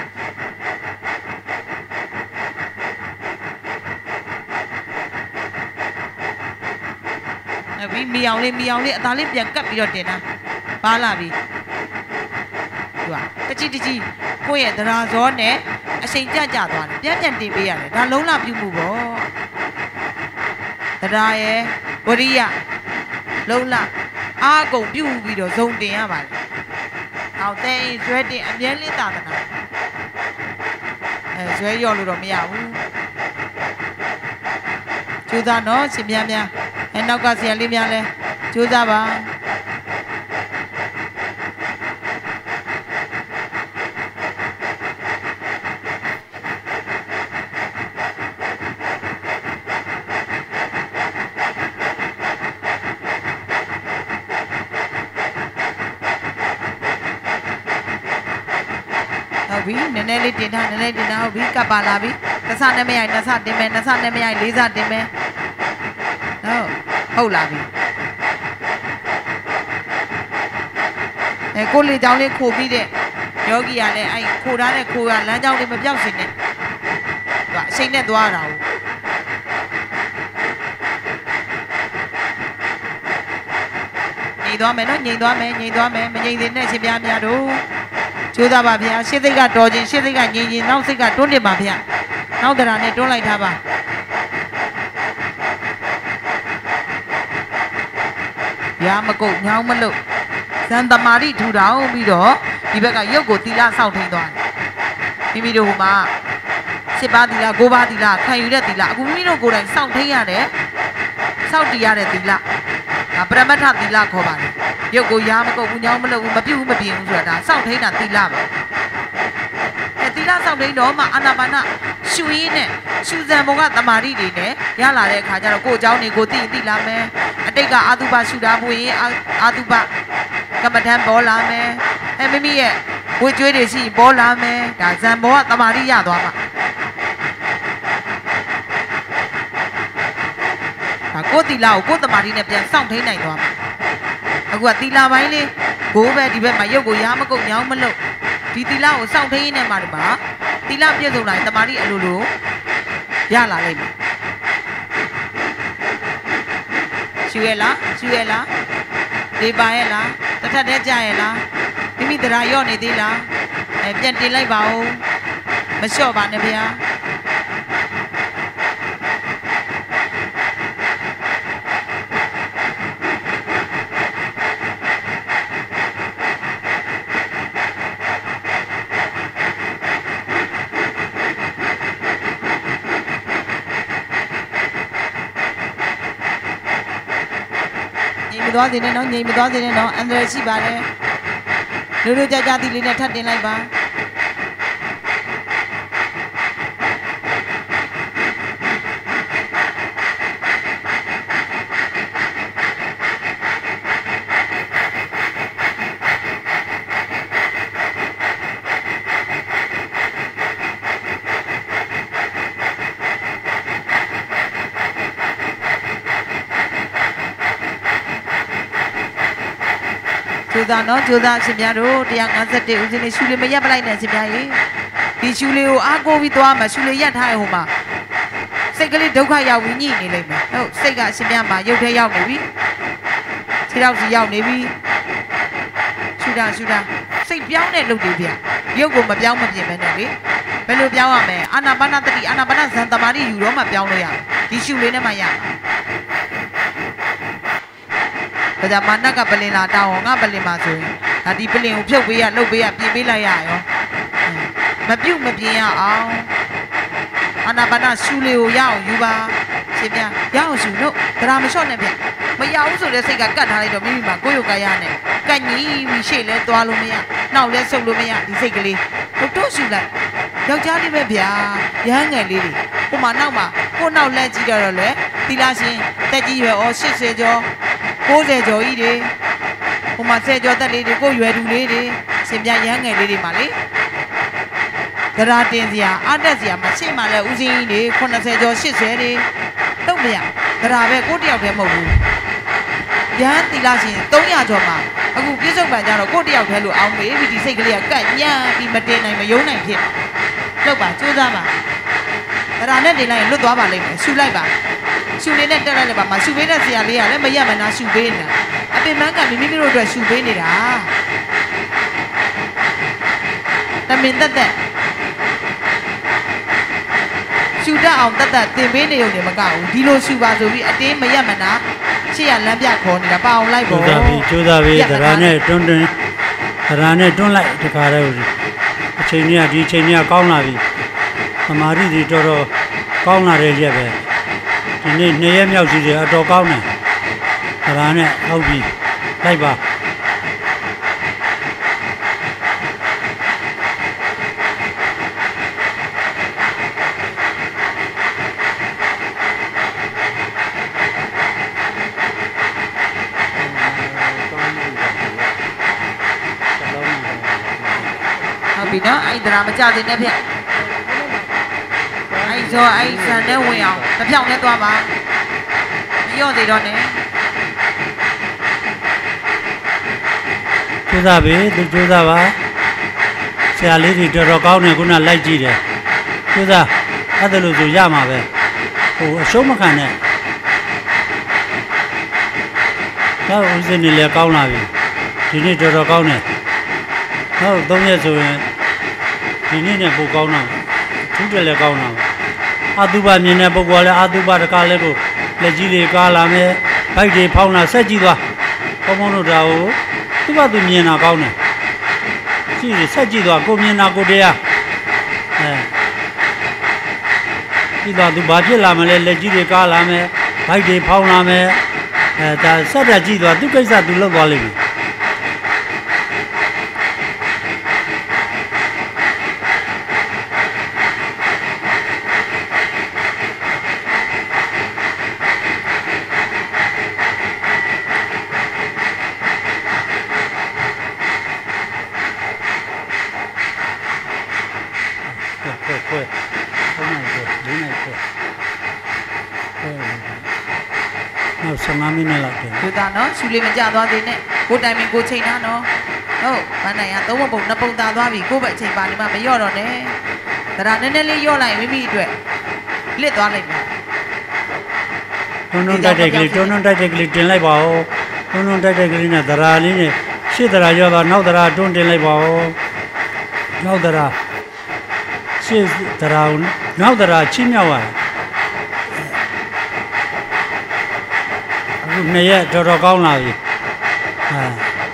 B: အဲ့ပြီးမီအောင်လေးမီအောင်လေးအသားလေးပြန်ကပ်ပြီးတော့တင်တာပါလာပြီသူကတချီတချီကိုယ့်ရဲ့သရာဇောနဲ့အချိန်ကြကြသွားတယ်ပြန်ပြန်တင်ပေးရတယ်ဒါလုံးလပြုမှုပေါ့သရာရဲ့ဝရိယလုံးလအာကုန်ပြုပြီးတော့ဇုံတင်ရပါတယ်အောင်တဲ့ဇွဲတင်အမြဲလေးသာသနာအဲဇွဲရော့လို့တော့မရဘူးကျိုးသားနော်ရှင်များများအဲနောက်ကဆရာလေးများလဲကျိုးသားပါဟုတ်ပြီနည်းနည်းလေးတင်ထားနည်းနည်းတင်ထားဟုတ်ပြီကပ်ပါလာပြီတစ်ဆနဲ့မရိုက်နှစ်ဆတင်မယ်နှစ်ဆနဲ့မရိုက်လေးဆတင်မယ်ဟုတ်ဟုတ်လာပြီအဲကိုလေကြောင်လေးခိုပြီးတဲ့ယောဂီကလည်းအဲ့ခိုထားတဲ့ခိုကလမ်းကြောင်းလေးမပြောက်စင်နဲ့သူကအချိန်နဲ့သွားတာကိုညင်သွားမယ်နော်ညင်သွားမယ်ညင်သွားမယ်မညင်သေးနဲ့ရှင်ပြားများတို့ကျိုးသားပါဗျာရှေ့စိတ်ကတော်ခြင်းရှေ့စိတ်ကညင်ခြင်းနောက်စိတ်ကတွန်းတင်ပါဗျာနောက်တရားနဲ့တွန်းလိုက်ထားပါရမကုတ်ညောင်းမလို့ဇန်တမာတိထူထောင်ပြီးတော့ဒီဘက်ကရုပ်ကိုတီလာဆောက်ထိန်သွားတယ်မိမိတို့ဟိုမှာစစ်ပါးတီလာကိုးပါးတီလာခံယူတဲ့တီလာအခုမိမိတို့ကိုယ်တိုင်ဆောက်ထိန်ရတယ်ဆောက်တည်ရတဲ့တီလာဒါပရမတ္ထတီလာခေါ်ပါတယ်ရုပ်ကိုရမကုတ်ဘူးညောင်းမလို့ဘူးမပြုတ်ဘူးမပြင်းဘူးဆိုတာဒါဆောက်ထိန်တာတီလာပါအဲတီလာဆောက်ထိန်တော့မှအာနာပါနရှူရင်းနဲ့ရှူဇံဘောကတမာတိတွေနဲ့ရလာတဲ့အခါကျတော့ကိုယ်အကြောင်းတွေကိုသိသိလာမယ်အတိတ်ကအာတုပရှူတာပွင့်ရင်အာတုပကမ္မထံပေါ်လာမယ်အဲမိမိရဲ့ဝေကျွေးတွေရှိပေါ်လာမယ်ဒါဇံဘောကတမာတိရသွားမှာဒါကိုယ်တီလာကိုကိုယ်တမာတိနဲ့ပြန်စောင့်ထိန်နိုင်သွားမှာအခုကတီလာပိုင်းလေးကိုပဲဒီဘက်မှာရုပ်ကိုရမကုတ်ညောင်းမလို့ဒီတီလာကိုစောင့်ထိန်နေမှာဒီမှာတီလာပြည့်စုံလာရင်တမာတိအလိုလိုရလာလိမ့်မယ်ရှူရလားရှူရလားဒီပါရဲ့လားတစ်ထပ်တည်းကြာရဲ့လားမိမိတရားရော့နေသေးလားအဲပြန်တင်လိုက်ပါဦးမလျှော့ပါနဲ့ဗျာသွားသေးတယ်နော်ငြိမ်မသွားသေးတယ်နော်အန္တရာယ်ရှိပါတယ်လူလူကြကြသီးလေးနဲ့ထပ်တင်လိုက်ပါကျိုးသားနော်ကျိုးသားရှင်များတို့one fiftyဦးစင်းလေးရှူလေးမရက်ပလိုက်နဲ့ရှင်များရေဒီရှူလေးကိုအားကိုးပြီးသွားမှာရှူလေးရက်ထားရဟိုမှာစိတ်ကလေးဒုက္ခရောက်ပြီးညှိနေလိမ့်မယ်ဟုတ်စိတ်ကရှင်များမှာရုပ်ထဲရောက်နေပြီခြေထောက်စီရောက်နေပြီရှူတာရှူတာစိတ်ပြောင်းတဲ့လုပ်တွေဗျရုပ်ကိုမပြောင်းမပြင်ပဲနဲ့လေဘယ်လိုပြောင်းရမလဲအာနာပါနတတိအာနာပါနဇန်တမာတိယူတော့မှပြောင်းလို့ရတယ်ဒီရှူလေးနဲ့မှရမှာဒါကြောင့်မာနကပလင်လာတောင်းငါပလင်မှာဆိုရင်ဒါဒီပလင်ကိုဖြုတ်ပေးရလှုပ်ပေးရပြင်ပေးလိုက်ရရောမပြုတ်မပြင်းရအောင်အာနာပါနရှူလေးကိုရအောင်ယူပါရှင်ဗျာရအောင်ရှူလို့ဒရာမလျှော့နဲ့ဗျမရဘူးဆိုတဲ့စိတ်ကကတ်ထားလိုက်တော့မိမိမှာကိုယ်ရောကာယနဲ့ကတ်ညီပြီးရှေ့လဲသွားလို့မရနောက်လဲဆုပ်လို့မရဒီစိတ်ကလေးတို့တို့ရှူလိုက်ယောက်ျားလေးပဲဗျာရဟန်းငယ်လေးတွေဟိုမှာနောက်မှာကိုနောက်လက်ကြည့်တော့လေသီလရှင်တက်ကြီးရွယ်ဩeightyကျော်ninetyကျော်ကြီးတွေဟိုမှာtenကျော်တက်လေးတွေကိုရွယ်သူလေးတွေရှင်ပြရဟန်းငယ်လေးတွေမှာလေဒရာတင်စရာအတက်စရာမရှိမှလဲဦးစင်းကြီးတွေeightyကျော်eightyတွေတော့မရဒရာပဲကိုတယောက်တည်းမဟုတ်ဘူးရဟန်းသီလရှင်three hundredကျော်မှာအခုပြစ္ဆုတ်ပံကြတော့ကိုတယောက်တည်းလို့အောင်းမေးပြီးဒီစိတ်ကလေးကကတ်ညံ့ပြီးမတင်နိုင်မယုံနိုင်ဖြစ်လောက်ပါကြိုးစားပါဒရာနဲ့တင်လိုက်ရင်လွတ်သွားပါလိမ့်မယ်ရှူလိုက်ပါရှူလေးနဲ့တက်လိုက်လည်းပါမရှူပေးတဲ့ဆရာလေးကလည်းမရက်မနာရှူပေးနေတာအပင်ပန်းကမိမိတို့အတွက်ရှူပေးနေတာတမင်တက်တက်ရှူတတ်အောင်တက်တက်တင်ပေးနေုံနဲ့မကဘူးဒီလိုရှူပါဆိုပြီးအတင်းမရက်မနာရှေ့ကလမ်းပြခေါ်နေတာပအောင်လိုက်ပေါ့ကျိုးစားပြီ
A: ကျိုးစားပြီဒရာနဲ့တွန်းတွန်းဒရာနဲ့တွန်းလိုက်တခါတည်းအချိန်ကြီးကဒီအချိန်ကြီးကကောင်းလာပြီသမာဓိတွေတော်တော်ကောင်းလာတဲ့ရက်ပဲဒီနေ့နှစ်ရက်မြောက်စီတယ်အတော်ကောင်းတယ်ဒရာနဲ့ဟုတ်ပြီလိုက်ပါ
B: ပြီနော်အဲ့ဒရာမကြသေးနဲ့ဖြင့်အဲ့ဆိုအဲ့ဆန်နဲ့ဝင်အောင်တစ်ဖြောင်းနဲ့သွားပါမလျော့သေးတော့နဲ့
A: ကျကျိုးစားပြီသူကျိုးစားပါဆရာလေးတွေတော်တော်ကောင်းနေခုနလိုက်ကြည့်တယ်ကျိုးစားအဲ့ဒါလို့ဆိုရမှာပဲဟိုအရှုံးမခံနဲ့တော့ဦးစင်းနေလည်းကောင်းလာပြီဒီနေ့တော်တော်ကောင်းတယ်ဟုတ်သုံးရက်ဆိုရင်ဒီနေ့နဲ့ပိုကောင်းတော့ထူးတယ်လည်းကောင်းတော့အာတုဘမြင်တဲ့ပုဂ္ဂိုလ်လည်းအာတုဘတကားလည်းကိုလက်ကြီးတွေကားလာမယ်ဘိုက်တွေဖောင်းလာဆက်ကြည့်သွားဘုံဘုံတို့ဒါကိုသူ့ဘာသူမြင်တာကောင်းတယ်ကြည့်ဆက်ကြည့်သွားကိုမြင်တာကိုတရားအဲကြည့်သွားသူဘာဖြစ်လာမလဲလက်ကြီးတွေကားလာမယ်ဘိုက်တွေဖောင်းလာမယ်အဲဒါဆက်တာကြည့်သွားသူကိစ္စသူလုပ်သွားလိမ့်မယ်ဆယ်ငါးမိနစ်လောက်တယ်
B: ကျိုးသားနော်ရှူလေးမကြသွားသေးနဲ့ကိုတိုင်မင်ကိုချိန်သားနော်ဟုတ်မနိုင်ရသုံးပုံနှစ်ပုံသာသွားပြီကိုယ့်ဘက်အချိန်ပါနေမှမရော့တော့နဲ့ဒါနည်းနည်းလေးရော့လိုက်မိမိအတွက်လစ်သွားလိုက်မယ်
A: တွန်းတွန်းတိုက်တိုက်ကလေးတွန်းတွန်းတိုက်တိုက်ကလေးတင်လိုက်ပါဦးတွန်းတွန်းတိုက်တိုက်ကလေးနဲ့သရာလေးနဲ့ရှေ့သရာရောသွားနောက်သရာတွန်းတင်လိုက်ပါဦးနောက်သရာရှေ့သရာနောက်သရာချင်းမြောက်ပါနှစ်ရက်တော်တော်ကောင်းလာပြီဟာ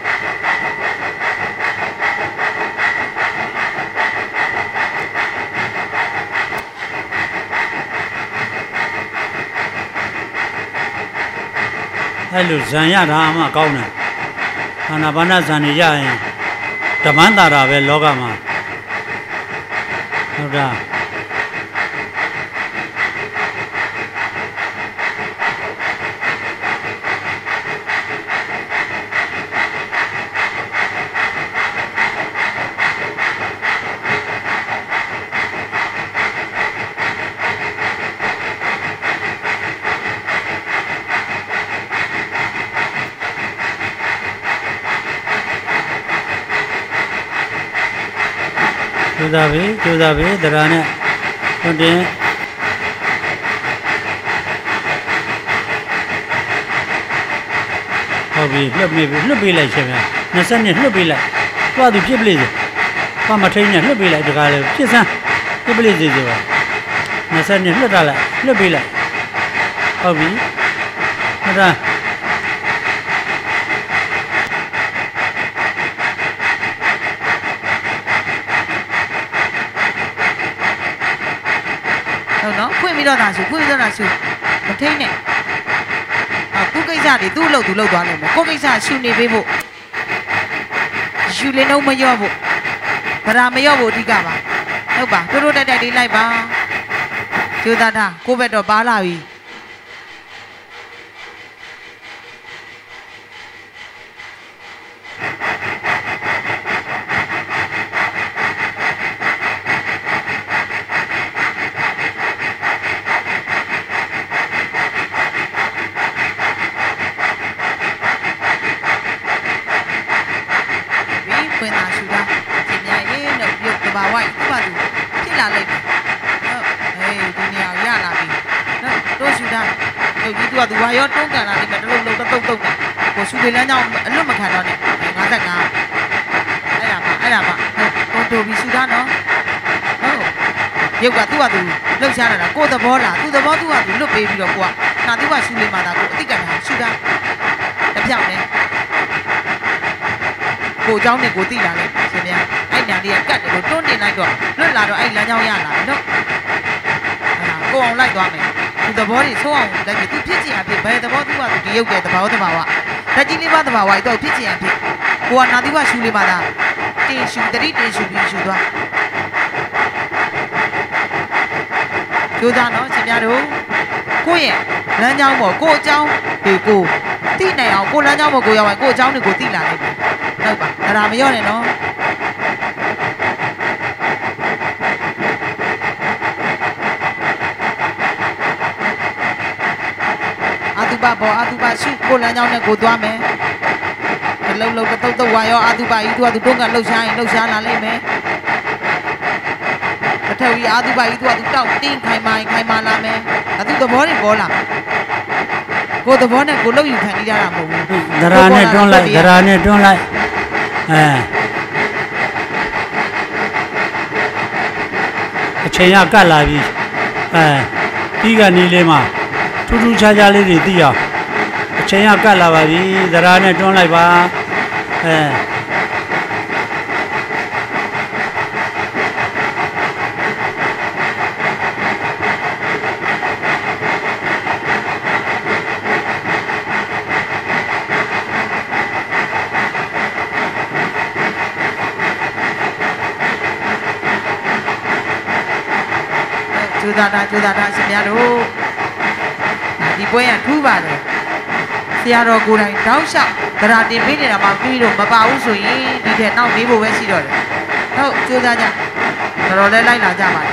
A: အဲ့လိုဇံရတာအမှကောင်းတယ်အာနာပါနဇံနေရရင်ဓမ္မန္တာရာပဲလောကမှာဟုတ်တာကျိုးစားပြီကျိုးစားပြီသရာနဲ့တွန်းတင်ဟုတ်ပြီလှုပ်မိပြီလှုပ်ပေးလိုက်ရှင်ဗျာနှစ်စက်နဲ့လှုပ်ပေးလိုက်သွားသူဖြစ်ပလိစေဘာမထိန်နဲ့လှုပ်ပေးလိုက်တကားလေဖြစ်စမ်းဖြစ်ပလိစေဆိုပါနှစ်စက်နဲ့လှုပ်တာလိုက်လှုပ်ပေးလိုက်ဟုတ်ပြီဟုတ်တာ
B: ဟုတ်နော်ဖွင့်ပြီးတော့သာရှူဖွင့်ပြီးတော့သာရှူမထိန်နဲ့အာသူ့ကိစ္စတွေသူ့အလုပ်သူလုပ်သွားလိမ့်မယ်ကိုကိစ္စရှူနေပေးဖို့ရှူလင်းတော့မရော့ဖို့ဗရာမရော့ဖို့အဓိကပါဟုတ်ပါတိုးတိုးတက်တက်လေးလိုက်ပါကျိုးသားသားကိုဘက်တော့ပါလာပြီသူဝါရောတွန်းကန်လာနေမယ်တလုံးလုံးတုတ်တုတ်တာကိုရှူလေးလမ်းကြောင်းအလွတ်မခံတော့နဲ့ငါးငါးအဲ့ဒါပါအဲ့ဒါပါဟုတ်တိုးပြီးရှူတာနော်ဟုတ်ရုပ်ကသူ့ဟာသူလှုပ်ရှားလာတာကိုသဘောလားသူ့သဘောသူ့ဟာသူလွတ်ပေးပြီးတော့ကိုကနာသူ့ဟာရှူလေးမှသာကိုအတိတ်ကတာရှူတာတပြောက်နဲ့ကိုเจ้าနဲ့ကိုသိလာလေရှင်ဗျာအဲ့ညာလေးကကတ်တယ်ကိုတွန်းတင်လိုက်တော့လွတ်လာတော့အဲ့လမ်းကြောင်းရလာနော်အဲ့ဒါကိုအောင်လိုက်သွားမယ်သူသဘောတွေဆုံးအောင်လိုက်ပြီးသူဖြစ်ချင်အဖြစ်ဘယ်သဘောသူကသူဒီရုပ်တဲ့သဘောသဘာဝလက်ကြီးလေးပါသဘာဝတော့ဖြစ်ချင်အဖြစ်ကိုကနာသီဝရှူလေးပါလားတင်ရှူတတိတင်ရှူပြီးရှူသွားကျိုးသားနော်ရှင်များတို့ကိုယ့်ရဲ့လမ်းကြောင်းပေါ်ကိုယ့်အကြောင်းတွေကိုသိနိုင်အောင်ကိုယ့်လမ်းကြောင်းပေါ်ကိုရောက်ရင်ကိုယ့်အကြောင်းတွေကိုသိလာနိုင်တယ်ဟုတ်ပါဒါမရော့နဲ့နော်အာတုပဘောအာတုပရှုကိုလမ်းကြောင်းနဲ့ကိုသွားမယ်လုံးလုံးတုတ်တုတ်ဝါရောအာသူပါကြီးသူကသူတွန်းကလှုပ်ရှားရင်လှုပ်ရှားလာလိမ့်မယ်တထက်ကြီးအာသူပါကြီးသူကသူတောက်တင်းခိုင်မာခိုင်မာလာမယ်အသူသဘောတွေပေါ်လာကိုသဘောနဲ့ကိုလှုပ်ယူခံနေကြတာမဟုတ်ဘူး
A: ဒရာနဲ့တွန်းလိုက်ဒရာနဲ့တွန်းလိုက်အဲအချိန်ကကတ်လာပြီအဲပြီးကနေလေးမှာထူးထူးခြားခြားလေးတွေသိအောင်အချိန်ကကတ်လာပါပြီဒရာနဲ့တွန်းလိုက်ပါအဲ
B: ကျူတာတာကျူတာတာရှင်များတို့ဒီပွဲရထူးပါတယ်ဆရာတော်ကိုယ်တိုင်တောင်းလျှောက်ဒရာတင်ပေးနေတာမှပြီးတော့မပါဘူးဆိုရင်ဒီထက်နောက်နေဖို့ပဲရှိတော့တယ်ဟုတ်ကျူတာကြတော်တော်လေးလိုက်လာကြပါ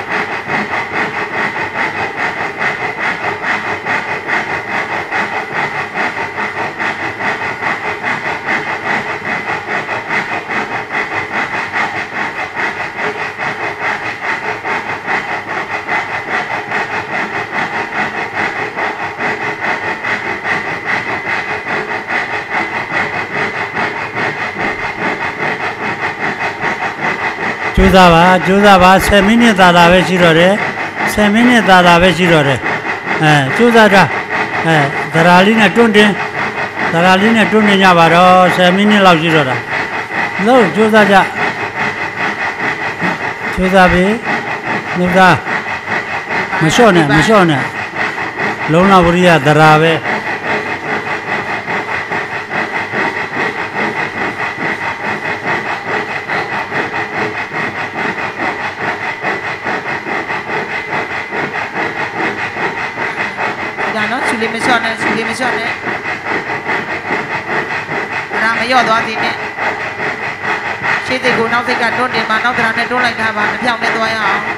A: ကျိုးစားပါကျိုးစားပါဆယ်မိနစ်သာသာပဲရှိတော့တယ်ဆယ်မိနစ်သာသာပဲရှိတော့တယ်အဲကျိုးစားတာအဲဒရာလေးနဲ့တွန်းတင်ဒရာလေးနဲ့တွန်းနေကြပါတော့ဆယ်မိနစ်လောက်ရှိတော့တာလို့ကျိုးစားကြကျိုးစားပြီနှုတ်သားမလျှော့နဲ့မလျှော့နဲ့လုံးလာဝရိယဒရာပဲ
B: ရှူလေးမလျှော့နဲ့ရှူလေးမလျှော့နဲ့ဒါမရော့သွားသေးနဲ့ရှေ့စိတ်ကိုနောက်စိတ်ကတွန်းတင်မှာနောက်တရာနဲ့တွန်းလိုက်တာပါတစ်ဖြောင်းနဲ့သွားရအောင်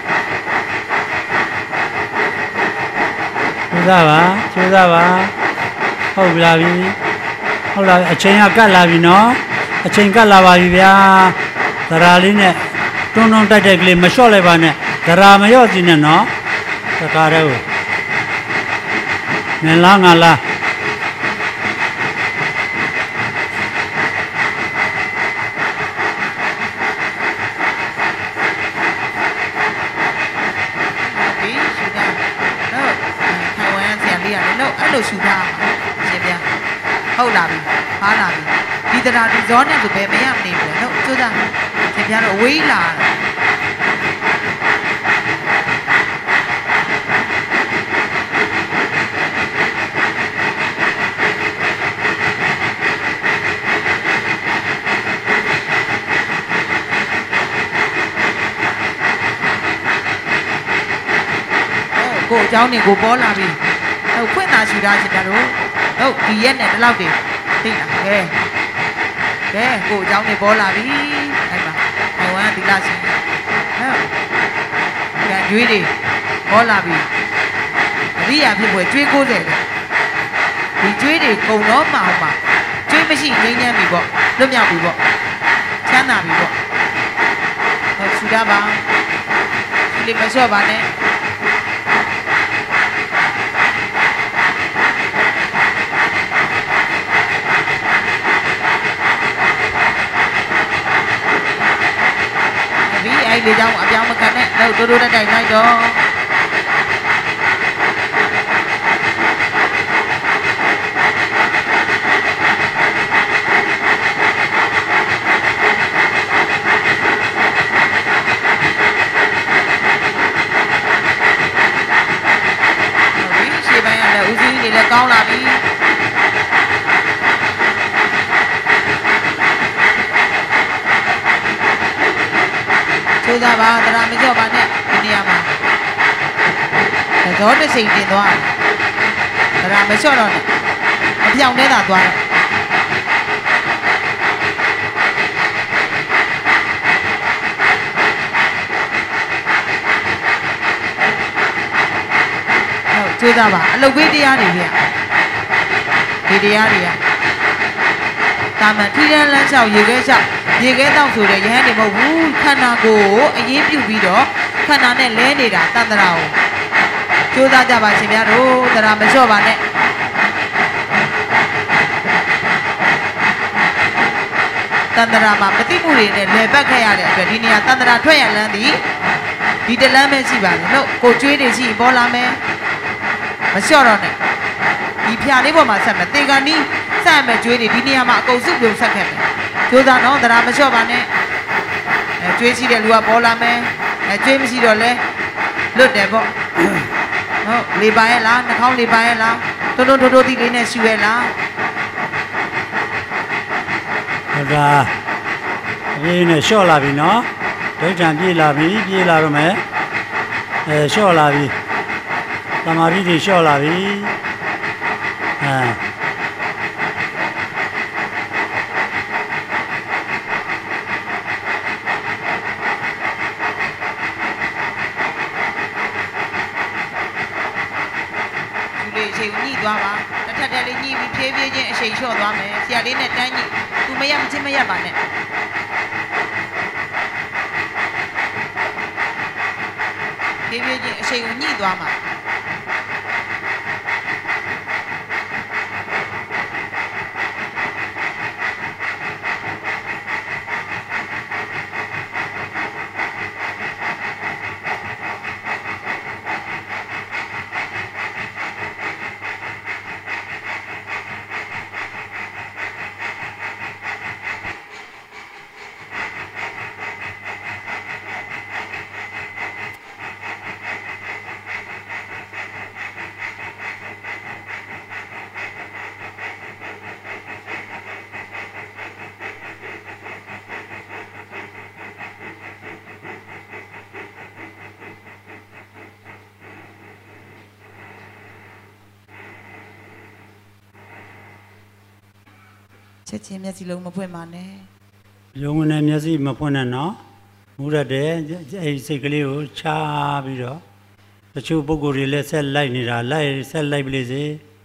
A: ကျိုးစားပါကျိုးစားပါဟုတ်ပြီလားပြီဟုတ်လားအချိန်ကကတ်လာပြီနော်အချိန်ကတ်လာပါပြီဗျာဒရာလေးနဲ့တွန်းတွန်းတိုက်တိုက်ကလေးမလျှော့လိုက်ပါနဲ့ဒရာမရော့စီနဲ့နော်တကားတော့နင်လားငါလား
B: ဒီရှူတာတော့ထိုင်ဝမ်ဆရာလေးရတယ်လို့အဲ့လိုရှူတာရှင်ဗျာဟုတ်လာပြီဟားလာပြီဒီတရားဒီဇောနဲ့ဆိုဘယ်မရမနေဘူးလို့ကျိုးသားရှင်ဗျာတော့ဝေးလာကိုအကြောင်းတွေကိုပေါ်လာပြီဟုတ်ခွင့်သာရှူတာရှင်ဗျာတို့ဟုတ်ဒီရက်နဲ့ဒီလောက်တွေသိလားကဲကဲကိုအကြောင်းတွေပေါ်လာပြီအဲ့မှာဟိုဝမ်းဒီလားရှင်ဟုတ်ကဲကျွေးတွေပေါ်လာပြီအရိယာဖြစ်ပွဲကျွေးကိုးတယ်ဒီကျွေးတွေကုံတော့မှာပါကျွေးမရှိငိမ့်ညမ်းပြီပေါ့လွတ်မြောက်ပြီပေါ့ချမ်းသာပြီပေါ့ဟုတ်ရှူတာပါဒီလေးမလျှော့ပါနဲ့အဲ့ဒီကြောင့်အပြောင်းမခံနဲ့တော့တိုးတိုးတက်တိုက်လိုက်တော့ဒီရှေ့ပိုင်းကလည်းဦးစီးတွေလည်းကောင်းလာပြီကျိုးစားပါတရာမကြော့ပါနဲ့ဒီနေရာမှာဇောတစ်စိမ်တင်သွားတရာမလျှော့တော့နဲ့အပြောင်ထဲသာသွားဟုတ်ကျိုးစားပါအလုပ်ပေးတရားတွေပြဒီတရားတွေကတာမန်ထီးတန်းလမ်းလျှောက်ရေခဲလျှောက်ရေခဲတောက်ဆိုတဲ့ရဟန်းတွေမဟုတ်ဘူးခန္ဓာကိုယ်ကိုအရင်ပြုတ်ပြီးတော့ခန္ဓာနဲ့လဲနေတာတန်တရာကိုကြိုးစားကြပါရှင်ဗျာတို့တရာမလျှော့ပါနဲ့တန်တရာမှာပฏิမှုတွေနဲ့လဲပတ်ခဲ့ရတဲ့အတွက်ဒီနေရာတန်တရာထွက်ရလန်းသည်ဒီတလန်းပဲရှိပါလေလို့ကိုကျွေးတွေရှိပေါ်လာမယ်မလျှော့တော့နဲ့ဒီဖြာလေးပေါ်မှာဆက်မယ်တေကန်နီးဆက်မယ်ကျွေးတွေဒီနေရာမှာအကုန်စုပြုံဆက်ခဲ့မယ်ကြိုးစားနော်တရာမလျှော့ပါနဲ့အဲကျွေးရှိတဲ့လူကပေါ်လာမယ်အဲကျွေးမရှိတော့လဲလွတ်တယ်ပေါ့ဟုတ်လေပါရဲ့လားနှာခေါင်းလေပါရဲ့လားတိုးတိုးတိုးတိုးဒီလေးနဲ့ရှူရဲ့လား
A: ဟုတ်ကဲ့အေးနဲ့လျှော့လာပြီနော်ဒိဋ္ဌံပြေးလာပြီပြေးလာတော့မယ်အဲလျှော့လာပြီသမာဓိတွေလျှော့လာပြီအဲ
B: အချိန်ညှိသွားပါတစ်ထက်တက်လေးညှိပြီးဖြည်းဖြည်းချင်းအချိန်လျှော့သွားမယ်ဆရာလေးနဲ့တန်းညှိသူမရမချင်းမရပါနဲ့ဖြည်းဖြည်းချင်းအချိန်ကိုညှိသွားမှာချက်ချင်းမျက်စိလုံးမဖွင့်ပါနဲ့
A: ယုံနဲ့မျက်စိမဖွင့်နဲ့နော်မူရတဲ့အဲ့စိတ်ကလေးကိုချပြီးတော့တချို့ပုဂ္ဂိုလ်တွေလည်းဆက်လိုက်နေတာလိုက်ဆက်လိုက်ပလိစေ